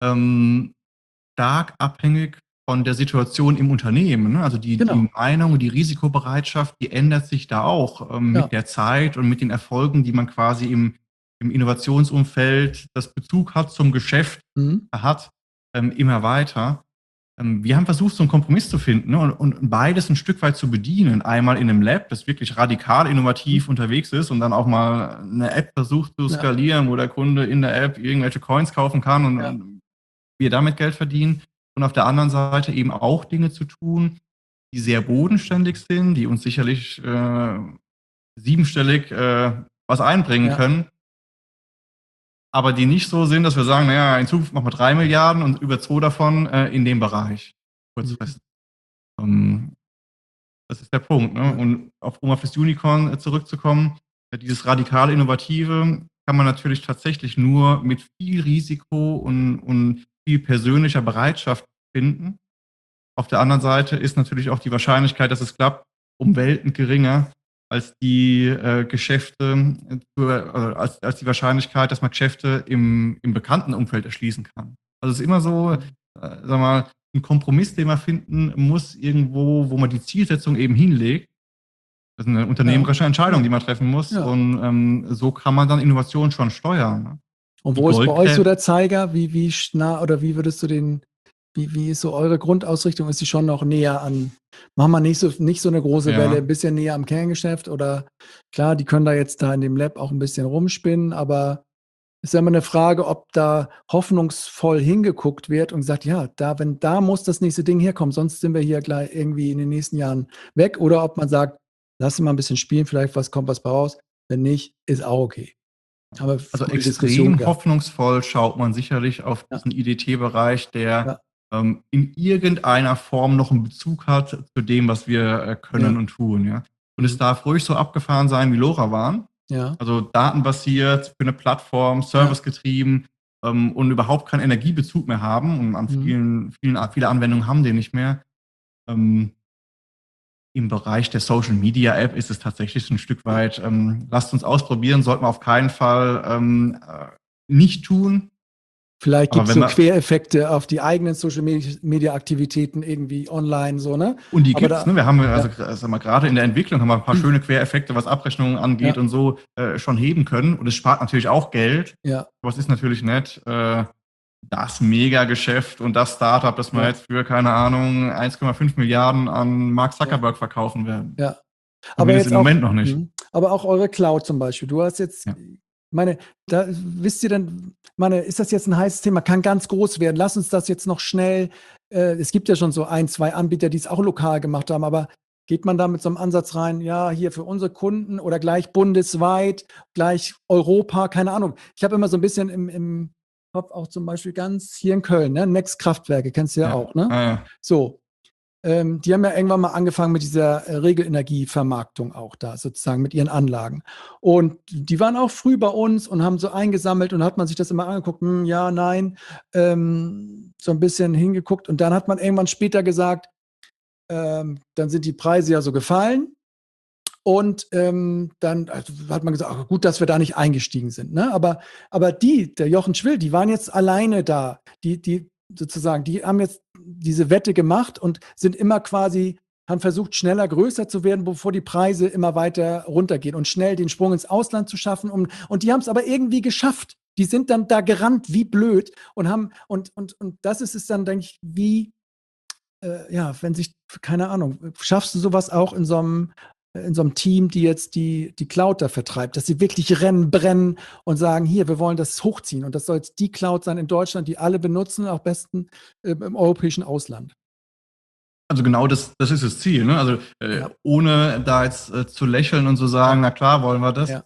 stark abhängig von der Situation im Unternehmen. Ne? Also die Genau. Meinung, die Risikobereitschaft, die ändert sich da auch mit der Zeit und mit den Erfolgen, die man quasi im Innovationsumfeld das Bezug hat zum Geschäft hat, immer weiter. Wir haben versucht, so einen Kompromiss zu finden, ne? und beides ein Stück weit zu bedienen. Einmal in einem Lab, das wirklich radikal innovativ unterwegs ist und dann auch mal eine App versucht zu skalieren, wo der Kunde in der App irgendwelche Coins kaufen kann und wir damit Geld verdienen. Und auf der anderen Seite eben auch Dinge zu tun, die sehr bodenständig sind, die uns sicherlich siebenstellig was einbringen können, aber die nicht so sind, dass wir sagen, naja, in Zukunft machen wir 3 Milliarden und über 2 davon in dem Bereich. Kurzfristig. Das ist der Punkt. Ne? Und um auf das Unicorn zurückzukommen, dieses radikal Innovative kann man natürlich tatsächlich nur mit viel Risiko und viel persönlicher Bereitschaft finden. Auf der anderen Seite ist natürlich auch die Wahrscheinlichkeit, dass es klappt, um Welten geringer als die Geschäfte, als die Wahrscheinlichkeit, dass man Geschäfte im bekannten Umfeld erschließen kann. Also es ist immer so, sag mal, ein Kompromiss, den man finden muss, irgendwo, wo man die Zielsetzung eben hinlegt. Das ist eine unternehmerische Entscheidung, die man treffen muss. Ja. Und so kann man dann Innovation schon steuern. Ne? Und wo ist bei euch so der Zeiger? Wie nah oder wie würdest du wie ist so eure Grundausrichtung? Ist die schon noch näher an, machen wir nicht so eine große Welle, ein bisschen näher am Kerngeschäft? Oder klar, die können da jetzt in dem Lab auch ein bisschen rumspinnen, aber ist ja immer eine Frage, ob da hoffnungsvoll hingeguckt wird und gesagt, ja, da muss das nächste Ding herkommen, sonst sind wir hier gleich irgendwie in den nächsten Jahren weg. Oder ob man sagt, lass sie mal ein bisschen spielen, vielleicht kommt was bei raus. Wenn nicht, ist auch okay. Aber also extrem hoffnungsvoll schaut man sicherlich auf diesen IDT-Bereich, der in irgendeiner Form noch einen Bezug hat zu dem, was wir können und tun. Ja? Und es darf ruhig so abgefahren sein, wie LoRaWAN. Ja. Also datenbasiert, für eine Plattform, servicegetrieben und überhaupt keinen Energiebezug mehr haben. Und an viele Anwendungen haben die nicht mehr. Im Bereich der Social Media App ist es tatsächlich ein Stück weit, lasst uns ausprobieren, sollten wir auf keinen Fall nicht tun. Vielleicht gibt es so Quereffekte auf die eigenen Social Media Aktivitäten irgendwie online, so, ne? Und die gibt es, ne? Wir haben gerade in der Entwicklung haben wir ein paar schöne Quereffekte, was Abrechnungen angeht und so, schon heben können. Und es spart natürlich auch Geld. Ja. Aber es ist natürlich nicht das Megageschäft und das Startup, das wir jetzt für, keine Ahnung, 1,5 Milliarden an Mark Zuckerberg verkaufen werden. Ja. Aber jetzt im Moment noch nicht. Aber auch eure Cloud zum Beispiel. Du hast jetzt, da wisst ihr denn, ist das jetzt ein heißes Thema, kann ganz groß werden. Lass uns das jetzt noch schnell, es gibt ja schon so 1, 2 Anbieter, die es auch lokal gemacht haben, aber geht man da mit so einem Ansatz rein, ja, hier für unsere Kunden oder gleich bundesweit, gleich Europa, keine Ahnung. Ich habe immer so ein bisschen im Kopf auch zum Beispiel ganz hier in Köln, ne? Next Kraftwerke, kennst du ja auch, ne? Ja. So. Die haben ja irgendwann mal angefangen mit dieser Regelenergievermarktung auch da, sozusagen mit ihren Anlagen. Und die waren auch früh bei uns und haben so eingesammelt und hat man sich das immer angeguckt, ja, nein, so ein bisschen hingeguckt. Und dann hat man irgendwann später gesagt, dann sind die Preise ja so gefallen. Und dann hat man gesagt, ach, gut, dass wir da nicht eingestiegen sind. Ne? Aber der Jochen Schwill, die waren jetzt alleine da. Die haben jetzt diese Wette gemacht und sind immer haben versucht, schneller größer zu werden, bevor die Preise immer weiter runtergehen und schnell den Sprung ins Ausland zu schaffen. Und die haben es aber irgendwie geschafft. Die sind dann da gerannt wie blöd und haben, und das ist es dann, denke ich, wie, wenn sich, keine Ahnung, schaffst du sowas auch in so einem Team, die jetzt die Cloud da vertreibt, dass sie wirklich brennen und sagen, hier, wir wollen das hochziehen und das soll jetzt die Cloud sein in Deutschland, die alle benutzen, auch besten im europäischen Ausland. Also genau das ist das Ziel, ne? Also ohne da jetzt zu lächeln und zu sagen, na klar, wollen wir das. Ja.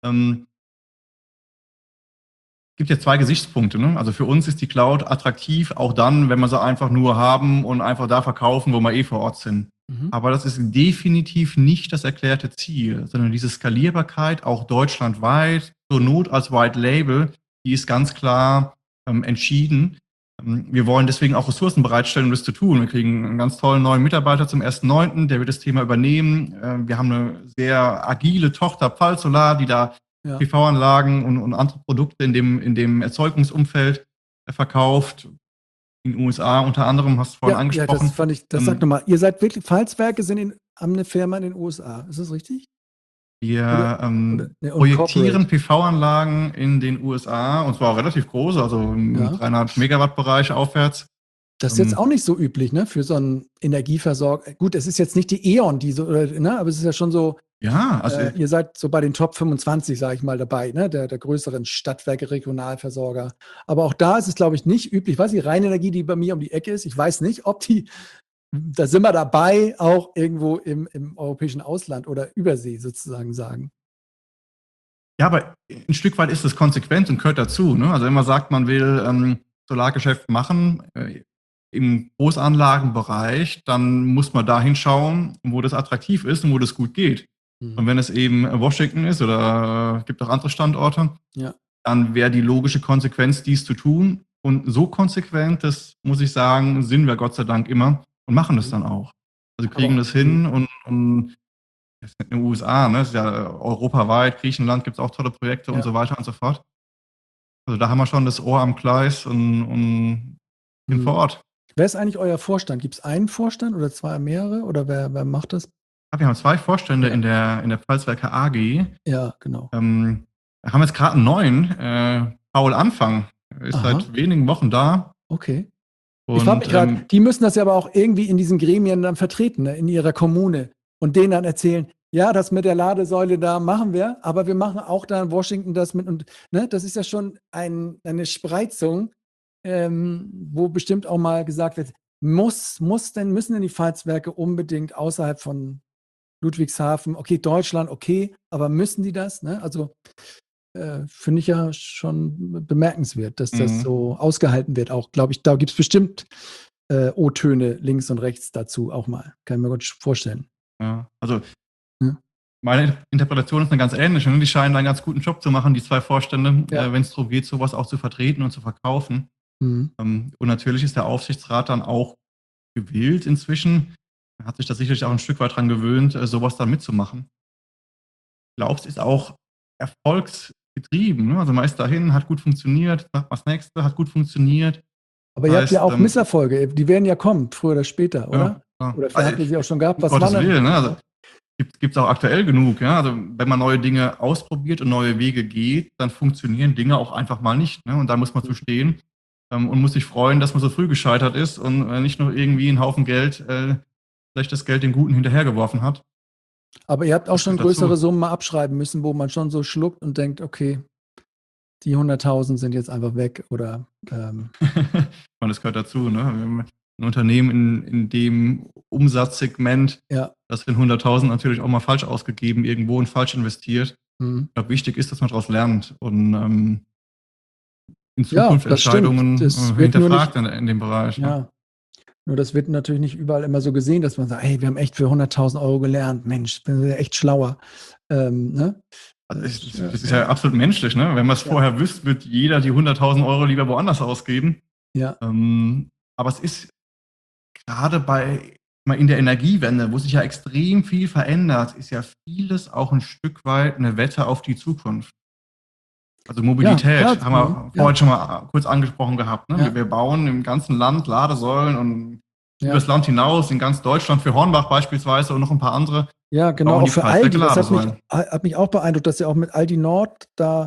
Gibt ja 2 Gesichtspunkte, ne? Also für uns ist die Cloud attraktiv, auch dann, wenn wir sie einfach nur haben und einfach da verkaufen, wo wir vor Ort sind. Aber das ist definitiv nicht das erklärte Ziel, sondern diese Skalierbarkeit auch deutschlandweit, zur Not als White Label, die ist ganz klar entschieden. Wir wollen deswegen auch Ressourcen bereitstellen, um das zu tun. Wir kriegen einen ganz tollen neuen Mitarbeiter zum 1.9., der wird das Thema übernehmen. Wir haben eine sehr agile Tochter Pfalz-Solar, die da PV-Anlagen und andere Produkte in dem Erzeugungsumfeld verkauft. In den USA unter anderem, hast du vorhin angesprochen. Das sag nochmal, ihr seid wirklich, Pfalzwerke haben eine Firma in den USA, ist das richtig? Wir projektieren PV-Anlagen in den USA und zwar relativ groß, also im 300 Megawatt-Bereich aufwärts. Das ist jetzt auch nicht so üblich, ne, für so einen Energieversorger. Gut, es ist jetzt nicht die E.ON, aber es ist ja schon so, ihr seid so bei den Top 25, sage ich mal, dabei, ne, der größeren Stadtwerke, Regionalversorger. Aber auch da ist es, glaube ich, nicht üblich. Was die Rheinenergie, die bei mir um die Ecke ist, ich weiß nicht, ob da sind wir dabei, auch irgendwo im europäischen Ausland oder Übersee sozusagen sagen. Ja, aber ein Stück weit ist es konsequent und gehört dazu, ne? Also wenn man sagt, man will Solargeschäft machen, im Großanlagenbereich, dann muss man dahin schauen, wo das attraktiv ist und wo das gut geht. Und wenn es eben Washington ist oder gibt auch andere Standorte, dann wäre die logische Konsequenz, dies zu tun. Und so konsequent, das muss ich sagen, sind wir Gott sei Dank immer und machen das dann auch. Also kriegen das hin und das ist in den USA, ne? Das ist ja europaweit, Griechenland gibt es auch tolle Projekte und so weiter und so fort. Also da haben wir schon das Ohr am Gleis und sind vor Ort. Wer ist eigentlich euer Vorstand? Gibt es einen Vorstand oder zwei, mehrere? Oder wer macht das? Wir haben 2 Vorstände in der Pfalzwerke AG. Ja, genau. Haben jetzt gerade einen neuen, Paul Anfang, ist seit wenigen Wochen da. Okay. Und, ich frage mich gerade, die müssen das ja aber auch irgendwie in diesen Gremien dann vertreten, ne, in ihrer Kommune und denen dann erzählen, ja, das mit der Ladesäule da machen wir, aber wir machen auch da in Washington das mit und ne, das ist ja schon eine Spreizung, wo bestimmt auch mal gesagt wird, müssen denn die Pfalzwerke unbedingt außerhalb von Ludwigshafen, okay, Deutschland, okay, aber müssen die das? Ne? Also finde ich ja schon bemerkenswert, dass das so ausgehalten wird. Auch, glaube ich, da gibt es bestimmt O-Töne links und rechts dazu auch mal. Kann ich mir gut vorstellen. Ja, also meine Interpretation ist eine ganz ähnliche. Ne? Die scheinen einen ganz guten Job zu machen, die 2 Vorstände, wenn es darum geht, sowas auch zu vertreten und zu verkaufen. Und natürlich ist der Aufsichtsrat dann auch gewillt inzwischen, hat sich da sicherlich auch ein Stück weit dran gewöhnt, sowas dann mitzumachen. Ich glaube, es ist auch erfolgsgetrieben. Ne? Also man ist dahin, hat gut funktioniert, macht das nächste, hat gut funktioniert. Aber ihr habt ja auch Misserfolge, die werden ja kommen, früher oder später, oder? Ja. Oder habt ihr sie auch schon gehabt? Was Gottes Willen, ne? Also gibt es auch aktuell genug. Ja? Also wenn man neue Dinge ausprobiert und neue Wege geht, dann funktionieren Dinge auch einfach mal nicht. Ne? Und da muss man zu stehen und muss sich freuen, dass man so früh gescheitert ist und nicht nur irgendwie einen Haufen Geld, schlechtes Geld dem Guten hinterhergeworfen hat. Aber ihr habt auch schon größere Summen mal abschreiben müssen, wo man schon so schluckt und denkt, okay, die 100.000 sind jetzt einfach weg oder und das gehört dazu, ne? Wir haben ein Unternehmen in dem Umsatzsegment, das sind 100.000 natürlich auch mal falsch ausgegeben irgendwo und falsch investiert. Ich glaube, wichtig ist, dass man daraus lernt und in Zukunft Entscheidungen hinterfragt in dem Bereich. Ja. Ne? Nur das wird natürlich nicht überall immer so gesehen, dass man sagt, hey, wir haben echt für 100.000 Euro gelernt. Mensch, bin wir echt schlauer. Ne? Also das ist ja absolut menschlich. Ne? Wenn man es vorher wüsste, wird jeder die 100.000 Euro lieber woanders ausgeben. Ja. Aber es ist gerade in der Energiewende, wo sich ja extrem viel verändert, ist ja vieles auch ein Stück weit eine Wette auf die Zukunft. Also Mobilität haben wir vorhin schon mal kurz angesprochen gehabt. Ne? Wir bauen im ganzen Land Ladesäulen und über das Land hinaus, in ganz Deutschland, für Hornbach beispielsweise und noch ein paar andere. Ja, genau, auch für Aldi. Das hat mich auch beeindruckt, dass ihr auch mit Aldi Nord da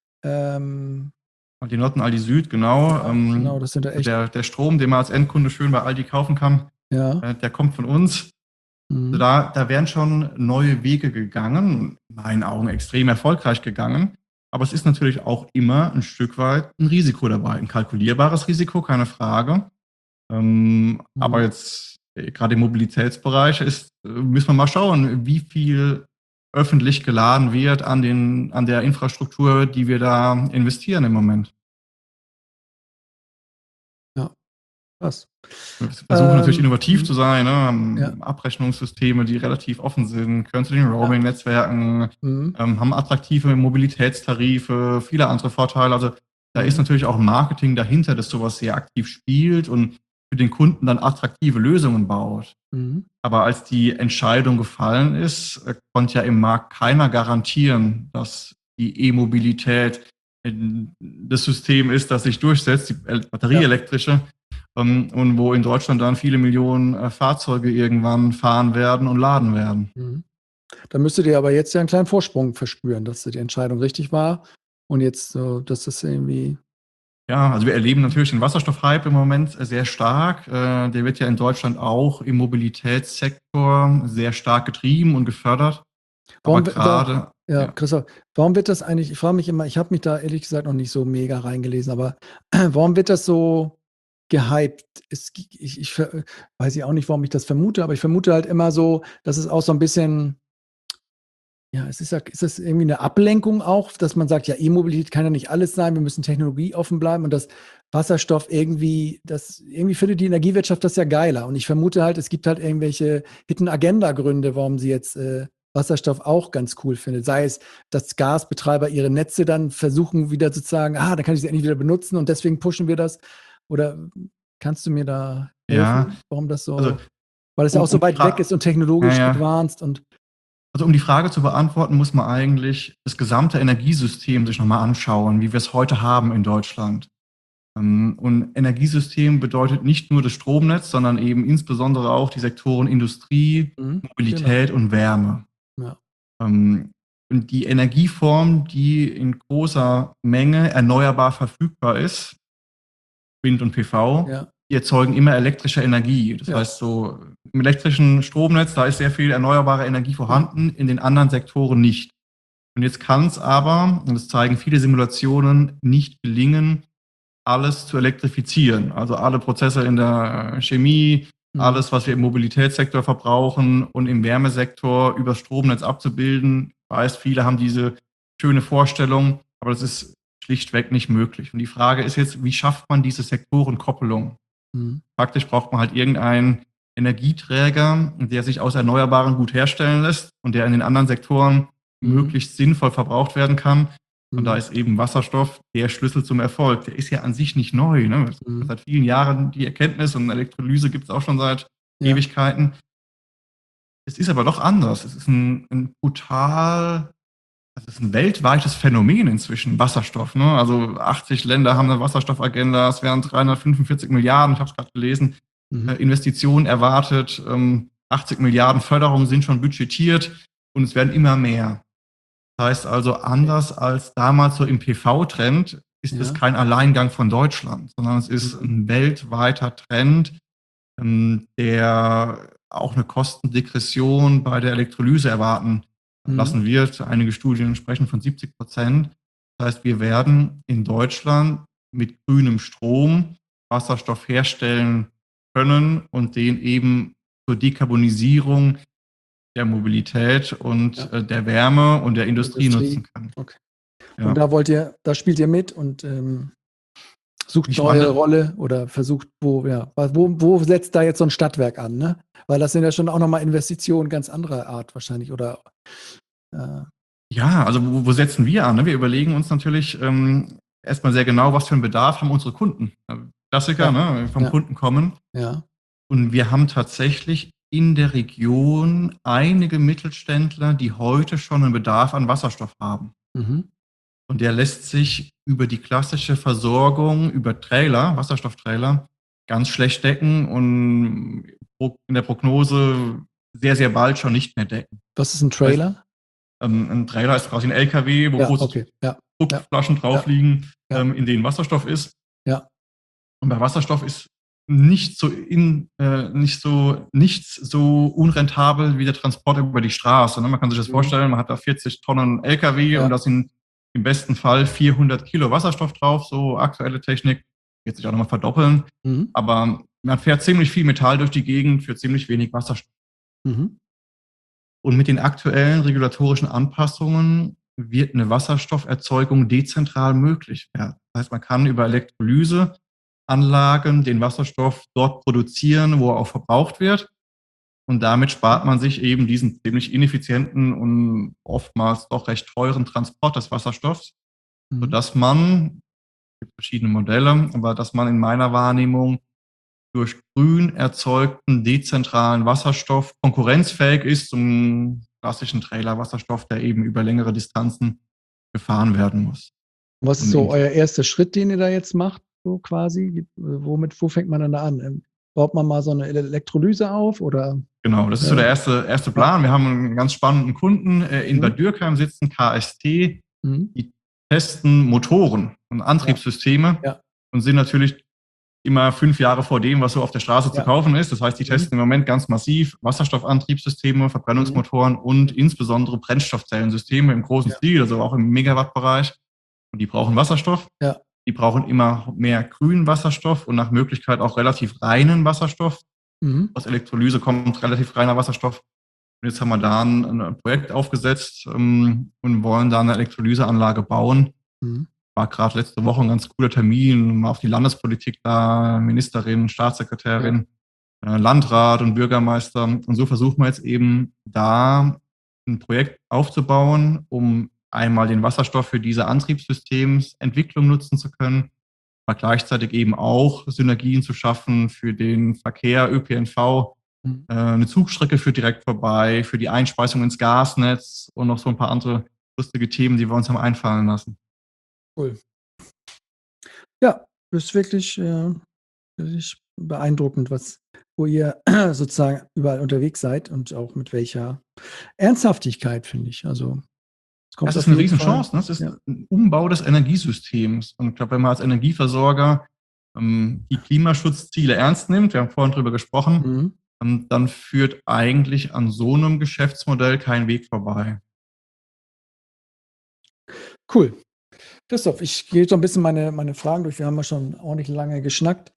Aldi Nord und Aldi Süd, genau. Genau, das sind ja echt. Der Strom, den man als Endkunde schön bei Aldi kaufen kann, der kommt von uns. Also da werden schon neue Wege gegangen, in meinen Augen extrem erfolgreich gegangen. Aber es ist natürlich auch immer ein Stück weit ein Risiko dabei, ein kalkulierbares Risiko, keine Frage. Aber jetzt gerade im Mobilitätsbereich müssen wir mal schauen, wie viel öffentlich geladen wird an der Infrastruktur, die wir da investieren im Moment. Ja, krass. Wir versuchen natürlich innovativ zu sein, ne? Haben Abrechnungssysteme, die relativ offen sind, können zu den Roaming-Netzwerken, haben attraktive Mobilitätstarife, viele andere Vorteile. Also da ist natürlich auch Marketing dahinter, das sowas sehr aktiv spielt und für den Kunden dann attraktive Lösungen baut. Aber als die Entscheidung gefallen ist, konnte ja im Markt keiner garantieren, dass die E-Mobilität das System ist, das sich durchsetzt, die batterieelektrische, und wo in Deutschland dann viele Millionen Fahrzeuge irgendwann fahren werden und laden werden. Da müsstet ihr aber jetzt ja einen kleinen Vorsprung verspüren, dass die Entscheidung richtig war und jetzt so, dass das irgendwie. Ja, also wir erleben natürlich den Wasserstoffhype im Moment sehr stark. Der wird ja in Deutschland auch im Mobilitätssektor sehr stark getrieben und gefördert. Christoph, warum wird das eigentlich, ich frage mich immer, ich habe mich da ehrlich gesagt noch nicht so mega reingelesen, aber warum wird das so gehypt? Ich weiß ich auch nicht, warum ich das vermute, aber ich vermute halt immer so, dass es auch so ein bisschen, ja, ist das irgendwie eine Ablenkung auch, dass man sagt, ja, E-Mobilität kann ja nicht alles sein, wir müssen technologieoffen bleiben und das Wasserstoff irgendwie findet die Energiewirtschaft das ja geiler. Und ich vermute halt, es gibt halt irgendwelche Hidden-Agenda-Gründe, warum sie jetzt Wasserstoff auch ganz cool findet. Sei es, dass Gasbetreiber ihre Netze dann versuchen wieder sozusagen, dann kann ich sie endlich wieder benutzen und deswegen pushen wir das. Oder kannst du mir da helfen, warum das so, weil es ja auch so weit weg ist und technologisch advanced und Also um die Frage zu beantworten, muss man eigentlich das gesamte Energiesystem sich nochmal anschauen, wie wir es heute haben in Deutschland. Und Energiesystem bedeutet nicht nur das Stromnetz, sondern eben insbesondere auch die Sektoren Industrie, Mobilität und Wärme. Ja. Und die Energieform, die in großer Menge erneuerbar verfügbar ist, Wind und PV, die erzeugen immer elektrische Energie. Das heißt, so im elektrischen Stromnetz, da ist sehr viel erneuerbare Energie vorhanden, in den anderen Sektoren nicht. Und jetzt kann es aber, und das zeigen viele Simulationen, nicht gelingen, alles zu elektrifizieren. Also alle Prozesse in der Chemie, alles, was wir im Mobilitätssektor verbrauchen und im Wärmesektor über das Stromnetz abzubilden. Ich weiß, viele haben diese schöne Vorstellung, aber das ist schlichtweg nicht möglich. Und die Frage ist jetzt, wie schafft man diese Sektorenkoppelung? Praktisch braucht man halt irgendeinen Energieträger, der sich aus Erneuerbaren gut herstellen lässt und der in den anderen Sektoren möglichst sinnvoll verbraucht werden kann. Und da ist eben Wasserstoff der Schlüssel zum Erfolg. Der ist ja an sich nicht neu. Ne? Seit vielen Jahren die Erkenntnis und Elektrolyse gibt es auch schon seit Ewigkeiten. Es ist aber doch anders. Es ist ein weltweites Phänomen inzwischen, Wasserstoff. Ne? Also 80 Länder haben eine Wasserstoffagenda, es werden 345 Milliarden, ich habe es gerade gelesen, Investitionen erwartet, 80 Milliarden Förderungen sind schon budgetiert und es werden immer mehr. Das heißt also, anders als damals so im PV-Trend ist es kein Alleingang von Deutschland, sondern es ist ein weltweiter Trend, der auch eine Kostendegression bei der Elektrolyse erwarten lassen wird. Einige Studien sprechen von 70%. Das heißt, wir werden in Deutschland mit grünem Strom Wasserstoff herstellen können und den eben zur Dekarbonisierung der Mobilität und der Wärme und der Industrie nutzen können. Okay. Ja. Und da spielt ihr mit und sucht eine neue Rolle oder versucht, wo setzt da jetzt so ein Stadtwerk an, ne? Weil das sind ja schon auch nochmal Investitionen ganz anderer Art wahrscheinlich, oder? Ja, also wo setzen wir an? Ne? Wir überlegen uns natürlich erstmal sehr genau, was für einen Bedarf haben unsere Kunden. Klassiker, ne? Vom Kunden kommen. Ja. Und wir haben tatsächlich in der Region einige Mittelständler, die heute schon einen Bedarf an Wasserstoff haben. Und der lässt sich über die klassische Versorgung, über Trailer, Wasserstofftrailer, ganz schlecht decken und in der Prognose sehr, sehr bald schon nicht mehr decken. Was ist ein Trailer? Ein Trailer ist quasi ein LKW, wo große Druckflaschen drauf liegen, in denen Wasserstoff ist. Ja. Und bei Wasserstoff ist nichts so unrentabel wie der Transport über die Straße. Ne? Man kann sich das vorstellen, man hat da 40 Tonnen LKW und da sind im besten Fall 400 Kilo Wasserstoff drauf, so aktuelle Technik, wird sich auch nochmal verdoppeln. Aber man fährt ziemlich viel Metall durch die Gegend für ziemlich wenig Wasserstoff. Und mit den aktuellen regulatorischen Anpassungen wird eine Wasserstofferzeugung dezentral möglich werden. Das heißt, man kann über Elektrolyseanlagen den Wasserstoff dort produzieren, wo er auch verbraucht wird. Und damit spart man sich eben diesen ziemlich ineffizienten und oftmals doch recht teuren Transport des Wasserstoffs, sodass man, es gibt verschiedene Modelle, aber dass man in meiner Wahrnehmung durch grün erzeugten dezentralen Wasserstoff konkurrenzfähig ist zum klassischen Trailer-Wasserstoff, der eben über längere Distanzen gefahren werden muss. Was ist so euer erster Schritt, den ihr da jetzt macht, so quasi? Wo fängt man dann da an? Baut man mal so eine Elektrolyse auf, oder? Genau, das ist so der erste Plan. Wir haben einen ganz spannenden Kunden in Bad Dürkheim sitzen, KST, die testen Motoren und Antriebssysteme und sind natürlich immer 5 Jahre vor dem, was so auf der Straße zu kaufen ist. Das heißt, die testen im Moment ganz massiv Wasserstoffantriebssysteme, Verbrennungsmotoren und insbesondere Brennstoffzellensysteme im großen Stil, also auch im Megawattbereich. Und die brauchen Wasserstoff. Ja. Die brauchen immer mehr grünen Wasserstoff und nach Möglichkeit auch relativ reinen Wasserstoff. Aus Elektrolyse kommt relativ reiner Wasserstoff. Und jetzt haben wir da ein Projekt aufgesetzt und wollen da eine Elektrolyseanlage bauen. War gerade letzte Woche ein ganz cooler Termin, mal auf die Landespolitik da, Ministerin, Staatssekretärin, Landrat und Bürgermeister. Und so versuchen wir jetzt eben da ein Projekt aufzubauen, um einmal den Wasserstoff für diese Antriebssystemsentwicklung nutzen zu können, aber gleichzeitig eben auch Synergien zu schaffen für den Verkehr, ÖPNV, Eine Zugstrecke führt direkt vorbei, für die Einspeisung ins Gasnetz und noch so ein paar andere lustige Themen, die wir uns haben einfallen lassen. Cool. Ja, das ist wirklich beeindruckend, wo ihr sozusagen überall unterwegs seid und auch mit welcher Ernsthaftigkeit, finde ich. Also es kommt Das ist auf eine jeden Fall. Riesenchance, ne? Das ist Ja. ein Umbau des Energiesystems. Und ich glaube, wenn man als Energieversorger die Klimaschutzziele ernst nimmt, wir haben vorhin drüber gesprochen, Mhm. dann führt eigentlich an so einem Geschäftsmodell kein Weg vorbei. Cool. Christoph, ich gehe so ein bisschen meine Fragen durch. Wir haben ja schon ordentlich lange geschnackt.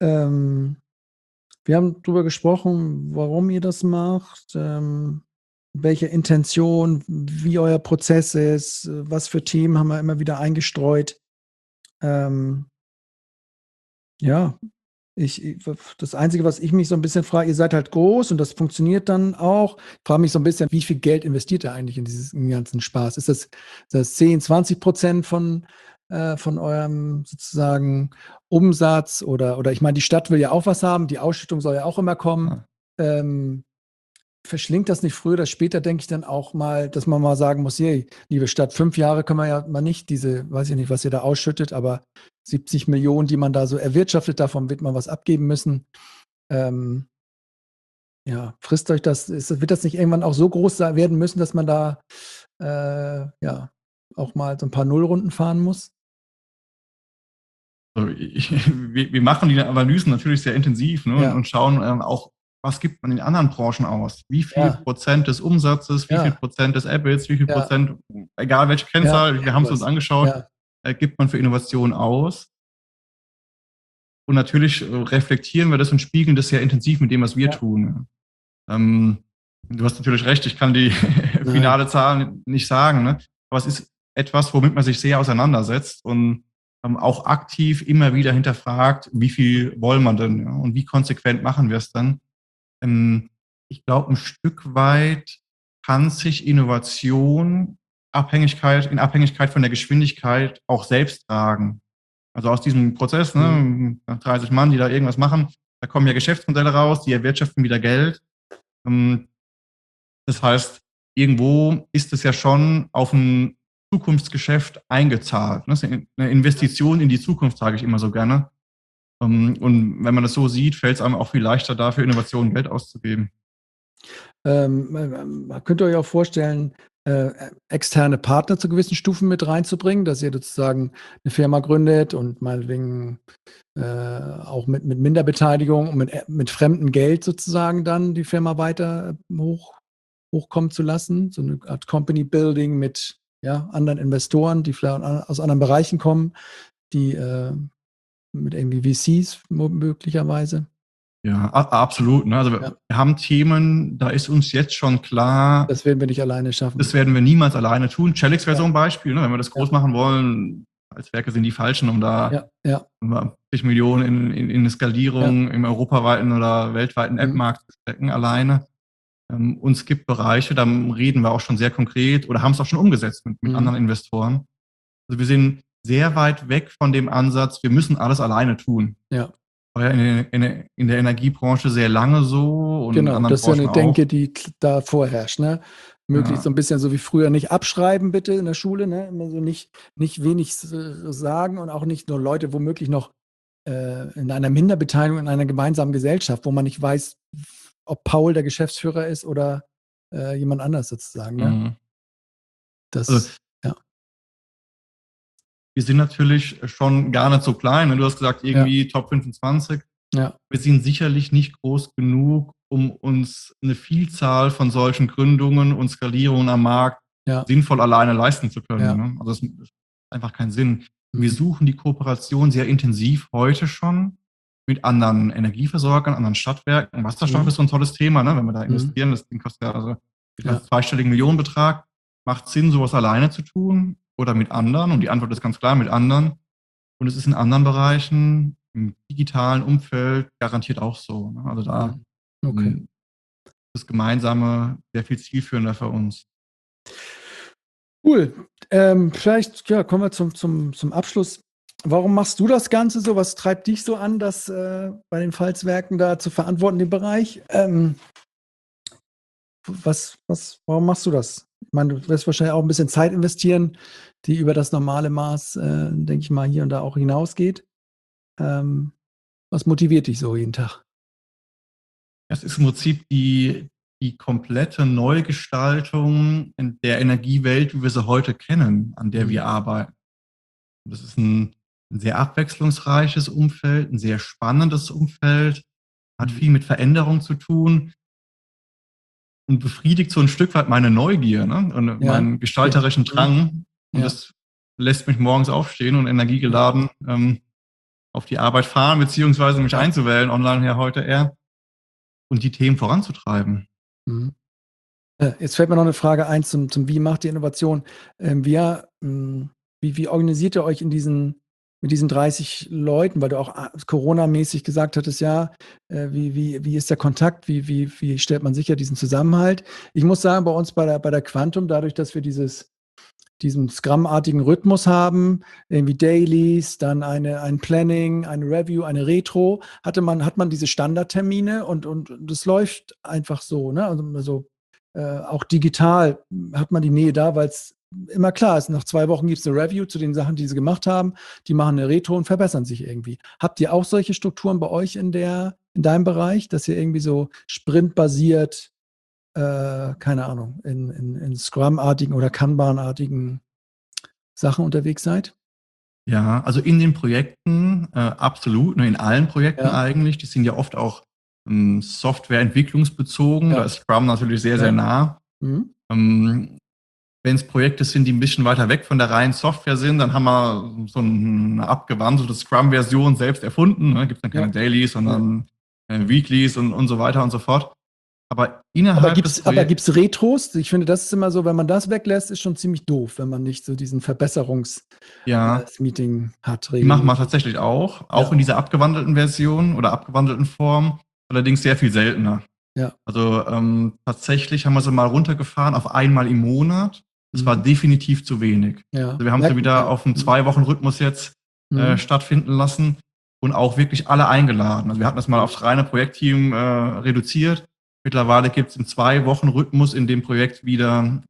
Wir haben drüber gesprochen, warum ihr das macht, welche Intention, wie euer Prozess ist, was für Themen haben wir immer wieder eingestreut. Ähm, ja, das Einzige, was ich mich so ein bisschen frage, ihr seid halt groß und das funktioniert dann auch. Ich frage mich so ein bisschen, wie viel Geld investiert ihr eigentlich in diesen ganzen Spaß? Ist das 10, 20% von eurem sozusagen Umsatz oder ich meine, die Stadt will ja auch was haben, die Ausschüttung soll ja auch immer kommen. Ja. Verschlingt das nicht früher oder später, denke ich dann auch mal, dass man mal sagen muss, hey, liebe Stadt, 5 Jahre können wir ja mal nicht weiß ich nicht, was ihr da ausschüttet, aber 70 Millionen, die man da so erwirtschaftet, davon wird man was abgeben müssen. Ja, frisst euch wird das nicht irgendwann auch so groß werden müssen, dass man da ja auch mal so ein paar Nullrunden fahren muss? Also wir machen die Analysen natürlich sehr intensiv, ne, Ja, und schauen auch, was gibt man in anderen Branchen aus? Wie viel ja, Prozent des Umsatzes, wie viel ja, Prozent des EBITs, wie viel ja, Prozent, egal welche ja, Kennzahl, wir haben es uns sowas. angeschaut, Ja, gibt man für Innovation aus. Und natürlich reflektieren wir das und spiegeln das sehr intensiv mit dem, was wir ja, tun. Du hast natürlich recht, ich kann die nein, finale Zahl nicht sagen, ne? Aber es ist etwas, womit man sich sehr auseinandersetzt und auch aktiv immer wieder hinterfragt, wie viel wollen wir denn, ja? Und wie konsequent machen wir es dann? Ich glaube, ein Stück weit kann sich Innovation in Abhängigkeit von der Geschwindigkeit auch selbst tragen. Also aus diesem Prozess, mhm. ne, 30 Mann, die da irgendwas machen, da kommen ja Geschäftsmodelle raus, die erwirtschaften wieder Geld. Ähm, Das heißt, irgendwo ist es ja schon auf ein Zukunftsgeschäft eingezahlt. Ne? Das ist eine Investition in die Zukunft, sage ich immer so gerne. Und wenn man das so sieht, fällt es einem auch viel leichter, dafür Innovationen Geld auszugeben. Könnt ihr euch auch vorstellen, externe Partner zu gewissen Stufen mit reinzubringen, dass ihr sozusagen eine Firma gründet und meinetwegen auch mit Minderbeteiligung und mit fremdem Geld sozusagen dann die Firma weiter hochkommen zu lassen? So eine Art Company Building mit anderen Investoren, die vielleicht aus anderen Bereichen kommen, die mit irgendwie VCs möglicherweise. Ja, absolut. Ne? Also Ja, wir haben Themen, da ist uns jetzt schon klar, das werden wir nicht alleine das schaffen. werden wir niemals alleine tun. Cellix wäre Ja, so ein Beispiel, ne? Wenn wir das ja, groß machen wollen, als Werke sind die falschen, um da ja, ja, 50 Millionen in eine ja. Skalierung im europaweiten oder weltweiten Mhm. App-Markt zu stecken alleine. Und es gibt Bereiche, da reden wir auch schon sehr konkret oder haben es auch schon umgesetzt mit Mhm. anderen Investoren. Also wir sind sehr weit weg von dem Ansatz, wir müssen alles alleine tun. Ja, War ja in der Energiebranche sehr lange so und in genau. anderen Das ist ja Branchen eine auch. Denke, die da vorherrscht, ne? Möglichst Ja, so ein bisschen so wie früher nicht abschreiben bitte in der Schule, ne? Immer so nicht wenig sagen und auch nicht nur Leute womöglich noch in einer Minderbeteiligung in einer gemeinsamen Gesellschaft, wo man nicht weiß, ob Paul der Geschäftsführer ist oder jemand anders sozusagen, ne? mhm. Also Das, ja, wir sind natürlich schon gar nicht so klein. Ne? Du hast gesagt, ja, irgendwie Top 25. ja, Wir sind sicherlich nicht groß genug, um uns eine Vielzahl von solchen Gründungen und Skalierungen am Markt ja, sinnvoll alleine leisten zu können. ja, Ne? Also es macht einfach keinen Sinn. Wir mhm, suchen die Kooperation sehr intensiv heute schon mit anderen Energieversorgern, anderen Stadtwerken. Wasserstoff mhm, ist so ein tolles Thema, ne? Wenn wir da mhm, investieren. Das Ding kostet ja also einen ja, zweistelligen Millionenbetrag. Macht Sinn, sowas alleine zu tun oder mit anderen? Und die Antwort ist ganz klar, mit anderen. Und es ist in anderen Bereichen, im digitalen Umfeld, garantiert auch so. Ne? Also da mhm. Okay. ist das Gemeinsame sehr viel zielführender für uns. Cool. Vielleicht kommen wir zum Abschluss. warum machst du das Ganze so? Was treibt dich so an, das bei den Pfalzwerken da zu verantworten, den Bereich? Warum machst du das? Ich meine, du wirst wahrscheinlich auch ein bisschen Zeit investieren, die über das normale Maß, denke ich mal, hier und da auch hinausgeht. Was motiviert dich so jeden Tag? Das ist im Prinzip die komplette Neugestaltung in der Energiewelt, wie wir sie heute kennen, an der wir arbeiten. Das ist ein sehr abwechslungsreiches Umfeld, ein sehr spannendes Umfeld, hat viel mit Veränderung zu tun und befriedigt so ein Stück weit meine Neugier, ne? Und meinen gestalterischen Drang. Und das lässt mich morgens aufstehen und energiegeladen auf die Arbeit fahren, beziehungsweise mich einzuwählen, online ja heute eher, und die Themen voranzutreiben. Mhm. Jetzt fällt mir noch eine Frage ein zum Wie macht ihr Innovation? Wie organisiert ihr euch mit diesen 30 Leuten, weil du auch Corona-mäßig gesagt hattest, wie ist der Kontakt, wie stellt man sicher diesen Zusammenhalt? Ich muss sagen, bei uns bei der Quantum, dadurch, dass wir diesen Scrum-artigen Rhythmus haben, irgendwie Dailies, dann ein Planning, eine Review, eine Retro, hat man diese Standardtermine und das läuft einfach so, ne? Also auch digital hat man die Nähe da, weil es immer klar ist, nach 2 Wochen gibt es eine Review zu den Sachen, die sie gemacht haben, die machen eine Retro und verbessern sich irgendwie. Habt ihr auch solche Strukturen bei euch in deinem Bereich, dass ihr irgendwie so sprintbasiert, keine Ahnung, in Scrum-artigen oder Kanban-artigen Sachen unterwegs seid? Ja, also in den Projekten absolut, in allen Projekten eigentlich. Die sind ja oft auch softwareentwicklungsbezogen. Da ist Scrum natürlich sehr, sehr nah. Mhm. Wenn es Projekte sind, die ein bisschen weiter weg von der reinen Software sind, dann haben wir so eine abgewandelte Scrum-Version selbst erfunden. Gibt es dann keine Dailies, sondern Weeklies und so weiter und so fort. Aber gibt es Retros? Ich finde, das ist immer so, wenn man das weglässt, ist schon ziemlich doof, wenn man nicht so diesen Verbesserungs-Meeting hat. Die machen wir tatsächlich auch in dieser abgewandelten Version oder abgewandelten Form, allerdings sehr viel seltener. Ja. Also tatsächlich haben wir sie mal runtergefahren auf einmal im Monat. Das war definitiv zu wenig. Ja. Also wir haben sie wieder auf einen 2-Wochen-Rhythmus jetzt stattfinden lassen und auch wirklich alle eingeladen. Also wir hatten das mal aufs reine Projektteam reduziert. Mittlerweile gibt es im 2-Wochen-Rhythmus in dem Projekt wieder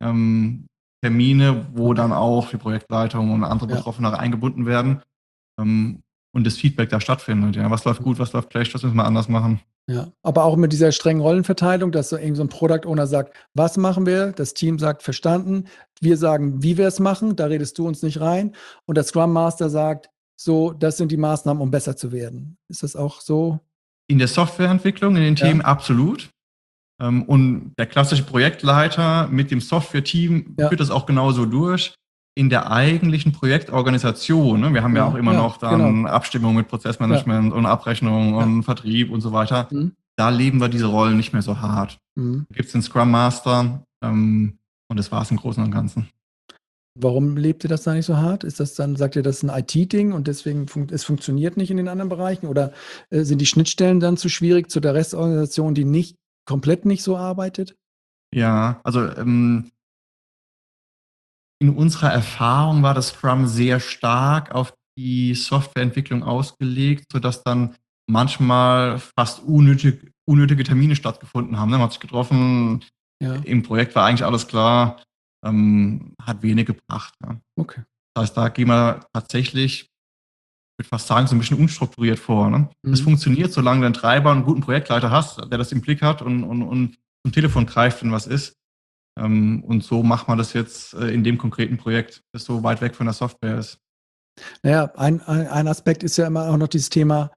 Termine, wo dann auch die Projektleitung und andere Betroffene eingebunden werden und das Feedback da stattfindet. Ja, was läuft gut, was läuft schlecht, was müssen wir anders machen. Ja, aber auch mit dieser strengen Rollenverteilung, dass so irgendwie so ein Product Owner sagt, was machen wir? Das Team sagt, verstanden. Wir sagen, wie wir es machen. Da redest du uns nicht rein. Und der Scrum Master sagt, so, das sind die Maßnahmen, um besser zu werden. Ist das auch so? In der Softwareentwicklung, in den Themen absolut. Und der klassische Projektleiter mit dem Software-Team führt das auch genauso durch. In der eigentlichen Projektorganisation, ne? Wir haben ja auch immer noch dann Abstimmung mit Prozessmanagement und Abrechnung und Vertrieb und so weiter. Da leben wir diese Rollen nicht mehr so hart. Da gibt es den Scrum Master und das war es im Großen und Ganzen. Warum lebt ihr das da nicht so hart? Ist das dann, sagt ihr, das ist ein IT-Ding und deswegen es funktioniert nicht in den anderen Bereichen? Oder sind die Schnittstellen dann zu schwierig zu der Restorganisation, die komplett nicht so arbeitet? Ja, also in unserer Erfahrung war das Scrum sehr stark auf die Softwareentwicklung ausgelegt, sodass dann manchmal fast unnötige Termine stattgefunden haben. Man hat sich getroffen, im Projekt war eigentlich alles klar, hat wenig gebracht. Ja. Okay. Das heißt, da gehen wir tatsächlich, ich würde fast sagen, so ein bisschen unstrukturiert vor. Ne? Das funktioniert, solange du einen Treiber und einen guten Projektleiter hast, der das im Blick hat und zum Telefon greift, wenn was ist. Und so macht man das jetzt in dem konkreten Projekt, das so weit weg von der Software ist. Naja, ein Aspekt ist ja immer auch noch dieses Thema,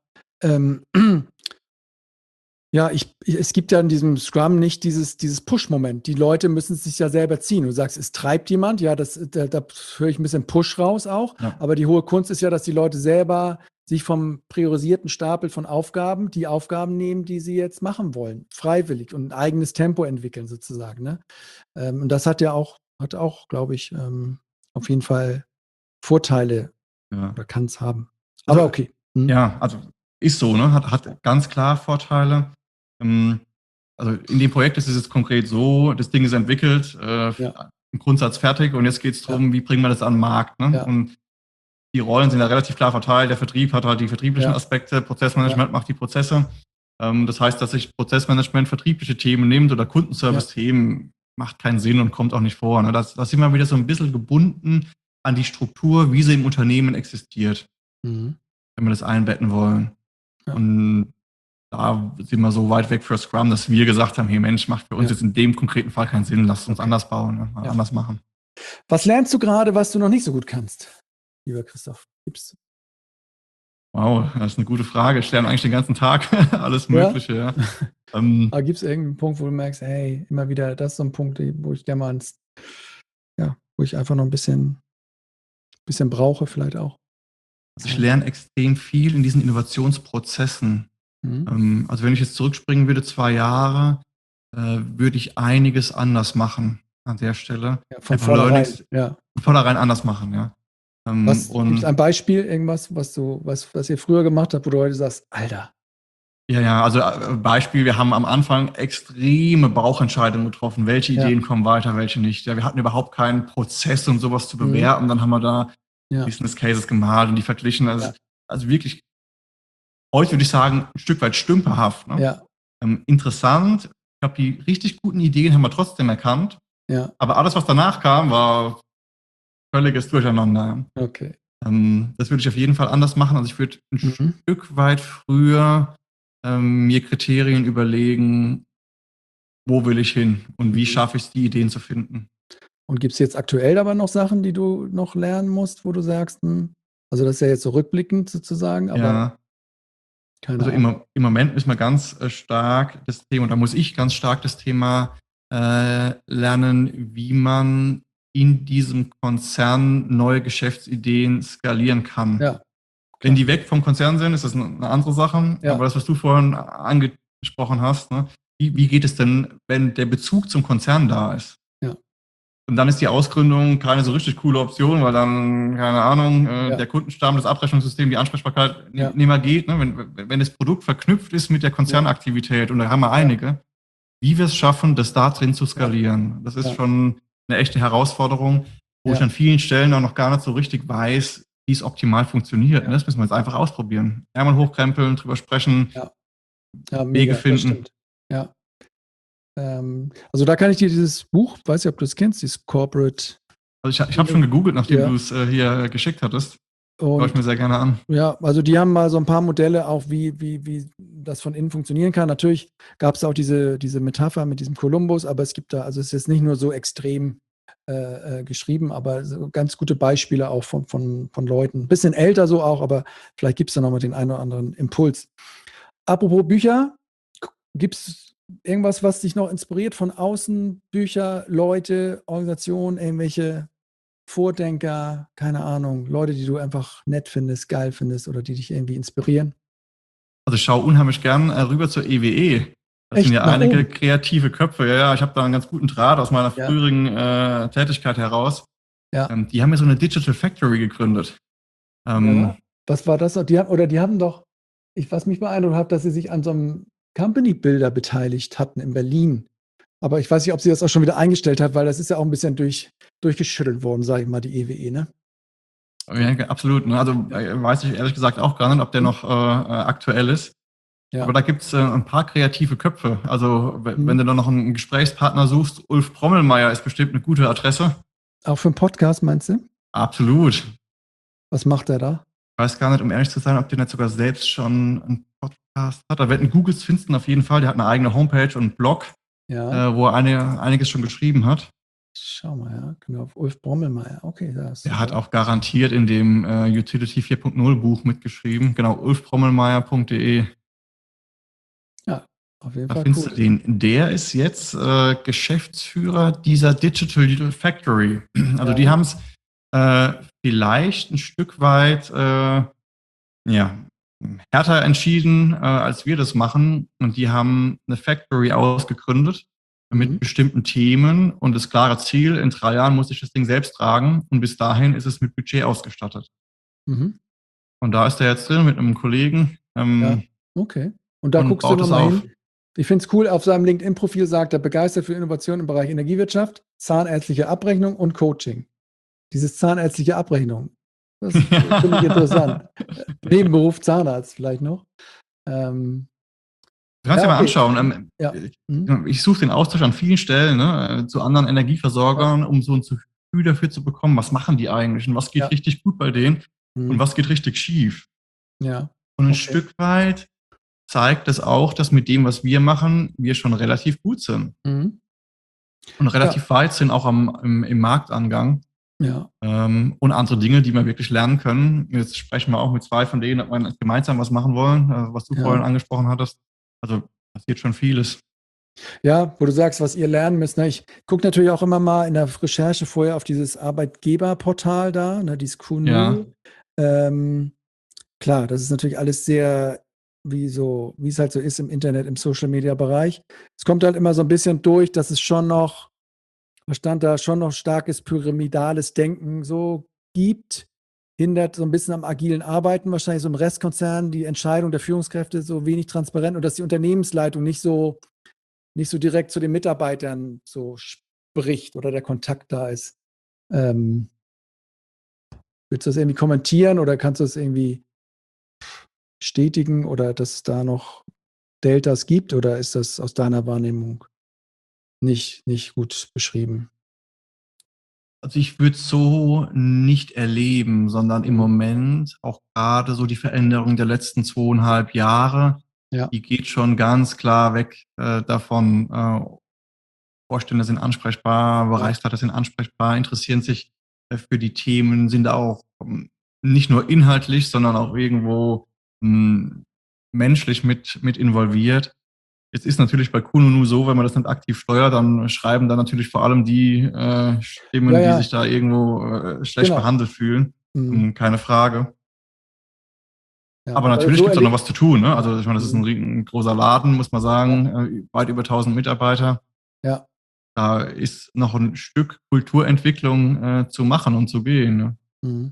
es gibt ja in diesem Scrum nicht dieses Push-Moment. Die Leute müssen es sich ja selber ziehen. Du sagst, es treibt jemand, da höre ich ein bisschen Push raus auch. Ja. Aber die hohe Kunst ist ja, dass die Leute selber sich vom priorisierten Stapel von Aufgaben die Aufgaben nehmen, die sie jetzt machen wollen. Freiwillig und ein eigenes Tempo entwickeln sozusagen. Ne? Und das hat auch, glaube ich, auf jeden Fall Vorteile oder kann es haben. Aber also, okay. Ja, also ist so, ne? Hat ganz klar Vorteile. Also in dem Projekt ist es jetzt konkret so, das Ding ist entwickelt, im Grundsatz fertig und jetzt geht es darum, wie bringen wir das an den Markt. Ne? Und die Rollen sind ja relativ klar verteilt. Der Vertrieb hat halt die vertrieblichen Aspekte, Prozessmanagement macht die Prozesse. Das heißt, dass sich Prozessmanagement vertriebliche Themen nimmt oder Kundenservice-Themen, macht keinen Sinn und kommt auch nicht vor. Ne? Das sind wir wieder so ein bisschen gebunden an die Struktur, wie sie im Unternehmen existiert, wenn wir das einbetten wollen. Ja. Und da sind wir so weit weg für Scrum, dass wir gesagt haben, hey Mensch, macht für uns jetzt in dem konkreten Fall keinen Sinn, lasst uns anders bauen, ne? Anders machen. Was lernst du gerade, was du noch nicht so gut kannst, lieber Christoph? Gibt's? Wow, das ist eine gute Frage. Ich lerne eigentlich den ganzen Tag alles Mögliche. Ja? Aber gibt es irgendeinen Punkt, wo du merkst, hey, immer wieder, das ist so ein Punkt, wo ich gerne mal wo ich einfach noch ein bisschen brauche vielleicht auch? Also ich lerne extrem viel in diesen Innovationsprozessen. Also wenn ich jetzt zurückspringen würde, 2 Jahre, würde ich einiges anders machen an der Stelle. Ja, von vornherein, Von vornherein anders machen, ja. Gibt es ein Beispiel, irgendwas, was ihr früher gemacht habt, wo du heute sagst, Alter? Ja, also Beispiel, wir haben am Anfang extreme Bauchentscheidungen getroffen, welche Ideen kommen weiter, welche nicht. Ja, wir hatten überhaupt keinen Prozess, um sowas zu bewerten. Dann haben wir da Business Cases gemalt und die verglichen. Also wirklich, heute würde ich sagen, ein Stück weit stümperhaft. Ne? Ja. Interessant. Ich glaube, die richtig guten Ideen haben wir trotzdem erkannt. Ja. Aber alles, was danach kam, war völliges Durcheinander. Okay. Das würde ich auf jeden Fall anders machen. Also ich würde ein Stück weit früher mir Kriterien überlegen, wo will ich hin und wie schaffe ich es, die Ideen zu finden. Und gibt es jetzt aktuell aber noch Sachen, die du noch lernen musst, wo du sagst, also das ist ja jetzt so rückblickend sozusagen, aber keine Ahnung. Im Moment ist man ganz stark das Thema, und da muss ich ganz stark das Thema lernen, wie man in diesem Konzern neue Geschäftsideen skalieren kann. Ja. Wenn die weg vom Konzern sind, ist das eine andere Sache. Ja. Aber das, was du vorhin angesprochen hast, ne? Wie geht es denn, wenn der Bezug zum Konzern da ist? Ja. Und dann ist die Ausgründung keine so richtig coole Option, weil dann, keine Ahnung, der Kundenstamm, das Abrechnungssystem, die Ansprechbarkeit nicht mehr geht. Ne? Wenn das Produkt verknüpft ist mit der Konzernaktivität, und da haben wir einige, wie wir es schaffen, das da drin zu skalieren. Das ist schon eine echte Herausforderung, wo ich an vielen Stellen auch noch gar nicht so richtig weiß, wie es optimal funktioniert. Ja. Das müssen wir jetzt einfach ausprobieren. Ärmel hochkrempeln, drüber sprechen, Wege finden. Ja. Also da kann ich dir dieses Buch, weiß nicht, ob du es kennst, dieses Corporate. Also ich habe schon gegoogelt, nachdem du es hier geschickt hattest. Schaue ich mir sehr gerne an. Ja, also die haben mal so ein paar Modelle auch, wie das von innen funktionieren kann. Natürlich gab es auch diese Metapher mit diesem Kolumbus, aber es gibt da, also es ist jetzt nicht nur so extrem geschrieben, aber so ganz gute Beispiele auch von Leuten. Ein bisschen älter so auch, aber vielleicht gibt es da nochmal den einen oder anderen Impuls. Apropos Bücher, gibt es irgendwas, was dich noch inspiriert von außen? Bücher, Leute, Organisationen, irgendwelche Vordenker, keine Ahnung, Leute, die du einfach nett findest, geil findest oder die dich irgendwie inspirieren? Also ich schaue unheimlich gern rüber zur EWE. Das sind ja einige kreative Köpfe. Ja, ich habe da einen ganz guten Draht aus meiner früheren Tätigkeit heraus. Ja. Die haben ja so eine Digital Factory gegründet. Was war das? Die haben doch, was mich beeindruckt hat, dass sie sich an so einem Company Builder beteiligt hatten in Berlin. Aber ich weiß nicht, ob sie das auch schon wieder eingestellt hat, weil das ist ja auch ein bisschen durchgeschüttelt worden, sage ich mal, die EWE, ne? Ja, absolut. Also weiß ich ehrlich gesagt auch gar nicht, ob der noch aktuell ist. Ja. Aber da gibt es ein paar kreative Köpfe. Also wenn du da noch einen Gesprächspartner suchst, Ulf Prommelmeier ist bestimmt eine gute Adresse. Auch für einen Podcast, meinst du? Absolut. Was macht er da? Ich weiß gar nicht, um ehrlich zu sein, ob der nicht sogar selbst schon einen Podcast hat. Da werden Googles finden auf jeden Fall. Der hat eine eigene Homepage und einen Blog, wo er einiges schon geschrieben hat. Schau mal, genau, auf Ulf Brommelmeier. Okay, der hat auch garantiert in dem Utility 4.0 Buch mitgeschrieben. Genau, ulfbrommelmeier.de. Ja, auf jeden Fall. Da findest du den. Der ist jetzt Geschäftsführer dieser Digital Factory. Also die haben es vielleicht ein Stück weit härter entschieden, als wir das machen. Und die haben eine Factory ausgegründet mit bestimmten Themen und das klare Ziel, in 3 Jahren muss ich das Ding selbst tragen und bis dahin ist es mit Budget ausgestattet. Und da ist er jetzt drin mit einem Kollegen. Okay. Und da guckst du nochmal hin. Ich finde es cool, auf seinem LinkedIn-Profil sagt er, begeistert für Innovation im Bereich Energiewirtschaft, zahnärztliche Abrechnung und Coaching. Dieses zahnärztliche Abrechnung. Das finde ich interessant. Nebenberuf Zahnarzt vielleicht noch. Du kannst dir mal anschauen. Ich suche den Austausch an vielen Stellen, ne, zu anderen Energieversorgern, um so ein Gefühl dafür zu bekommen, was machen die eigentlich und was geht richtig gut bei denen und was geht richtig schief. Ja. Und ein Stück weit zeigt es auch, dass mit dem, was wir machen, wir schon relativ gut sind. Und relativ weit sind auch im Marktangang. Ja. Und andere Dinge, die wir wirklich lernen können. Jetzt sprechen wir auch mit 2 von denen, ob wir gemeinsam was machen wollen, was du vorhin angesprochen hattest. Also passiert schon vieles. Ja, wo du sagst, was ihr lernen müsst. Ne? Ich gucke natürlich auch immer mal in der Recherche vorher auf dieses Arbeitgeberportal da, ne, dieses Q0. Ja. Klar, das ist natürlich alles sehr, wie es halt so ist im Internet, im Social-Media-Bereich. Es kommt halt immer so ein bisschen durch, dass es schon noch starkes pyramidales Denken so gibt, hindert so ein bisschen am agilen Arbeiten, wahrscheinlich so im Restkonzern, die Entscheidung der Führungskräfte so wenig transparent und dass die Unternehmensleitung nicht so direkt zu den Mitarbeitern so spricht oder der Kontakt da ist. Willst du das irgendwie kommentieren oder kannst du das irgendwie bestätigen oder dass es da noch Deltas gibt oder ist das aus deiner Wahrnehmung nicht gut beschrieben? Also ich würde es so nicht erleben, sondern im Moment auch gerade so die Veränderung der letzten 2,5 Jahre, die geht schon ganz klar weg davon. Vorstände sind ansprechbar, Bereichsleiter sind ansprechbar, interessieren sich für die Themen, sind da auch nicht nur inhaltlich, sondern auch irgendwo menschlich mit involviert. Jetzt ist natürlich bei Kununu so, wenn man das nicht aktiv steuert, dann schreiben da natürlich vor allem die Stimmen, die sich da irgendwo schlecht behandelt fühlen. Keine Frage. Ja, aber natürlich gibt es auch noch was zu tun. Ne? Also ich meine, das ist ein großer Laden, muss man sagen, weit über 1000 Mitarbeiter. Ja. Da ist noch ein Stück Kulturentwicklung zu machen und zu gehen. Ne?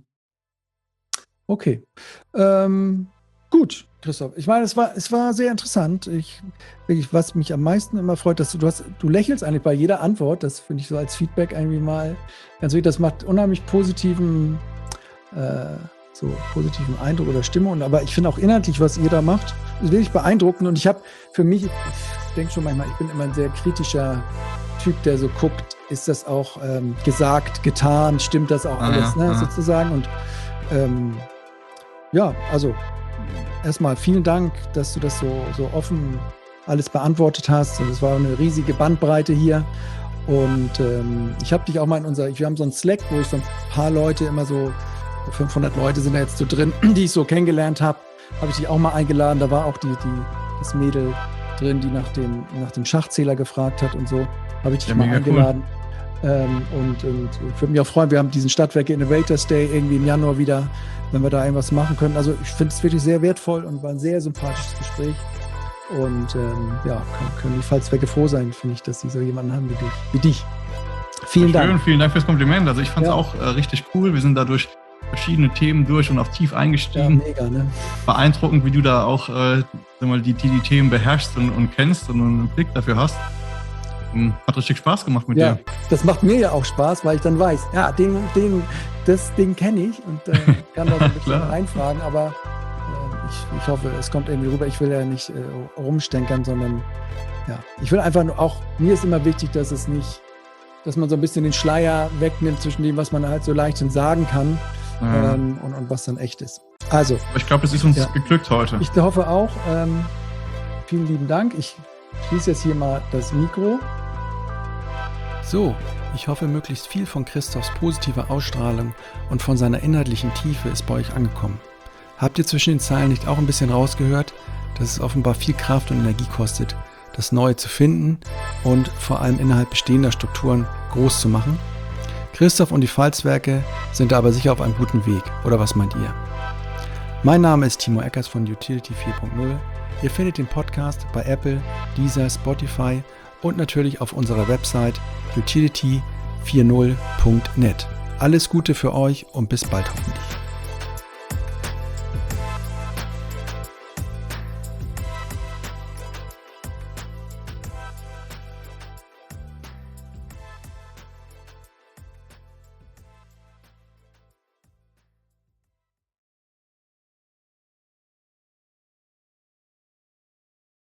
Okay. Gut, Christoph. Ich meine, es war sehr interessant. Was mich am meisten immer freut, dass du lächelst eigentlich bei jeder Antwort. Das finde ich so als Feedback irgendwie mal ganz wichtig. Das macht unheimlich positiven Eindruck oder Stimmung. Aber ich finde auch inhaltlich, was ihr da macht, ist wirklich beeindruckend. Und ich habe für mich, ich denke schon manchmal, ich bin immer ein sehr kritischer Typ, der so guckt, ist das auch gesagt, getan, stimmt das auch alles, sozusagen. Und also erstmal vielen Dank, dass du das so offen alles beantwortet hast. Es war eine riesige Bandbreite hier. Und ich habe dich auch mal wir haben so einen Slack, wo ich so ein paar Leute immer so, 500 Leute sind da jetzt so drin, die ich so kennengelernt habe, habe ich dich auch mal eingeladen. Da war auch das Mädel drin, die nach dem Schachzähler gefragt hat und so. Habe ich dich mal eingeladen. Cool. Und ich würde mich auch freuen, wir haben diesen Stadtwerke Innovators Day irgendwie im Januar wieder, wenn wir da irgendwas machen können. Also ich finde es wirklich sehr wertvoll und war ein sehr sympathisches Gespräch. Und können die Fallzwecke froh sein, finde ich, dass sie so jemanden haben wie dich. Vielen Dank. Vielen Dank fürs Kompliment. Also ich fand es auch richtig cool. Wir sind da durch verschiedene Themen durch und auch tief eingestiegen. Ja, mega, ne? Beeindruckend, wie du da auch die Themen beherrschst und kennst und einen Blick dafür hast. Hat richtig Spaß gemacht mit dir. Das macht mir ja auch Spaß, weil ich dann weiß, das Ding kenne ich und kann da so ein bisschen reinfragen, aber ich hoffe, es kommt irgendwie rüber. Ich will ja nicht rumstenkern, sondern ich will einfach nur auch, mir ist immer wichtig, dass man so ein bisschen den Schleier wegnimmt zwischen dem, was man halt so leicht sagen kann und was dann echt ist. Also. Ich glaube, es ist uns geglückt heute. Ich hoffe auch. Vielen lieben Dank. Ich schließe jetzt hier mal das Mikro. So, ich hoffe, möglichst viel von Christophs positiver Ausstrahlung und von seiner inhaltlichen Tiefe ist bei euch angekommen. Habt ihr zwischen den Zeilen nicht auch ein bisschen rausgehört, dass es offenbar viel Kraft und Energie kostet, das Neue zu finden und vor allem innerhalb bestehender Strukturen groß zu machen? Christoph und die Pfalzwerke sind da aber sicher auf einem guten Weg, oder was meint ihr? Mein Name ist Timo Eckers von Utility 4.0. Ihr findet den Podcast bei Apple, Deezer, Spotify und natürlich auf unserer Website utility40.net. Alles Gute für euch und bis bald hoffentlich.